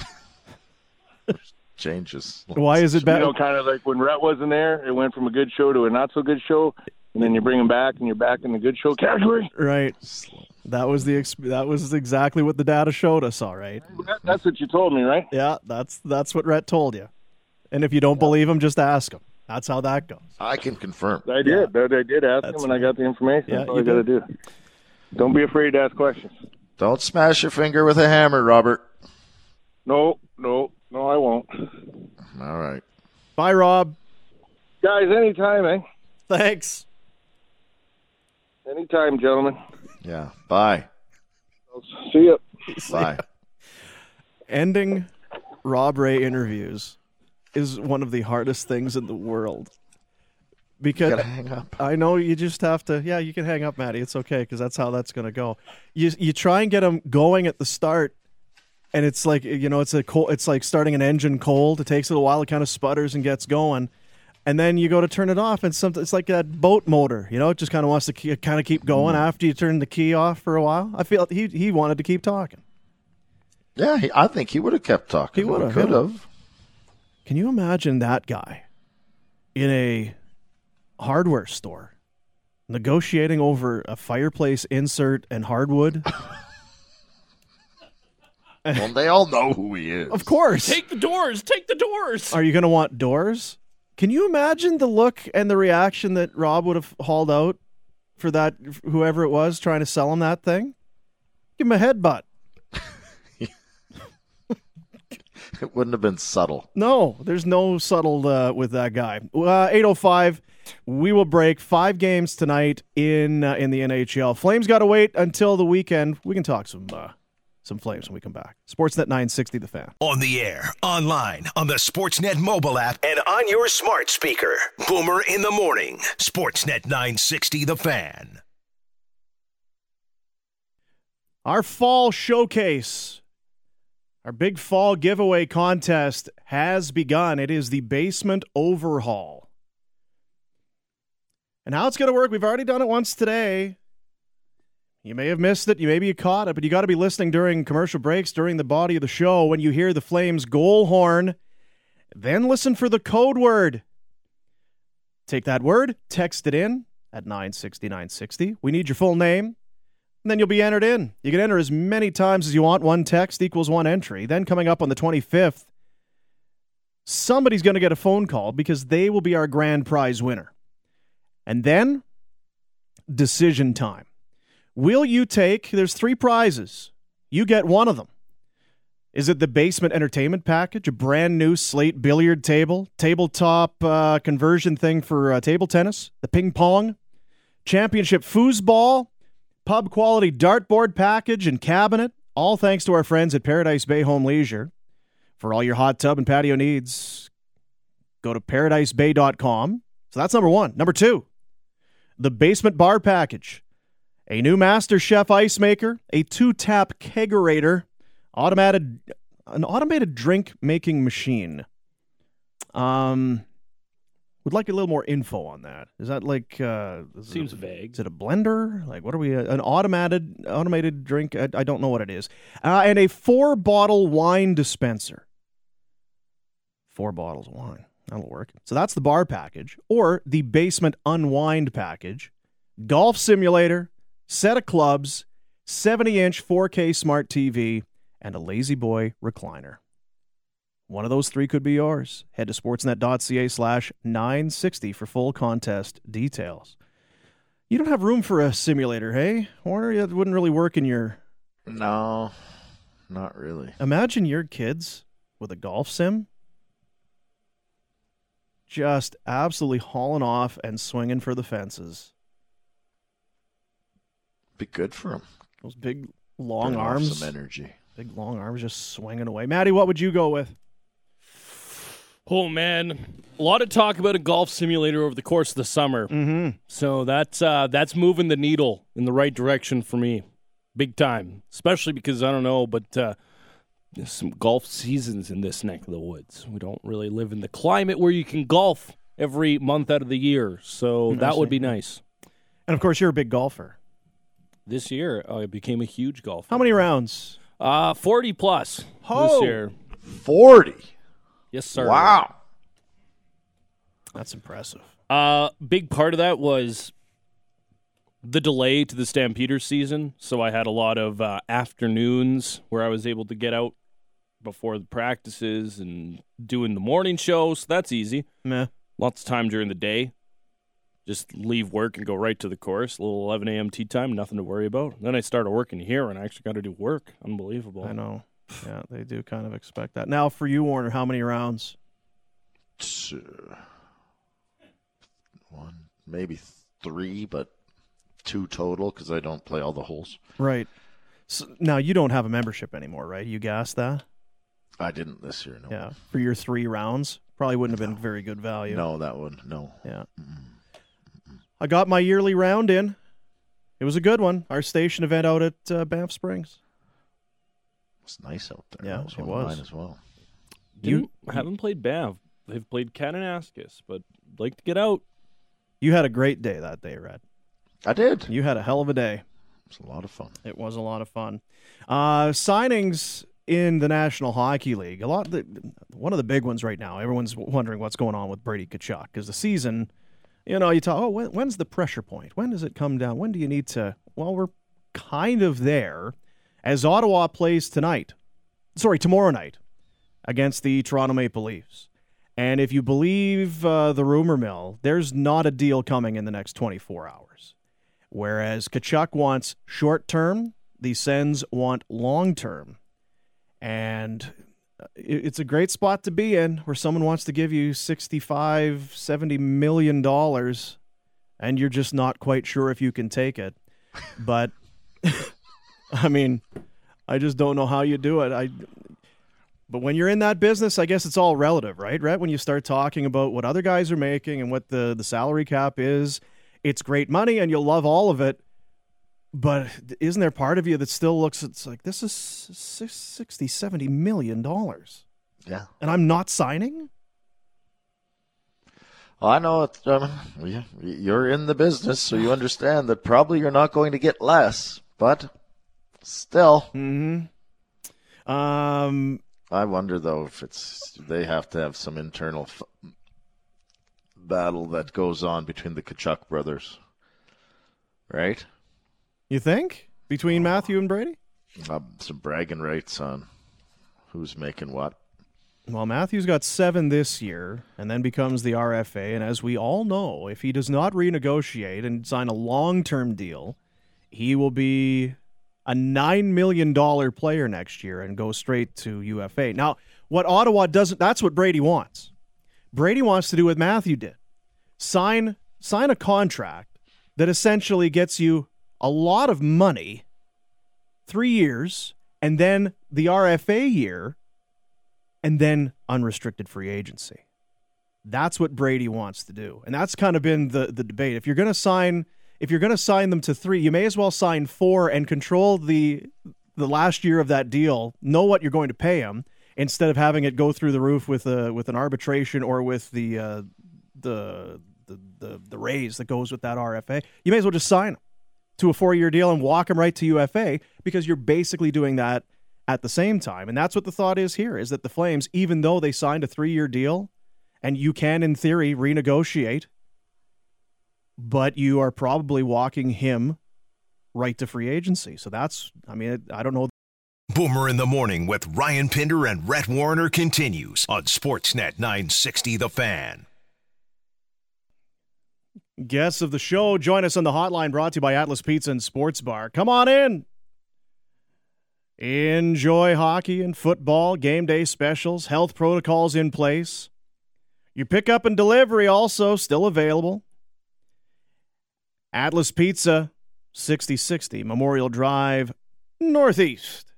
Speaker 4: Changes.
Speaker 2: Why is it better?
Speaker 5: You know, kind of like when Rhett wasn't there, it went from a good show to a not so good show, and then you bring him back, and you're back in the good show category.
Speaker 2: Right. That was exactly what the data showed us. All right.
Speaker 5: That's what you told me, right?
Speaker 2: Yeah, that's what Rhett told you. And if you don't believe him, just ask him. That's how that goes.
Speaker 4: I can confirm.
Speaker 5: I did. I did ask him, and I got the information.
Speaker 2: Yeah,
Speaker 5: that's all I got to do. Don't be afraid to ask questions.
Speaker 4: Don't smash your finger with a hammer, Robert.
Speaker 5: No, I won't.
Speaker 4: All right.
Speaker 2: Bye, Rob.
Speaker 5: Guys, anytime, eh?
Speaker 2: Thanks.
Speaker 5: Anytime, gentlemen.
Speaker 4: Yeah. Bye.
Speaker 5: See ya.
Speaker 4: Bye.
Speaker 2: Ending Rob Ray interviews is one of the hardest things in the world. Because
Speaker 4: you gotta hang up.
Speaker 2: I know you just have to. Yeah, you can hang up, Maddie. It's okay because that's how that's going to go. You try and get them going at the start, and it's like it's like starting an engine cold. It takes a little while. It kind of sputters and gets going, and then you go to turn it off, and it's like that boat motor. It just kind of wants to kind of keep going after you turn the key off for a while. I feel he wanted to keep talking.
Speaker 4: Yeah, I think he would have kept talking.
Speaker 2: He would have.
Speaker 4: Could have.
Speaker 2: Can you imagine that guy in a hardware store negotiating over a fireplace insert and hardwood?
Speaker 4: Well, they all know who he is.
Speaker 2: Of course.
Speaker 8: Take the doors.
Speaker 2: Are you going to want doors? Can you imagine the look and the reaction that Rob would have hauled out for that, whoever it was trying to sell him that thing? Give him a headbutt.
Speaker 4: It wouldn't have been subtle.
Speaker 2: No, there's no subtle with that guy. 8:05, we will break 5 games tonight in the NHL. Flames got to wait until the weekend. We can talk some some Flames when we come back. Sportsnet 960, The Fan.
Speaker 1: On the air, online, on the Sportsnet mobile app, and on your smart speaker. Boomer in the Morning. Sportsnet 960, The Fan.
Speaker 2: Our fall showcase, our big fall giveaway contest has begun. It is the basement overhaul. And how it's going to work, we've already done it once today. You may have missed it, maybe you caught it, but you got to be listening during commercial breaks, during the body of the show, when you hear the Flames goal horn. Then listen for the code word. Take that word, text it in at 960. We need your full name, and then you'll be entered in. You can enter as many times as you want. One text equals one entry. Then coming up on the 25th, somebody's going to get a phone call because they will be our grand prize winner. And then, decision time. Will you take, there's 3 prizes. You get one of them. Is it the basement entertainment package, a brand new slate billiard table, tabletop conversion thing for table tennis, the ping pong, championship foosball, pub quality dartboard package and cabinet, all thanks to our friends at Paradise Bay Home Leisure. For all your hot tub and patio needs, go to paradisebay.com. So that's number 1. Number 2, the basement bar package. A new Master Chef ice maker, a 2-tap kegerator, an automated drink making machine. Would like a little more info on that. Is that like
Speaker 8: seems vague?
Speaker 2: Is it a blender? Like what are we? An automated drink? I don't know what it is. And a 4-bottle wine dispenser. 4 bottles of wine. That'll work. So that's the bar package, or the basement unwind package. Golf simulator, set of clubs, 70-inch 4K smart TV, and a Lazy Boy recliner. One of those 3 could be yours. Head to sportsnet.ca/960 for full contest details. You don't have room for a simulator, hey? Warner, it wouldn't really work in your...
Speaker 4: No, not really.
Speaker 2: Imagine your kids with a golf sim. Just absolutely hauling off and swinging for the fences.
Speaker 4: Be good for them.
Speaker 2: Those big, long
Speaker 4: Burn off
Speaker 2: arms.
Speaker 4: some energy.
Speaker 2: Big, long arms just swinging away. Maddie, what would you go with?
Speaker 8: Oh, man. A lot of talk about a golf simulator over the course of the summer.
Speaker 2: Mm-hmm.
Speaker 8: So that's moving the needle in the right direction for me. Big time. Especially because, I don't know, but there's some golf seasons in this neck of the woods. We don't really live in the climate where you can golf every month out of the year. So that would be nice.
Speaker 2: And, of course, you're a big golfer.
Speaker 8: This year, I became a huge golfer.
Speaker 2: How many rounds?
Speaker 8: 40 plus
Speaker 2: this
Speaker 8: year.
Speaker 4: 40?
Speaker 8: Yes, sir.
Speaker 4: Wow.
Speaker 2: That's impressive.
Speaker 8: Big part of that was the delay to the Stampeders season. So I had a lot of afternoons where I was able to get out before the practices and doing the morning show. So that's easy.
Speaker 2: Meh.
Speaker 8: Lots of time during the day. Just leave work and go right to the course. A little 11 a.m. tee time, nothing to worry about. Then I started working here, and I actually got to do work. Unbelievable.
Speaker 2: I know. Yeah, they do kind of expect that. Now, for you, Warner, how many rounds?
Speaker 4: 1, maybe 3, but 2 total because I don't play all the holes.
Speaker 2: Right. So, now, you don't have a membership anymore, right? You gassed that?
Speaker 4: I didn't this year, no.
Speaker 2: Yeah. For your 3 rounds? Probably wouldn't have been very good value.
Speaker 4: No, that one, no.
Speaker 2: Yeah. I got my yearly round in. It was a good one. Our station event out at Banff Springs.
Speaker 4: It's nice out there.
Speaker 2: Yeah,
Speaker 4: that was
Speaker 2: it
Speaker 4: one
Speaker 2: was.
Speaker 4: of mine as well.
Speaker 8: You haven't played Banff. They've played Kananaskis, but I'd like to get out.
Speaker 2: You had a great day that day, Red.
Speaker 4: I did.
Speaker 2: You had a hell of a day.
Speaker 4: It was a lot of fun.
Speaker 2: It was a lot of fun. Signings in the National Hockey League. One of the big ones right now. Everyone's wondering what's going on with Brady Tkachuk because the season, you talk, when's the pressure point? When does it come down? When do you need to? Well, we're kind of there as Ottawa plays tomorrow night against the Toronto Maple Leafs. And if you believe the rumor mill, there's not a deal coming in the next 24 hours. Whereas Tkachuk wants short-term, the Sens want long-term. And it's a great spot to be in where someone wants to give you $65-70 million and you're just not quite sure if you can take it. But, I mean, I just don't know how you do it. But when you're in that business, I guess it's all relative, right? Right? When you start talking about what other guys are making and what the salary cap is, it's great money and you'll love all of it. But isn't there part of you that still looks, it's like, this is $60, $70 million.
Speaker 4: Yeah.
Speaker 2: And I'm not signing?
Speaker 4: I know you're in the business, so you understand that probably you're not going to get less, but still.
Speaker 2: Mm-hmm.
Speaker 4: I wonder, though, if they have to have some internal battle that goes on between the Tkachuk brothers, right?
Speaker 2: You think? Between Matthew and Brady?
Speaker 4: Some bragging rights on who's making what.
Speaker 2: Well, Matthew's got 7 this year and then becomes the RFA. And as we all know, if he does not renegotiate and sign a long-term deal, he will be a $9 million player next year and go straight to UFA. Now, what Ottawa doesn't, that's what Brady wants. Brady wants to do what Matthew did. Sign a contract that essentially gets you a lot of money, 3 years, and then the RFA year, and then unrestricted free agency. That's what Brady wants to do. And that's kind of been the debate. If you're going to sign them to 3, you may as well sign 4 and control the last year of that deal, know what you're going to pay him, instead of having it go through the roof with an arbitration or with the raise that goes with that RFA. You may as well just sign him to a 4-year deal and walk him right to UFA, because you're basically doing that at the same time. And that's what the thought is here, is that the Flames, even though they signed a 3-year deal, and you can, in theory, renegotiate, but you are probably walking him right to free agency. So that's, I don't know.
Speaker 1: Boomer in the Morning with Ryan Pinder and Rhett Warner continues on Sportsnet 960 The Fan.
Speaker 2: Guests of the show, join us on the hotline, brought to you by Atlas Pizza and Sports Bar. Come on in. Enjoy hockey and football, game day specials, health protocols in place. Your pickup and delivery also still available. Atlas Pizza, 6060 Memorial Drive, Northeast.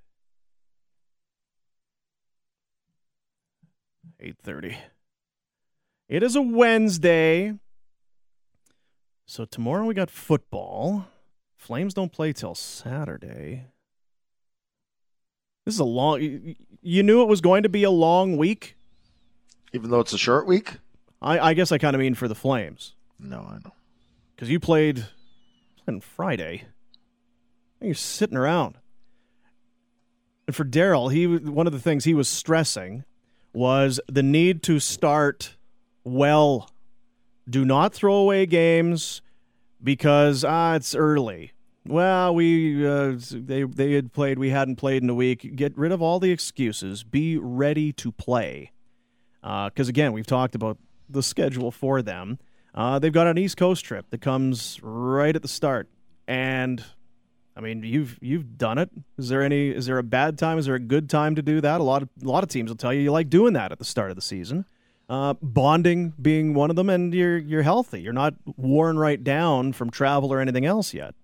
Speaker 2: 8:30. It is a Wednesday. So tomorrow we got football. Flames don't play till Saturday. This is a long... You knew it was going to be a long week?
Speaker 4: Even though it's a short week?
Speaker 2: I guess I kind of mean for the Flames.
Speaker 4: No, I know.
Speaker 2: Because you played on Friday. You're sitting around. And for Daryl, one of the things he was stressing was the need to start well. Do not throw away games because it's early. Well, they had played, we hadn't played in a week. Get rid of all the excuses. Be ready to play. Because, again, we've talked about the schedule for them. They've got an East Coast trip that comes right at the start. And, I mean, you've done it. Is there a bad time? Is there a good time to do that? A lot of teams will tell you like doing that at the start of the season. Bonding being one of them, and you're healthy. You're not worn right down from travel or anything else yet.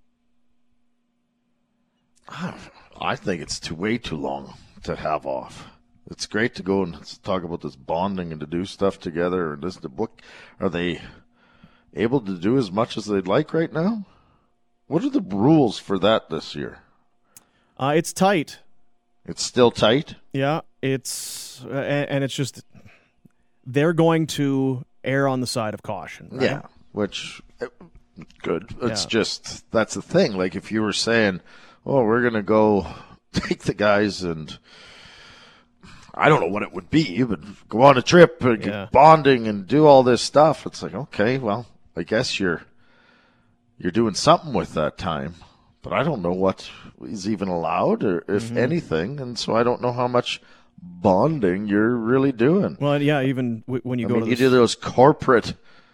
Speaker 4: I think it's way too long to have off. It's great to go and talk about this bonding and to do stuff together and listen to book. Are they able to do as much as they'd like right now? What are the rules for that this year?
Speaker 2: It's tight.
Speaker 4: It's still tight?
Speaker 2: Yeah, it's and it's just they're going to err on the side of caution. Right?
Speaker 4: Yeah, which good. It's just that's the thing. Like if you were saying, "Oh, we're going to go take the guys and." I don't know what it would be, but go on a trip and get bonding and do all this stuff. It's like, okay, well, I guess you're doing something with that time, but I don't know what is even allowed or if anything, and so I don't know how much bonding you're really doing.
Speaker 2: Well, yeah, even when you
Speaker 4: you do those corporate,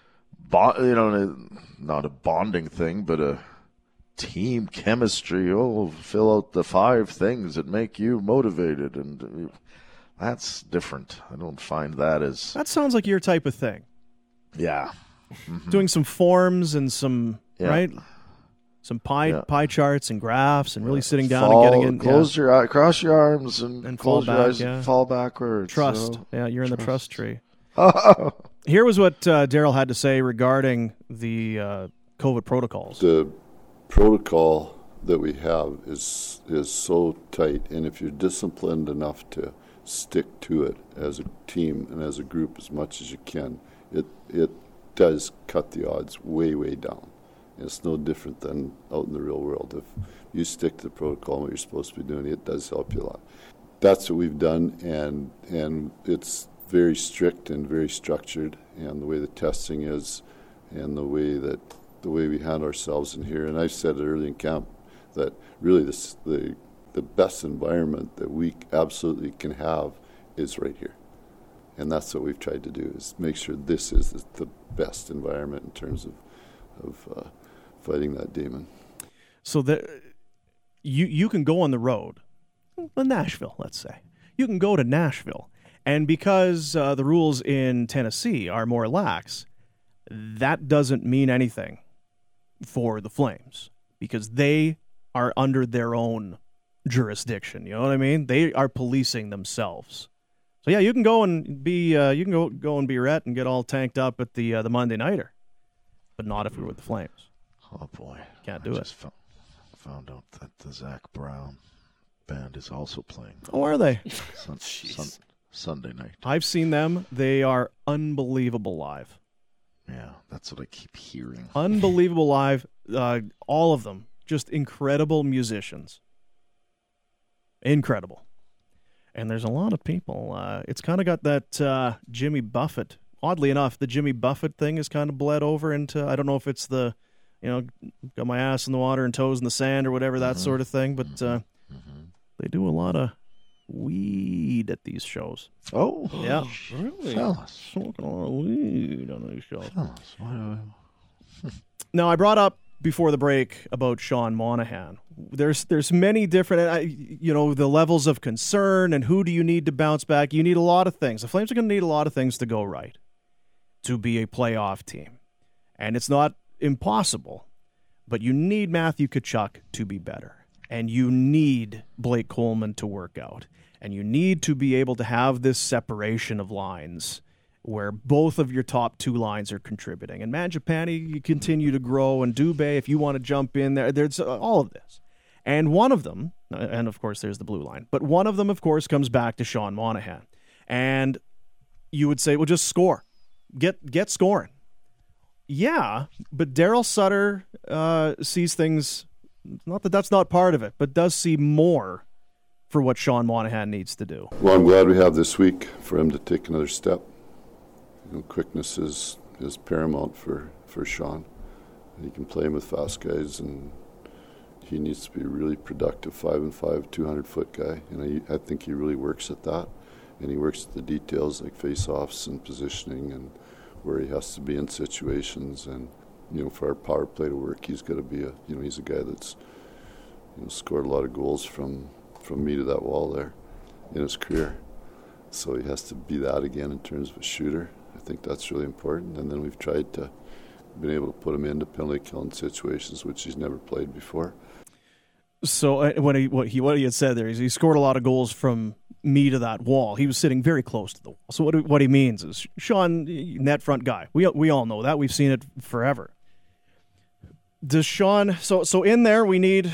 Speaker 4: not a bonding thing, but a team chemistry. Oh, fill out the 5 things that make you motivated and. That's different. I don't find that as...
Speaker 2: That sounds like your type of thing.
Speaker 4: Yeah. Mm-hmm.
Speaker 2: Doing some forms and some... Right? some pie charts and graphs, and really sitting down
Speaker 4: Fall,
Speaker 2: and getting in.
Speaker 4: Close your eye, cross your arms, and
Speaker 2: fall
Speaker 4: close your
Speaker 2: back.
Speaker 4: eyes and fall backwards.
Speaker 2: Trust.
Speaker 4: So.
Speaker 2: Yeah, you're in the trust tree.
Speaker 4: Oh.
Speaker 2: Here was what Daryl had to say regarding the COVID protocols.
Speaker 17: The protocol that we have is so tight, and if you're disciplined enough to stick to it as a team and as a group as much as you can, it does cut the odds way, way down. It's no different than out in the real world. If you stick to the protocol and what you're supposed to be doing, it does help you a lot. That's what we've done, and it's very strict and very structured, and the way the testing is, and the way we handle ourselves in here. And I said it early in camp that really the best environment that we absolutely can have is right here. And that's what we've tried to do, is make sure this is the best environment in terms of fighting that demon.
Speaker 2: So that you can go on the road, Nashville, let's say. You can go to Nashville, and because the rules in Tennessee are more lax, that doesn't mean anything for the Flames, because they are under their own jurisdiction. You know what I mean? They are policing themselves. So yeah, you can go and be go and be Rhett and get all tanked up at the Monday Nighter, but not if you're with the Flames.
Speaker 4: Oh boy,
Speaker 2: can't do it.
Speaker 4: Found out that the Zach Brown band is also playing.
Speaker 2: Oh, are they?
Speaker 4: Sunday night.
Speaker 2: I've seen them. They are unbelievable live.
Speaker 4: Yeah, that's what I keep hearing.
Speaker 2: Unbelievable live. All of them. Just incredible musicians. Incredible. And there's a lot of people. It's kind of got that Jimmy Buffett. Oddly enough, the Jimmy Buffett thing is kind of bled over into, I don't know if it's the, got my ass in the water and toes in the sand or whatever, that sort of thing. But they do a lot of weed at these shows.
Speaker 4: Oh,
Speaker 2: yeah.
Speaker 4: Really?
Speaker 2: Smoking a lot of weed on these shows. Now, I brought up before the break about Sean Monahan. There's many different, the levels of concern and who do you need to bounce back. You need a lot of things. The Flames are going to need a lot of things to go right to be a playoff team. And it's not impossible, but you need Matthew Tkachuk to be better. And you need Blake Coleman to work out. And you need to be able to have this separation of lines where both of your top two lines are contributing. And Mangiapane, you continue to grow, and Dubé, if you want to jump in there, there's all of this. And one of them, and of course there's the blue line, but one of them, of course, comes back to Sean Monahan. And you would say, well, just score. Get scoring. Yeah, but Daryl Sutter sees things, not that that's not part of it, but does see more for what Sean Monahan needs to do.
Speaker 17: Well, I'm glad we have this week for him to take another step. Quickness is paramount for Sean. He can play him with fast guys, and he needs to be a really productive 5-5, 200-foot guy. And I think he really works at that. And he works at the details like face-offs and positioning and where he has to be in situations. And, for our power play to work, he's got to be he's a guy that's scored a lot of goals from me to that wall there in his career. So he has to be that again in terms of a shooter. I think that's really important. And then we've tried to been able to put him into penalty killing situations, which he's never played before.
Speaker 2: So what he had said there is he scored a lot of goals from me to that wall. He was sitting very close to the wall. So what he means is Sean, net front guy. We all know that. We've seen it forever. Does Sean? So in there we need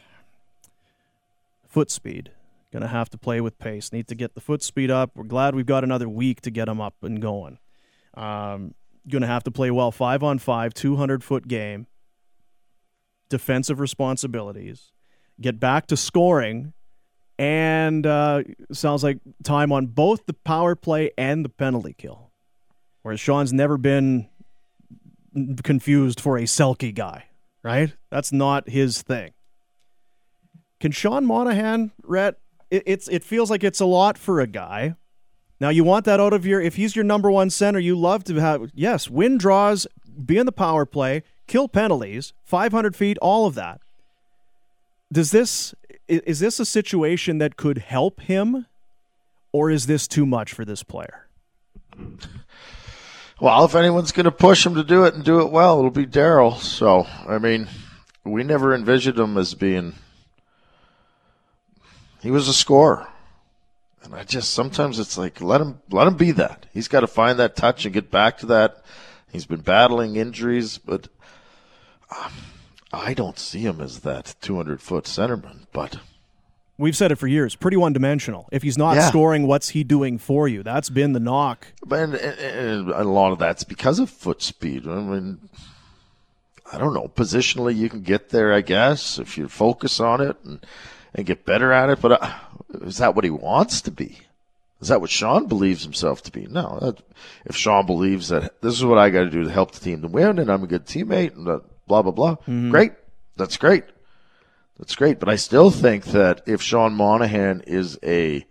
Speaker 2: foot speed. Going to have to play with pace. Need to get the foot speed up. We're glad we've got another week to get him up and going. Going to have to play well 5-on-5, 200-foot game. Defensive responsibilities. Get back to scoring. And sounds like time on both the power play and the penalty kill. Whereas Sean's never been confused for a Selke guy, right? That's not his thing. Can Sean Monahan, Rhett, it feels like it's a lot for a guy. Now, you want that out of if he's your number one center, you love to have, yes, win draws, be in the power play, kill penalties, 500 feet, all of that. Is this a situation that could help him, or is this too much for this player?
Speaker 4: Well, if anyone's going to push him to do it and do it well, it'll be Daryl. So, we never envisioned him as being. He was a scorer, and sometimes it's like let him be that. He's got to find that touch and get back to that. He's been battling injuries, but I don't see him as that 200-foot centerman. But
Speaker 2: we've said it for years. Pretty one-dimensional. If he's not scoring, what's he doing for you? That's been the knock.
Speaker 4: And a lot of that's because of foot speed. I mean, I don't know. Positionally, you can get there, I guess, if you focus on it and get better at it. But is that what he wants to be? Is that what Sean believes himself to be? No. If Sean believes that this is what I got to do to help the team to win, and I'm a good teammate, and blah, blah, blah, great. That's great. That's great. But I still think that if Sean Monahan is a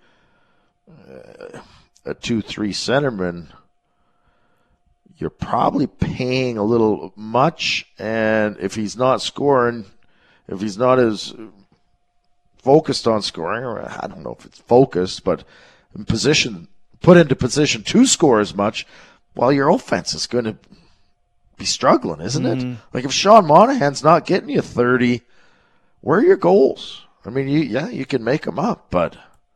Speaker 4: 2-3 centerman, you're probably paying a little much. And if he's not scoring, if he's not as focused on scoring, or I don't know if it's focused, but put into position to score as much, well, your offense is going to be struggling, isn't it? Like if Sean Monahan's not getting you 30, where are your goals? I mean, you can make them up, but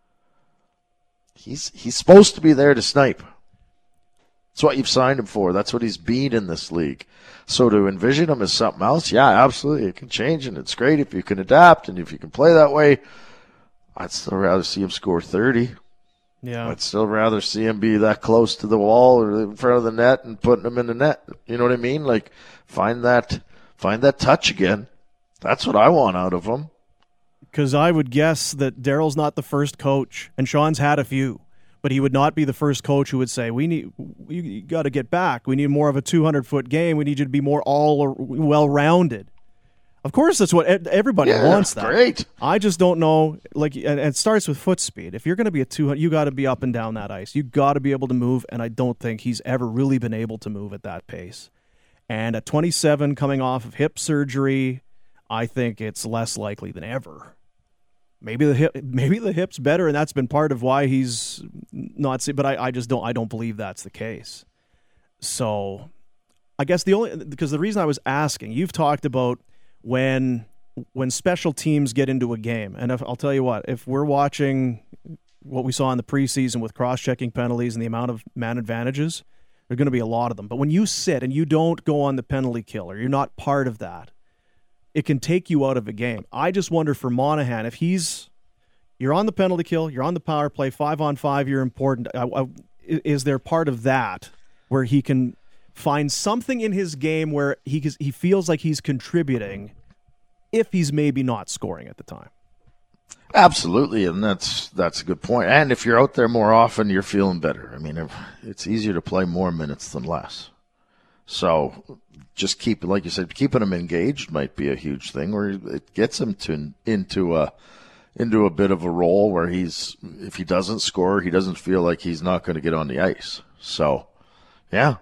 Speaker 4: he's supposed to be there to snipe. That's what you've signed him for. That's what he's been in this league. So to envision him as something else, yeah, absolutely, it can change, and it's great if you can adapt and if you can play that way. I'd still rather see him score 30.
Speaker 2: Yeah.
Speaker 4: I'd still rather see him be that close to the wall or in front of the net and putting him in the net. You know what I mean? Like, find that touch again. That's what I want out of him.
Speaker 2: Because I would guess that Daryl's not the first coach, and Sean's had a few, but he would not be the first coach who would say, you got to get back. We need more of a 200-foot game. We need you to be more well-rounded. Of course, that's what everybody wants. That
Speaker 4: great.
Speaker 2: I just don't know. Like, and it starts with foot speed. If you're going to be a 200, you got to be up and down that ice. You got to be able to move, and I don't think he's ever really been able to move at that pace. And at 27, coming off of hip surgery, I think it's less likely than ever. Maybe the hip's better, and that's been part of why he's not. But I just don't. I don't believe that's the case. So, I guess because the reason I was asking, you've talked about when special teams get into a game, and I'll tell you what, if we're watching what we saw in the preseason with cross-checking penalties and the amount of man advantages, there are going to be a lot of them. But when you sit and you don't go on the penalty kill, or you're not part of that, it can take you out of a game. I just wonder for Monahan, if you're on the penalty kill, you're on the power play, 5-on-5, you're important. Is there part of that where he can find something in his game where he feels like he's contributing if he's maybe not scoring at the time?
Speaker 4: Absolutely, and that's a good point. And if you're out there more often, you're feeling better. I mean, it's easier to play more minutes than less. So just like you said, keeping him engaged might be a huge thing, where it gets him into a bit of a role where if he doesn't score, he doesn't feel like he's not going to get on the ice. So, yeah,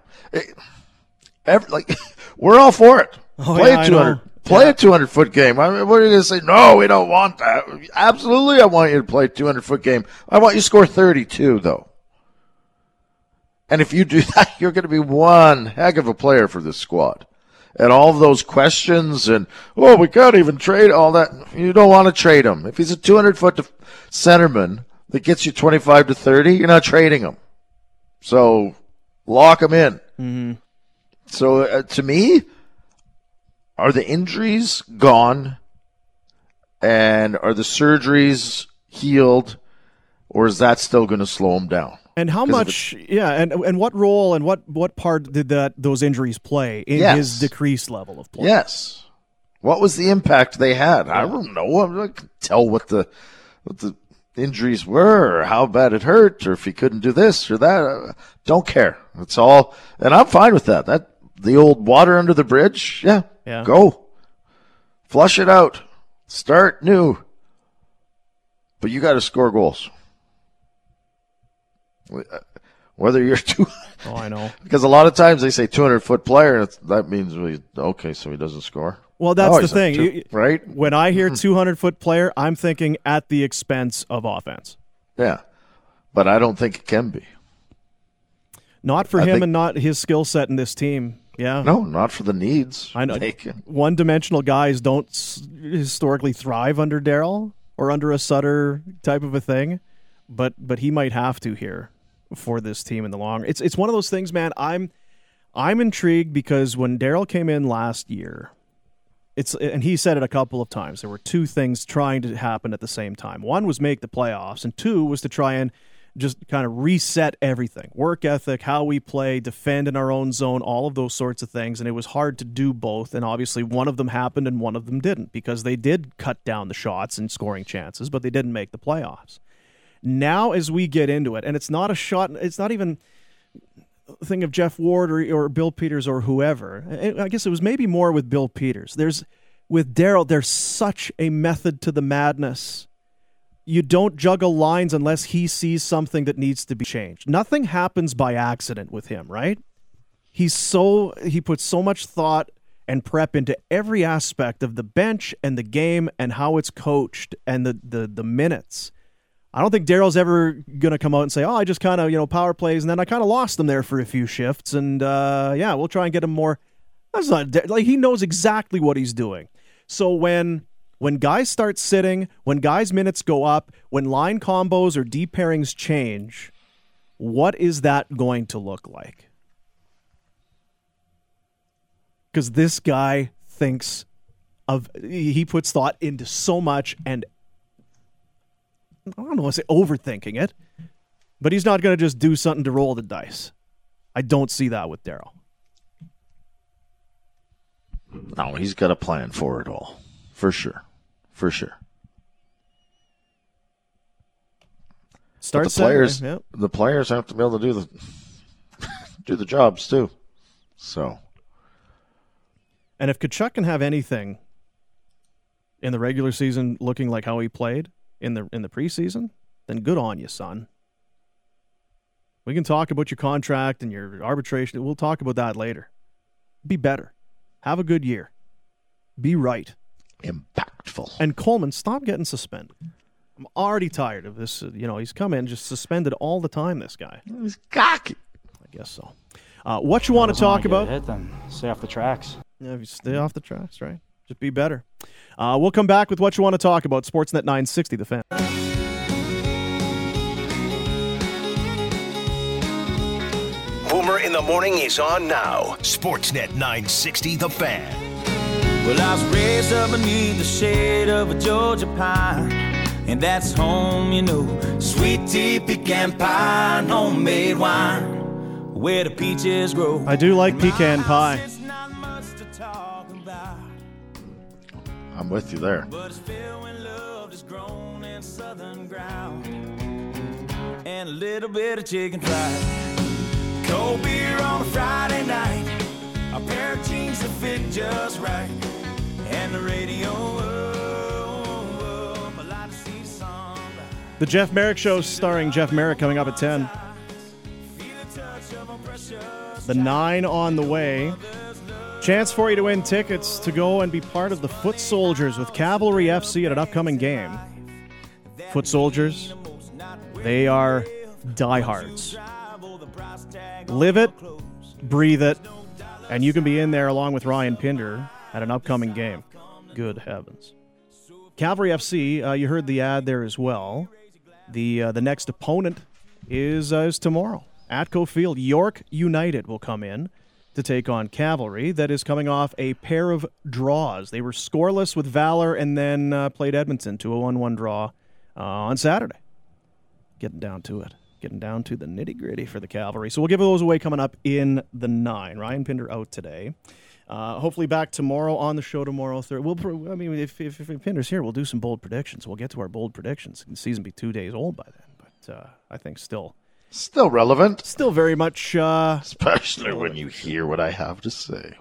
Speaker 4: we're all for it. Play a 200. Play a 200-foot game. I mean, what are you going to say? No, we don't want that. Absolutely, I want you to play a 200-foot game. I want you to score 32, though. And if you do that, you're going to be one heck of a player for this squad. And all of those questions and, we can't even trade all that. You don't want to trade him. If he's a 200-foot centerman that gets you 25 to 30, you're not trading him. So lock him in.
Speaker 2: Mm-hmm.
Speaker 4: So to me, are the injuries gone and are the surgeries healed, or is that still going to slow him down?
Speaker 2: And how much, and what role and what part did those injuries play in his decreased level of play?
Speaker 4: Yes. What was the impact they had? I don't know. I'm not going to tell what the injuries were, or how bad it hurt, or if he couldn't do this or that. Don't care. It's all, and I'm fine with that. The old water under the bridge, go. Flush it out. Start new. But you got to score goals. Whether you're
Speaker 2: I know.
Speaker 4: Because a lot of times they say 200-foot player, that means so he doesn't score.
Speaker 2: Well, that's the thing,
Speaker 4: right?
Speaker 2: When I hear 200-foot player, I'm thinking at the expense of offense.
Speaker 4: Yeah, but I don't think it can be.
Speaker 2: Not for him and not his skill set in this team. Yeah.
Speaker 4: No, not for the needs.
Speaker 2: I know. One-dimensional guys don't historically thrive under Daryl or under a Sutter type of a thing, but he might have to here for this team in the long run. It's one of those things, man. I'm intrigued because when Daryl came in last year, and he said it a couple of times, there were two things trying to happen at the same time. One was make the playoffs, and two was to try and just kind of reset everything. Work ethic, how we play, defend in our own zone, all of those sorts of things, and it was hard to do both, and obviously one of them happened and one of them didn't because they did cut down the shots and scoring chances, but they didn't make the playoffs. Now as we get into it, and it's not a shot, it's not even a thing of Jeff Ward or Bill Peters or whoever. I guess it was maybe more with Bill Peters. With Daryl, there's such a method to the madness. You don't juggle lines unless he sees something that needs to be changed. Nothing happens by accident with him, right? He puts so much thought and prep into every aspect of the bench and the game and how it's coached and the minutes. I don't think Daryl's ever going to come out and say, I just kind of, power plays, and then I kind of lost them there for a few shifts, and we'll try and get him more. That's not, like, he knows exactly what he's doing. So when guys start sitting, when guys' minutes go up, when line combos or deep pairings change, what is that going to look like? Because this guy he puts thought into so much, and I don't want to say overthinking it, but he's not going to just do something to roll the dice. I don't see that with Daryl.
Speaker 4: No, he's got a plan for it all. For sure. For sure.
Speaker 2: Start
Speaker 4: the players. Yep. The players have to be able to do the jobs too. So,
Speaker 2: and if Tkachuk can have anything in the regular season, looking like how he played in the preseason, then good on you, son. We can talk about your contract and your arbitration. We'll talk about that later. Be better. Have a good year. Be right.
Speaker 4: Impactful.
Speaker 2: And Coleman, stop getting suspended. I'm already tired of this. He's come in just suspended all the time, this guy.
Speaker 4: He's cocky.
Speaker 2: I guess so. What you want to talk about?
Speaker 18: Hit them. Stay off the tracks.
Speaker 2: Yeah, if you stay off the tracks, right? Just be better. We'll come back with what you want to talk about. Sportsnet 960, The Fan.
Speaker 1: Boomer in the Morning is on now. Sportsnet 960, The Fan.
Speaker 19: Well, I was raised up beneath the shade of a Georgia pine, and that's home, sweet tea, pecan pie, and homemade wine, where the peaches grow.
Speaker 2: I do like pecan pie.
Speaker 4: I'm with you there.
Speaker 19: But it's filled when love is grown in southern ground, and a little bit of chicken fried. Cold beer on a Friday night, a pair of jeans that fit just right, and the radio up, I like to see sunrise.
Speaker 2: The Jeff Merrick Show starring Jeff Merrick coming up at 10. The 9 on the way. Chance for you to win tickets to go and be part of the Foot Soldiers with Cavalry FC at an upcoming game. Foot Soldiers, they are diehards. Live it, breathe it, and you can be in there along with Ryan Pinder at an upcoming game. Good heavens. Cavalry FC, you heard the ad there as well. The next opponent is tomorrow. Atco Field, York United will come in to take on Cavalry. That is coming off a pair of draws. They were scoreless with Valor and then played Edmonton to a 1-1 draw on Saturday. Getting down to it. Getting down to the nitty-gritty for the Cavalry. So we'll give those away coming up in the 9. Ryan Pinder out today. Hopefully back tomorrow on the show tomorrow. If Pinder's here, we'll do some bold predictions. We'll get to our bold predictions. The season will be 2 days old by then. But I think still
Speaker 4: relevant.
Speaker 2: Still very much.
Speaker 4: Especially when you hear what I have to say.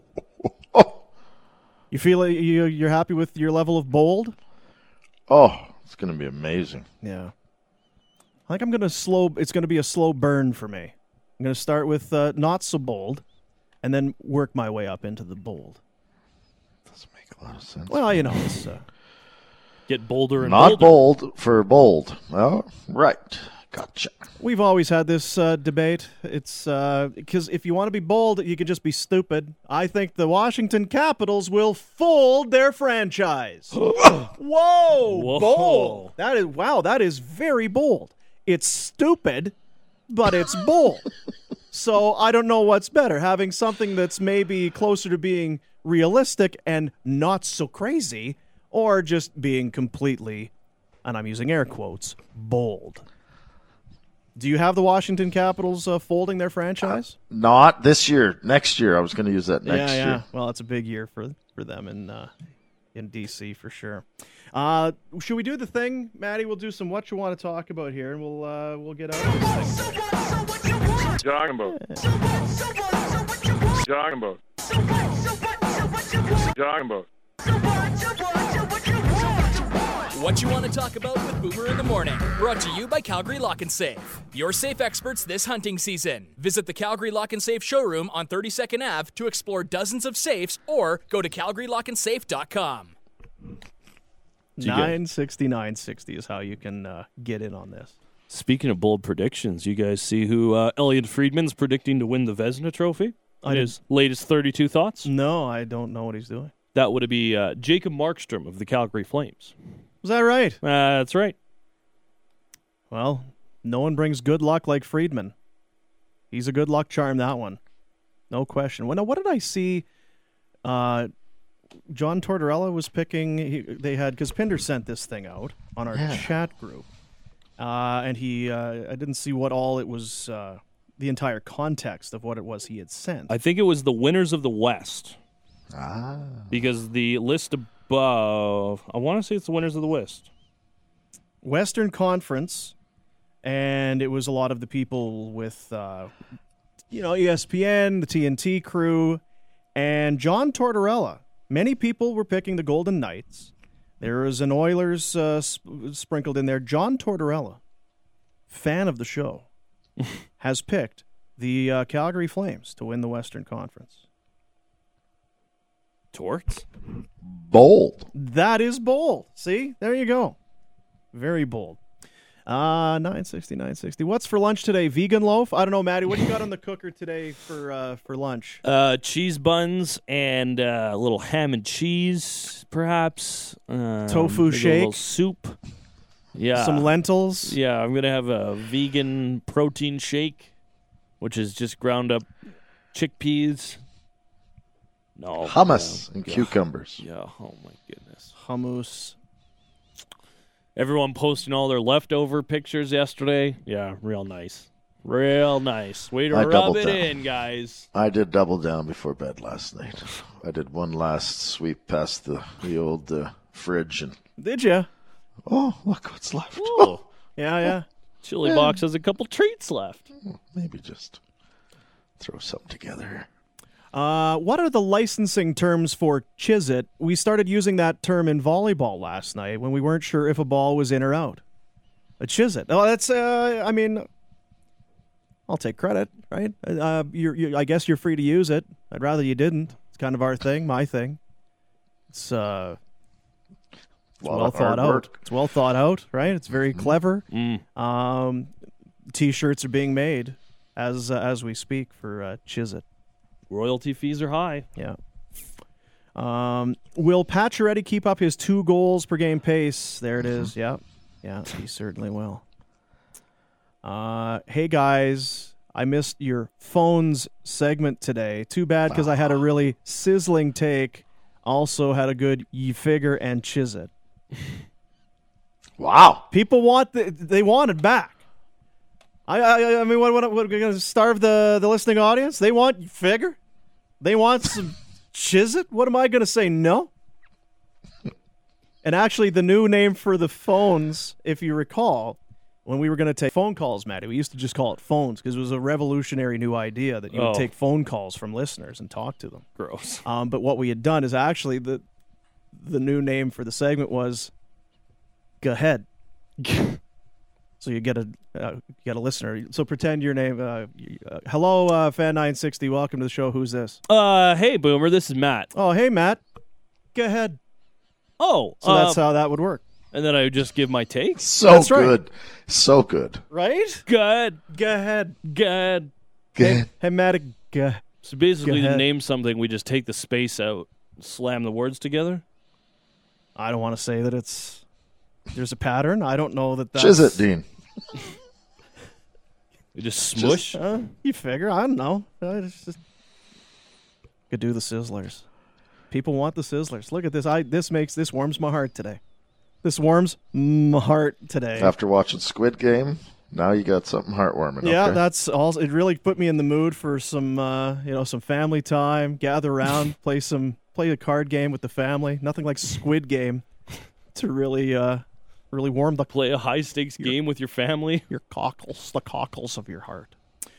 Speaker 2: You feel you're happy with your level of bold?
Speaker 4: Oh, it's going to be amazing.
Speaker 2: Yeah. I think it's going to be a slow burn for me. I'm going to start with not so bold and then work my way up into the bold.
Speaker 4: Doesn't make a lot of sense.
Speaker 2: Well, it's...
Speaker 8: Get bolder and
Speaker 4: not
Speaker 8: bolder.
Speaker 4: Not bold for bold. Well, right. Gotcha.
Speaker 2: We've always had this debate. It's because if you want to be bold, you can just be stupid. I think the Washington Capitals will fold their franchise. Whoa, bold. That is very bold. It's stupid, but it's bold. So I don't know what's better, having something that's maybe closer to being realistic and not so crazy, or just being completely, and I'm using air quotes, bold. Do you have the Washington Capitals folding their franchise?
Speaker 4: Not this year. Next year. I was going to use that next year.
Speaker 2: Well, it's a big year for them in D.C. for sure. Should we do the thing, Maddie? We'll do some what you want to talk about here, and we'll get out of this thing.
Speaker 5: Talking about.
Speaker 9: What you want to talk about with Boomer in the Morning. Brought to you by Calgary Lock and Safe. Your safe experts this hunting season. Visit the Calgary Lock and Safe showroom on 32nd Ave to explore dozens of safes, or go to calgarylockandsafe.com.
Speaker 2: 960-960 is how you can get in on this.
Speaker 8: Speaking of bold predictions, you guys see who Elliot Friedman's predicting to win the Vezina Trophy? His latest 32 thoughts?
Speaker 2: No, I don't know what he's doing.
Speaker 8: That would be Jacob Markstrom of the Calgary Flames.
Speaker 2: Was that right?
Speaker 8: That's right.
Speaker 2: Well, no one brings good luck like Friedman. He's a good luck charm, that one. No question. Well, now, what did I see? John Tortorella was picking. They had, because Pinder sent this thing out on our chat group. And I didn't see what all it was, the entire context of what it was he had sent.
Speaker 8: I think it was the winners of the West. Because the list above, I want to say it's the winners of the West.
Speaker 2: Western Conference, and it was a lot of the people with, ESPN, the TNT crew, and John Tortorella. Many people were picking the Golden Knights. There was an Oilers sprinkled in there. John Tortorella, fan of the show, has picked the Calgary Flames to win the Western Conference.
Speaker 8: Torts?
Speaker 4: Bold.
Speaker 2: That is bold. See? There you go. Very bold. 960. What's for lunch today? Vegan loaf? I don't know, Maddie. What do you got on the cooker today for lunch?
Speaker 8: Cheese buns and a little ham and cheese, perhaps.
Speaker 2: Tofu shake.
Speaker 8: A little soup. Yeah.
Speaker 2: Some lentils.
Speaker 8: Yeah, I'm going to have a vegan protein shake, which is just ground up chickpeas. No.
Speaker 4: Hummus and cucumbers.
Speaker 8: Yeah, oh my goodness.
Speaker 2: Hummus.
Speaker 8: Everyone posting all their leftover pictures yesterday. Yeah, real nice. Real nice. Way to rub it in, guys.
Speaker 4: I did double down before bed last night. I did one last sweep past the old fridge. And
Speaker 2: did you?
Speaker 4: Oh, look what's left.
Speaker 2: Oh. Yeah.
Speaker 8: Chili box has a couple treats left.
Speaker 4: Maybe just throw something together.
Speaker 2: What are the licensing terms for Chisit? We started using that term in volleyball last night when we weren't sure if a ball was in or out. A Chisit. Oh, that's, I'll take credit, right? I guess you're free to use it. I'd rather you didn't. It's kind of our thing, my thing. It's well thought out. It's well thought out, right? It's very clever. T-shirts are being made as we speak for Chisit.
Speaker 8: Royalty fees are high.
Speaker 2: Yeah. Will Pacioretty keep up his 2 goals per game pace? There it is. Yeah, he certainly will. Hey, guys, I missed your phones segment today. Too bad, because I had a really sizzling take. Also had a good you figure and Chisit.
Speaker 4: Wow.
Speaker 2: People they want it back. I mean, what we're going to starve the listening audience? They want figure? They want some Chisit? What am I going to say? No? And actually, the new name for the phones, if you recall, when we were going to take phone calls, Maddie, we used to just call it phones because it was a revolutionary new idea that you would take phone calls from listeners and talk to them.
Speaker 8: Gross.
Speaker 2: But what we had done is actually the new name for the segment was Go Ahead. So you get a listener. So pretend your name. Hello, Fan 960. Welcome to the show. Who's this?
Speaker 8: Hey, Boomer. This is Matt.
Speaker 2: Oh, hey, Matt. Go ahead.
Speaker 8: Oh,
Speaker 2: so that's how that would work.
Speaker 8: And then I would just give my take.
Speaker 4: So
Speaker 2: That's right.
Speaker 4: good. So good.
Speaker 2: Right?
Speaker 8: Good.
Speaker 2: Go ahead.
Speaker 8: Good.
Speaker 2: Hey, Matt, go.
Speaker 8: So basically,
Speaker 2: Go
Speaker 8: to
Speaker 2: ahead.
Speaker 8: name something, we just take the space out, slam the words together.
Speaker 2: I don't want to say that there's a pattern. I don't know that that's...
Speaker 4: Chiz it, Dean.
Speaker 8: We just smush.
Speaker 2: You figure. I don't know. Just could do the Sizzlers. People want the Sizzlers. Look at this. This warms my heart today. This warms my heart today.
Speaker 4: After watching Squid Game, now you got something heartwarming.
Speaker 2: Yeah,
Speaker 4: okay?
Speaker 2: that's all. It really put me in the mood for some family time. Gather around, play a card game with the family. Nothing like Squid Game to really warm the
Speaker 8: Play a high stakes game with your family.
Speaker 2: the cockles of your heart.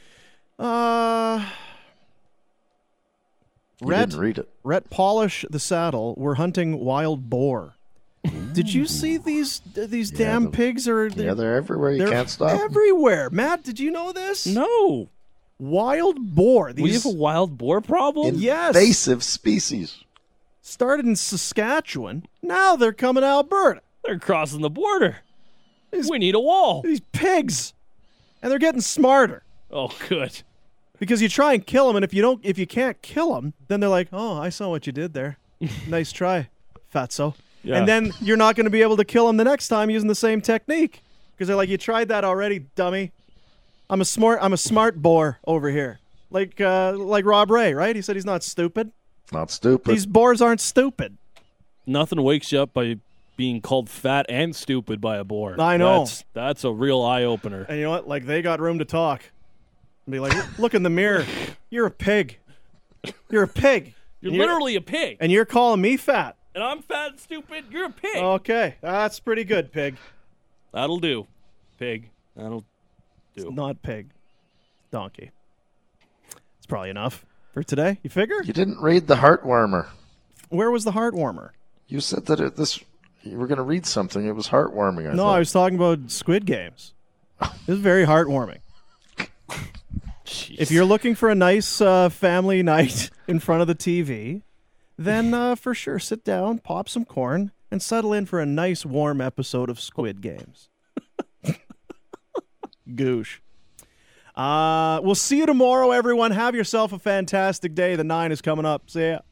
Speaker 4: You didn't read it.
Speaker 2: Rhett, polish the saddle. We're hunting wild boar. Did you see these damn pigs?
Speaker 4: They're everywhere. You can't stop 'em.
Speaker 2: Everywhere. Matt, did you know this?
Speaker 8: No.
Speaker 2: Wild boar.
Speaker 8: We have a wild boar problem?
Speaker 2: Yes.
Speaker 4: Invasive species.
Speaker 2: Started in Saskatchewan. Now they're coming to Alberta.
Speaker 8: They're crossing the border. We need a wall.
Speaker 2: These pigs. And they're getting smarter.
Speaker 8: Oh, good.
Speaker 2: Because you try and kill them, and if you can't kill them, then they're like, "Oh, I saw what you did there. Nice try, fatso."
Speaker 8: Yeah.
Speaker 2: And then you're not going to be able to kill them the next time using the same technique because they're like, "You tried that already, dummy. I'm a smart boar over here." Like Rob Ray, right? He said he's not stupid.
Speaker 4: Not stupid.
Speaker 2: These boars aren't stupid.
Speaker 8: Nothing wakes you up by being called fat and stupid by a boar.
Speaker 2: I know.
Speaker 8: That's a real eye opener.
Speaker 2: And you know what? Like, they got room to talk. And be like, "Look in the mirror. You're a pig. You're a pig.
Speaker 8: You're literally a pig.
Speaker 2: And you're calling me fat.
Speaker 8: And I'm fat and stupid. You're a pig.
Speaker 2: Okay, that's pretty good, pig.
Speaker 8: That'll do. Pig. That'll do.
Speaker 2: It's not pig. Donkey. It's probably enough for today. You figure?
Speaker 4: You didn't read the heartwarmer.
Speaker 2: Where was the heartwarmer?
Speaker 4: You said that you were going to read something. It was heartwarming. I
Speaker 2: No,
Speaker 4: thought.
Speaker 2: I was talking about Squid Games. It was very heartwarming. If you're looking for a nice family night in front of the TV, then for sure sit down, pop some corn, and settle in for a nice warm episode of Squid Games. Goosh. We'll see you tomorrow, everyone. Have yourself a fantastic day. The 9 is coming up. See ya.